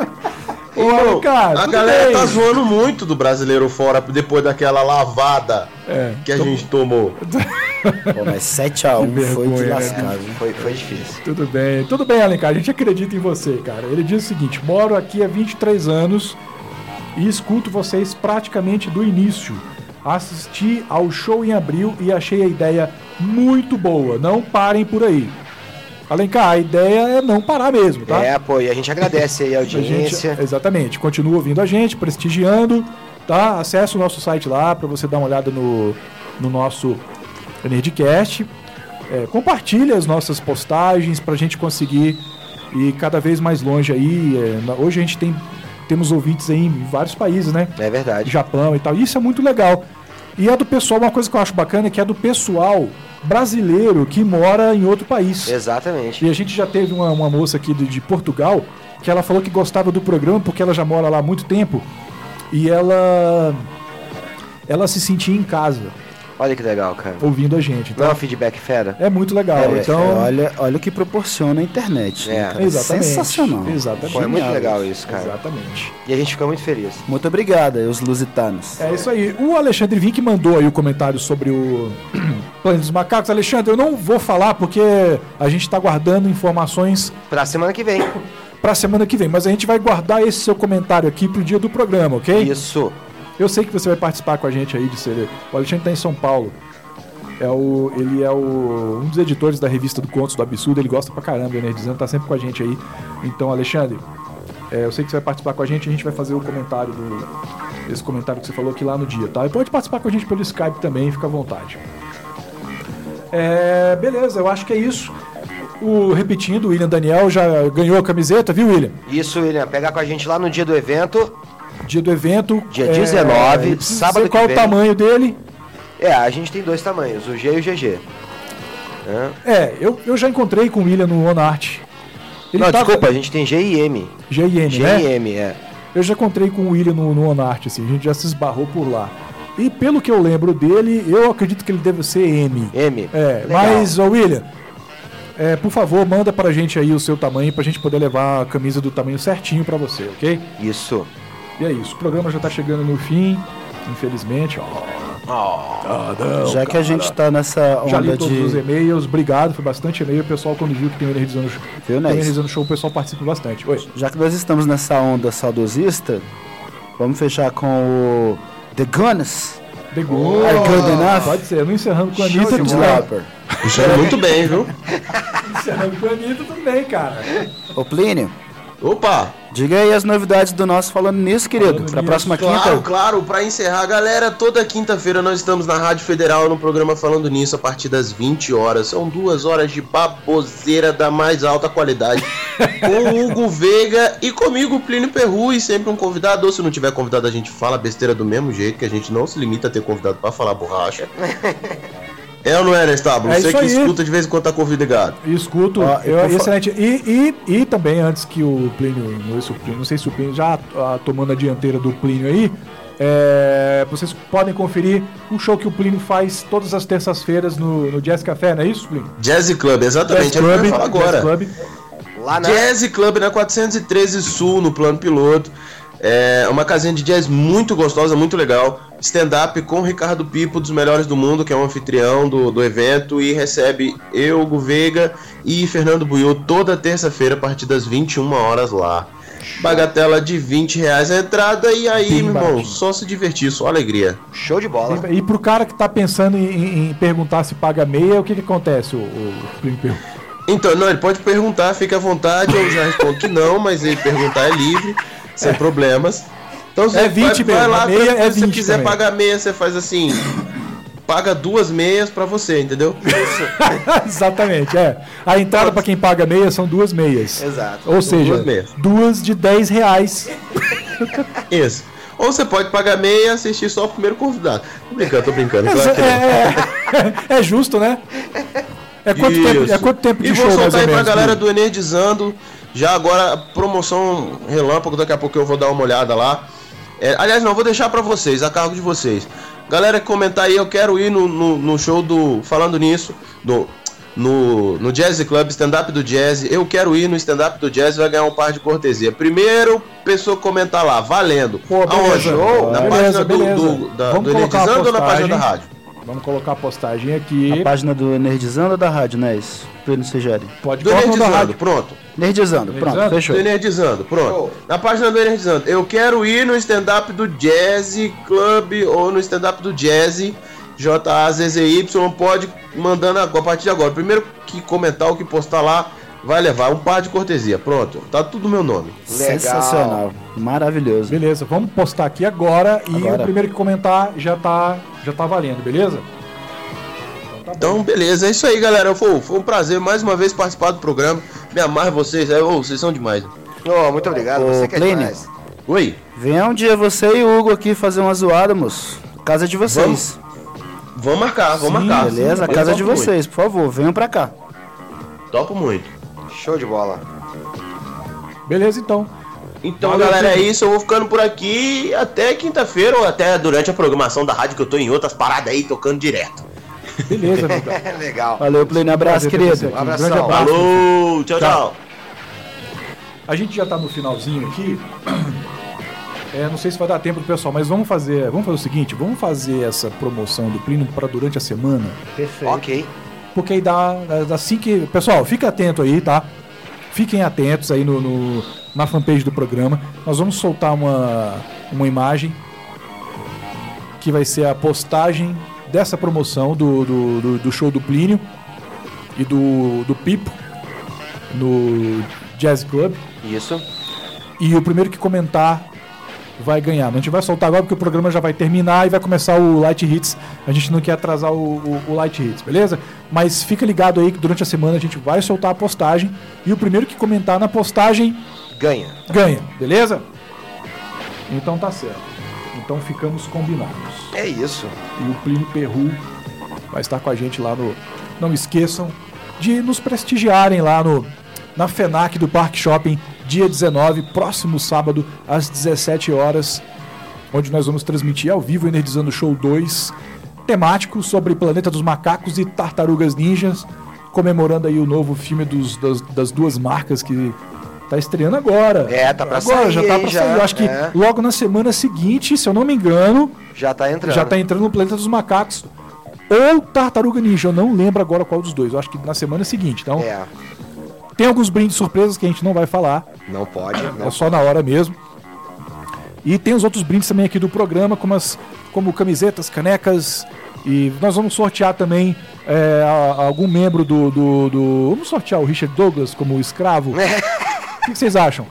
Ô, cara,
a
tudo
galera
bem.
tá zoando muito do brasileiro fora depois daquela lavada
É,
que a
tô-
gente tomou.
Pô, mas sete a um
Que
foi de
vergonha,
lascar,
né?
viu?
Foi, foi difícil.
Tudo bem, tudo bem, Alencar, a gente acredita em você, cara. Ele diz o seguinte, moro aqui há vinte e três anos e escuto vocês praticamente do início. Assisti ao show em abril e achei a ideia muito boa. Não parem por aí. Alencar, a ideia é não parar mesmo, tá?
É, pô, e a gente agradece aí a
A gente-
audiência.
exatamente, continua ouvindo a gente, prestigiando, tá? Acesse o nosso site lá para você dar uma olhada no, no nosso Nerdcast. É, compartilha as nossas postagens para a gente conseguir ir cada vez mais longe aí. É, na- hoje a gente tem temos ouvintes aí em vários países, né?
É verdade.
Japão e tal. Isso é muito legal. E é do pessoal, uma coisa que eu acho bacana é que é do pessoal brasileiro que mora em outro país.
Exatamente.
E a gente já teve uma, uma moça aqui de, de Portugal que ela falou que gostava do programa porque ela já mora lá há muito tempo e ela ela se sentia em casa
Olha que legal, cara.
ouvindo a gente.
Não
Então
é um feedback fera?
é muito legal.
É,
então
é, olha, olha o que proporciona a internet.
É.
né, cara?
exatamente.
Sensacional.
Exatamente.
Pô, é muito
Genial
legal isso, cara.
Exatamente.
E a gente fica muito feliz.
Muito obrigado aí, os lusitanos.
É isso aí. O Alexandre Vink mandou aí o comentário sobre o Planeta dos Macacos. Alexandre, eu não vou falar porque a gente está guardando informações
Pra semana que vem.
para semana que vem, mas a gente vai guardar esse seu comentário aqui pro dia do programa, ok?
Isso.
Eu sei que você vai participar com a gente aí de ser. O Alexandre tá em São Paulo. É o, ele é o, um dos editores da revista do Contos do Absurdo. Ele gosta pra caramba, né? Dizendo tá sempre com a gente aí. Então, Alexandre, é, eu sei que você vai participar com a gente. A gente vai fazer o comentário do. Esse comentário que você falou aqui lá no dia, tá? E pode participar com a gente pelo Skype também, fica à vontade. É, beleza, eu acho que é isso. O, repetindo, o William Daniel já ganhou a camiseta, viu, William?
Isso, William. Pegar com a gente lá no dia do evento.
Dia do evento.
Dia dezenove,
precisa
sábado
dizer
que
qual
vem.
o tamanho dele.
É, a gente tem dois tamanhos, o G e o G G. É.
É, eu, eu já encontrei com o William no OneArt. Ele
Não,
tava-
desculpa, a gente tem G e M.
G e M,
G
né?
e M, é.
Eu já encontrei com o William no, no OneArt, assim, a gente já se esbarrou por lá. E pelo que eu lembro dele, eu acredito que ele deve ser M.
M.
É,
Legal.
mas, ô William, é, por favor, manda pra gente aí o seu tamanho pra gente poder levar a camisa do tamanho certinho pra você, ok?
Isso.
E é isso, o programa já tá chegando no fim, infelizmente. Ó. Ah, não,
Já que
cara.
a gente tá nessa
Já li
onda
todos os
de.
e-mails, obrigado, foi bastante e-mail. O pessoal, quando viu que tem o Energizando Show,
Viu,
tem o
Nés?
Energizando Show, o pessoal participa bastante. Oi.
Já que nós estamos nessa onda saudosista, vamos fechar com o The Gunners.
The Good.
Are good enough?
Pode ser, não encerrando com a
Show
Anitta,
de
tudo
bola.
bem.
Isso é muito bem, viu?
Encerrando com a Anitta, tudo bem, cara.
Ô Plínio,
Opa!
diga aí as novidades do nosso Falando Nisso, querido.
Falando
Pra
Nisso,
próxima
Claro,
quinta.
claro, pra encerrar, galera, toda quinta-feira nós estamos na Rádio Federal no programa Falando Nisso a partir das vinte horas. São duas horas de baboseira da mais alta qualidade com o Hugo Veiga e comigo, Plínio Perru, e sempre um convidado. Ou se não tiver convidado, a gente fala besteira do mesmo jeito, que a gente não se limita a ter convidado pra falar borracha. É ou não é, Nestábulo?
É
Você
isso
que
aí.
escuta de vez em quando tá convidado.
Escuto,
Ó,
eu,
eu vou fa-
excelente. E, e, e também, antes que o Plínio, não sei se o Plínio, não sei se o Plínio já ah, tomando a dianteira do Plínio aí, é, vocês podem conferir o show que o Plínio faz todas as terças-feiras no, no Jazz Café, não é isso, Plínio?
Jazz Club, exatamente,
Jazz
é o que eu
Club,
ia falar agora.
Jazz Club.
Lá na...
Jazz Club na quatrocentos e treze Sul, no plano piloto. É uma casinha de jazz muito gostosa, muito legal. Stand-up com o Ricardo Pipo, dos melhores do mundo, que é o anfitrião do, do evento. E recebe eu, Hugo Veiga e Fernando Buiu toda terça-feira a partir das vinte e uma horas lá. Bagatela de vinte reais a entrada. E aí,
Bem
meu irmão,
baratinho.
só se divertir, só alegria.
Show de bola.
E, e pro cara que tá pensando em, em- em perguntar se paga meia, o que que acontece, o, o Plínio Perru?
Então, não, ele pode perguntar, fica à vontade, eu já respondo que não, mas ele perguntar é livre, sem problemas. Então você
é vinte
vai, vai
mesmo,
lá,
meia é
se você
vinte
quiser
também.
pagar meia, você faz assim, paga duas meias pra você, entendeu?
Exatamente, é. A entrada pra quem paga meia são duas meias.
Exato.
Ou seja,
duas meias.
duas de dez reais.
Isso. Ou você pode pagar meia e assistir só o primeiro convidado. Tô brincando, tô brincando. Claro que não.
É, é, é justo, né? É quanto, tempo, é quanto tempo de
e
show,
vou
mais
soltar
ou
aí pra
menos?
galera do Energizando. Já agora, promoção relâmpago, daqui a pouco eu vou dar uma olhada lá. É, aliás, não, vou deixar pra vocês, a cargo de vocês. Galera que comentar aí, eu quero ir no, no, no show do... Falando nisso, do, no, no Jazz Club, stand-up do Jazz. Eu quero ir no stand-up do Jazz, vai ganhar um par de cortesia. Primeiro, pessoa comentar lá, valendo.
Pô, beleza.
Aonde?
Show?
Na
Beleza,
página do,
beleza.
do, da,
Vamos
do
colocar a
Energizando ou na página da
postagem.
rádio?
Vamos colocar a postagem aqui.
A página do Energizando ou da rádio, né? Isso. Pleno Sejari.
Pode
Do
colocar no da
Energizando,
rádio.
pronto.
Energizando, pronto,
Energizando?
fechou.
Do Energizando, pronto. Na página do Energizando, eu quero ir no stand-up do Jazz Club ou no stand-up do Jazz, J A Z Z Y, pode mandando agora, a partir de agora. Primeiro que comentar ou que postar lá, vai levar um par de cortesia. Pronto, tá tudo no meu nome.
Sensacional, maravilhoso.
Beleza, vamos postar aqui agora e
Agora.
o primeiro que comentar já tá, já tá valendo, beleza?
Então, beleza, é isso aí, galera. Foi, foi um prazer mais uma vez participar do programa. Me amarro vocês, é, ô, vocês são demais.
Oh, muito obrigado,
Ô,
você que é
Plínio.
demais.
Oi,
Venha um dia você e o Hugo aqui fazer uma zoada, moço. Casa de vocês.
vamos marcar, vamos
Sim,
marcar.
Beleza? A
Eu
casa de
topo
vocês, por favor, venham pra cá.
muito. Topo muito.
Show de bola.
Beleza, então.
Então,
Valeu,
galera, é
Plínio.
isso. Eu vou ficando por aqui até quinta-feira ou até durante a programação da rádio, que eu tô em outras paradas aí, tocando direto.
Beleza, meu cara.
Legal.
Valeu, Plínio. Abraço,
Prazer ter você
querido.
aqui.
Um abração.
Grande abraço.
Falou, tchau,
Tchau.
tchau.
A gente já tá no finalzinho aqui. É, não sei se vai dar tempo do pessoal, mas vamos fazer, vamos fazer o seguinte, vamos fazer essa promoção do Plínio para durante a semana,
Perfeito.
Ok.
porque aí dá, dá assim que... Pessoal, fica atento aí, tá? Fiquem atentos aí no, no- na fanpage do programa. Nós vamos soltar uma, uma imagem que vai ser a postagem dessa promoção do, do, do- do show do Plínio e do, do Pipo no Jazz Club.
Isso.
E o primeiro que comentar vai ganhar. A gente vai soltar agora porque o programa já vai terminar e vai começar o Light Hits. A gente não quer atrasar o, o, o Light Hits, beleza? Mas fica ligado aí que durante a semana a gente vai soltar a postagem e o primeiro que comentar na postagem
Ganha.
ganha, beleza? Então tá certo. Então ficamos combinados.
É isso.
E o Plínio Perru vai estar com a gente lá no... Não esqueçam de nos prestigiarem lá no na FENAC do Parque Shopping, dia dezenove, próximo sábado, às dezessete horas, onde nós vamos transmitir ao vivo o Energizando Show dois, temático sobre Planeta dos Macacos e Tartarugas Ninjas, comemorando aí o novo filme dos, das, das duas marcas que tá estreando agora.
É, tá pra
agora,
sair,
já tá
hein,
pra
já,
sair. Eu acho que
é.
logo na semana seguinte, se eu não me engano,
Já tá entrando.
já tá entrando no Planeta dos Macacos ou Tartaruga Ninja. Eu não lembro agora qual dos dois. Eu acho que na semana seguinte. Então,
É.
tem alguns brindes surpresas que a gente não vai falar.
Não pode. Não.
É só na hora mesmo. E tem os outros brindes também aqui do programa, como, as, como camisetas, canecas. E nós vamos sortear também é, a- algum membro do, do, do- Vamos sortear o Richard Douglas como escravo. O que, que vocês acham?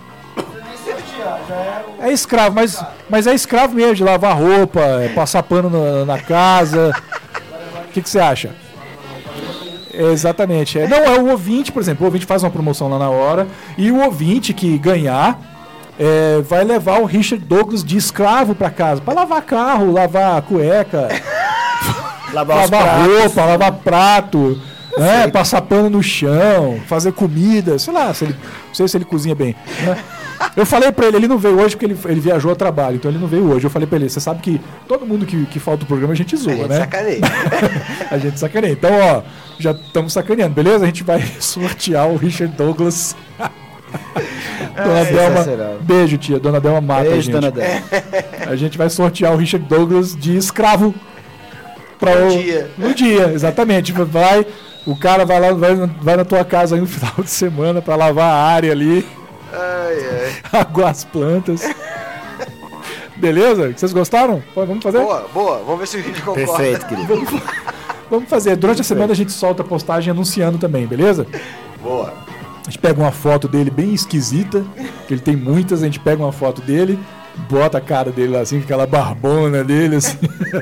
É escravo, mas, mas é escravo mesmo, de lavar roupa, é passar pano na, na casa. O que, que você acha? É, exatamente. É, não, é o ouvinte, por exemplo, o ouvinte faz uma promoção lá na hora e o ouvinte que ganhar é, vai levar o Richard Douglas de escravo pra casa, pra lavar carro, lavar cueca,
Lavar os
lavar
pratos.
roupa, lavar prato, né, passar pano no chão, fazer comida, sei lá, se ele, não sei se ele cozinha bem, né? Eu falei pra ele, ele não veio hoje porque ele, ele viajou a trabalho, então ele não veio hoje. Eu falei pra ele, você sabe que todo mundo que, que falta o programa a gente zoa,
A gente
né?
sacaneia.
A gente sacaneia. Então, ó, já estamos sacaneando, beleza? A gente vai sortear o Richard Douglas. Dona Delma,
sensacional.
beijo, tia. Dona Delma mata a
Beijo,
gente.
dona Débora.
A gente vai sortear o Richard Douglas de escravo para
No
o
dia.
no dia, exatamente. Vai, o cara vai lá, vai, vai na tua casa aí no final de semana para lavar a área ali,
Ai, ai.
aguar as plantas. Beleza? Vocês gostaram? Pô, vamos fazer?
Boa, boa. Vamos ver se o vídeo concorda.
Perfeito, querido.
Vamos fazer. Durante a semana a gente solta a postagem anunciando também, beleza?
Boa.
A gente pega uma foto dele bem esquisita, que ele tem muitas, a gente pega uma foto dele, bota a cara dele lá assim, com aquela barbona dele assim.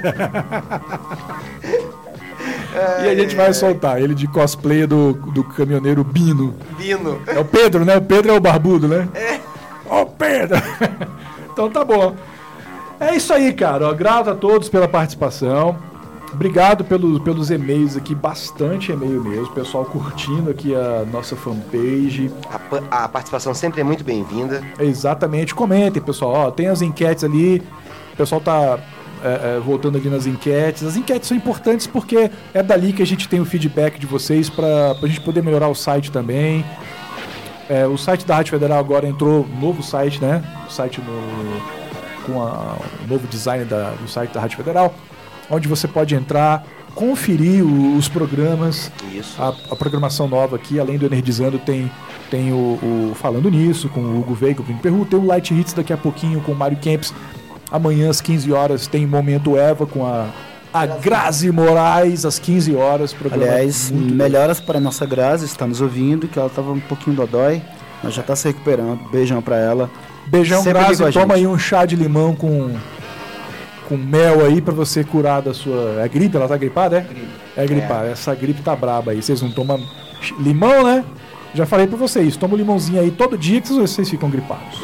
E a gente vai soltar ele de cosplay do, do caminhoneiro Bino.
Bino.
É o Pedro, né? O Pedro é o barbudo, né?
É.
Ó, o Pedro! Então tá bom. É isso aí, cara. Ó, grato a todos pela participação. Obrigado pelo, pelos e-mails aqui, bastante e-mail mesmo. Pessoal curtindo aqui a nossa fanpage.
A, a participação sempre é muito bem-vinda.
Exatamente. Comentem, pessoal. Ó, tem as enquetes ali. O pessoal tá é, é, voltando ali nas enquetes. As enquetes são importantes porque é dali que a gente tem o feedback de vocês para a gente poder melhorar o site também. É, o site da Rádio Federal agora entrou um novo site, né? O site no, com a, o novo design da, do site da Rádio Federal, onde você pode entrar, conferir o, os programas.
Isso.
A, a programação nova aqui, além do Energizando, tem, tem o, o Falando Nisso, com o Hugo Veiga, o Bruno Perru, tem o Light Hits daqui a pouquinho com o Mário Kempis. Amanhã às quinze horas tem Momento Eva com a, a Grazi Moraes, às quinze horas.
Aliás, melhoras para a nossa Grazi, está nos ouvindo, que ela estava um pouquinho dodói, mas já está se recuperando. Beijão para ela.
Beijão,
Sempre
Grazi, toma aí um chá de limão com, com mel aí pra você curar da sua... É gripe? Ela tá gripada, é? Gripe. É gripada. É. Essa gripe tá braba aí. Vocês não tomam limão, né? Já falei pra vocês, toma um limãozinho aí todo dia que vocês ficam gripados.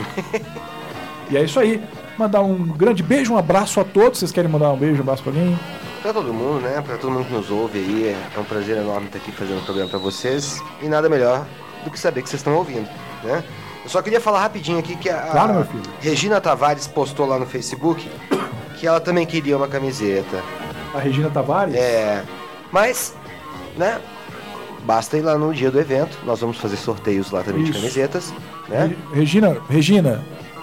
E é isso aí. Mandar um grande beijo, um abraço a todos. Vocês querem mandar um beijo, um abraço pra alguém?
Pra todo mundo, né? Pra todo mundo que nos ouve aí. É um prazer enorme estar aqui fazendo um programa pra vocês. E nada melhor do que saber que vocês estão ouvindo, né? Eu só queria falar rapidinho aqui que a,
claro, meu filho.
Regina Tavares postou lá no Facebook que ela também queria uma camiseta.
A Regina Tavares?
É. Mas, né? Basta ir lá no dia do evento. Nós vamos fazer sorteios lá também. Isso. De camisetas, né?
Regina, Regina,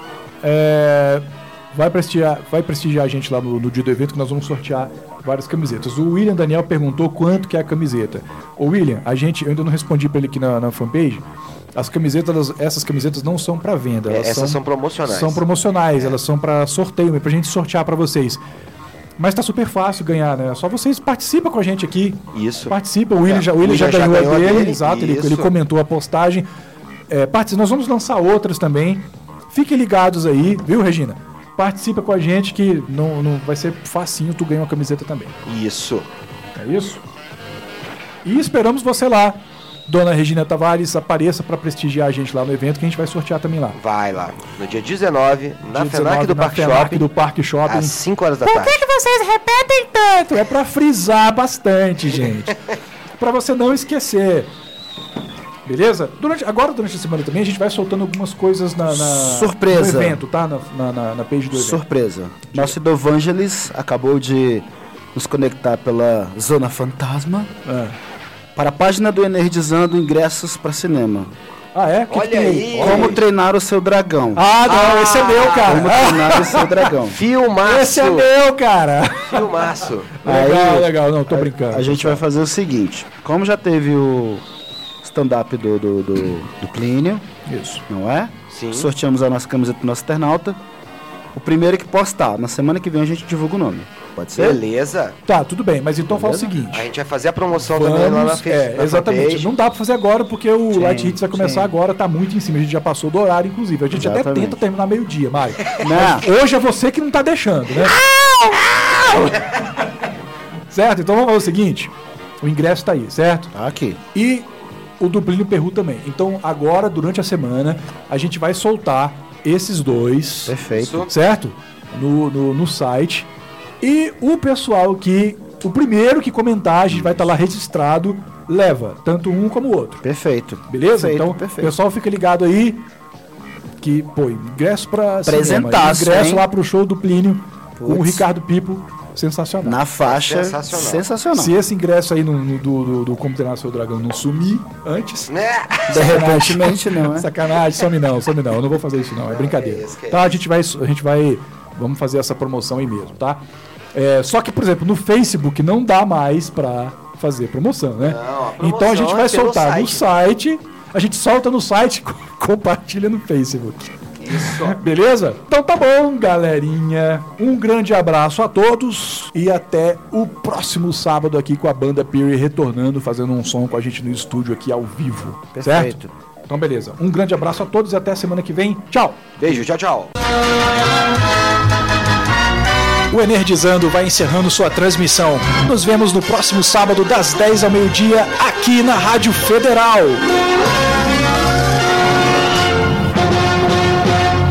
é, vai, prestigiar, vai prestigiar a gente lá no, no dia do evento que nós vamos sortear várias camisetas. O William Daniel perguntou quanto que é a camiseta. Ô William, a gente, eu ainda não respondi pra ele aqui na, na fanpage. As camisetas, essas camisetas não são para venda.
Elas Essas são, são promocionais.
São promocionais, é. Elas são para sorteio, pra gente sortear para vocês. Mas tá super fácil ganhar, né? Só vocês participam com a gente aqui.
Isso.
Participa, o William é. já, o William já, já ganhou, ganhou a dele, dele. Exato, ele, ele comentou a postagem. É, participa, nós vamos lançar outras também. Fiquem ligados aí, viu, Regina? Participa com a gente que não, não vai ser facinho, tu ganha uma camiseta também.
Isso.
É isso? E esperamos você lá. Dona Regina Tavares, apareça para prestigiar a gente lá no evento, que a gente vai sortear também lá.
Vai lá. No dia dezenove, na
dia
FENAC do Parque Shopping.
do Parque Shopping.
Às cinco horas da
Por
tarde.
Por que, que vocês repetem tanto? É para frisar bastante, gente. Para você não esquecer. Beleza? Durante, agora, durante a semana também, a gente vai soltando algumas coisas na, na,
Surpresa.
no evento, tá? Na, na, na, na page do evento.
Surpresa. Nosso Evangelis acabou de nos conectar pela Zona Fantasma.
É.
Para a página do Energizando ingressos para cinema.
Ah, é? Que
Olha
que
aí.
Como
Olha
treinar o seu dragão.
Ah, não, ah, esse é meu, cara.
Como treinar o seu dragão.
Filmaço.
Esse é meu, cara.
Filmaço.
Legal,
Aí,
legal. Não, tô
a,
brincando.
A gente vai fazer o seguinte. Como já teve o stand-up do, do, do, do Plínio.
Isso.
Não é?
Sim.
Sorteamos a nossa camiseta pro nosso internauta. O primeiro que postar. Na semana que vem a gente divulga o nome. Pode ser?
Beleza.
Tá, tudo bem, mas então fala o
A
seguinte.
gente vai fazer a promoção
Vamos,
também lá na Facebook.
É, exatamente. Não dá pra fazer agora porque o
Sim,
Light Hits vai começar
sim.
agora, tá muito em cima. A gente já passou do horário, inclusive. A gente até
Exatamente.
tenta terminar meio-dia, Mário.
Não.
Hoje é você que não tá deixando, né? Certo? Então vamos fazer o seguinte. O ingresso tá aí, certo?
Tá aqui.
E o do Plínio Perru também. Então agora, durante a semana, a gente vai soltar esses dois.
Perfeito.
Certo? No, no, no site. E o pessoal que... O primeiro que comentar, a gente vai estar lá registrado, leva. Tanto um como o outro.
Perfeito.
Beleza?
Perfeito,
Então,
perfeito.
pessoal fica ligado aí. Que, pô, ingresso pra
Presentaço,
cinema. Ingresso
hein?
lá pro show do Plínio. Com o
Putz.
Ricardo Pipo. Sensacional.
Na faixa.
Sensacional.
Sensacional.
Se esse ingresso aí no, no, do, do, do Como Treinar Seu Dragão não sumir antes...
Né?
De repente não, é?
Sacanagem, some não, some não. Eu não vou fazer isso não, é brincadeira.
que isso, que
Tá, a gente vai... A gente vai vamos fazer essa promoção aí mesmo, tá? É, só que, por exemplo, no Facebook não dá mais pra fazer promoção, né?
Não, a promoção
então a gente vai
é pelo
soltar
site.
no site, a gente solta no site e compartilha no Facebook. Beleza? Então tá bom, galerinha. Um grande abraço a todos e até o próximo sábado aqui com a banda Peary retornando, fazendo um som com a gente no estúdio aqui ao vivo.
Perfeito.
Certo? Então beleza. Um grande abraço a todos e até a semana que vem. Tchau.
Beijo, tchau, tchau.
O Energizando vai encerrando sua transmissão. Nos vemos no próximo sábado das dez ao meio-dia aqui na Rádio Federal.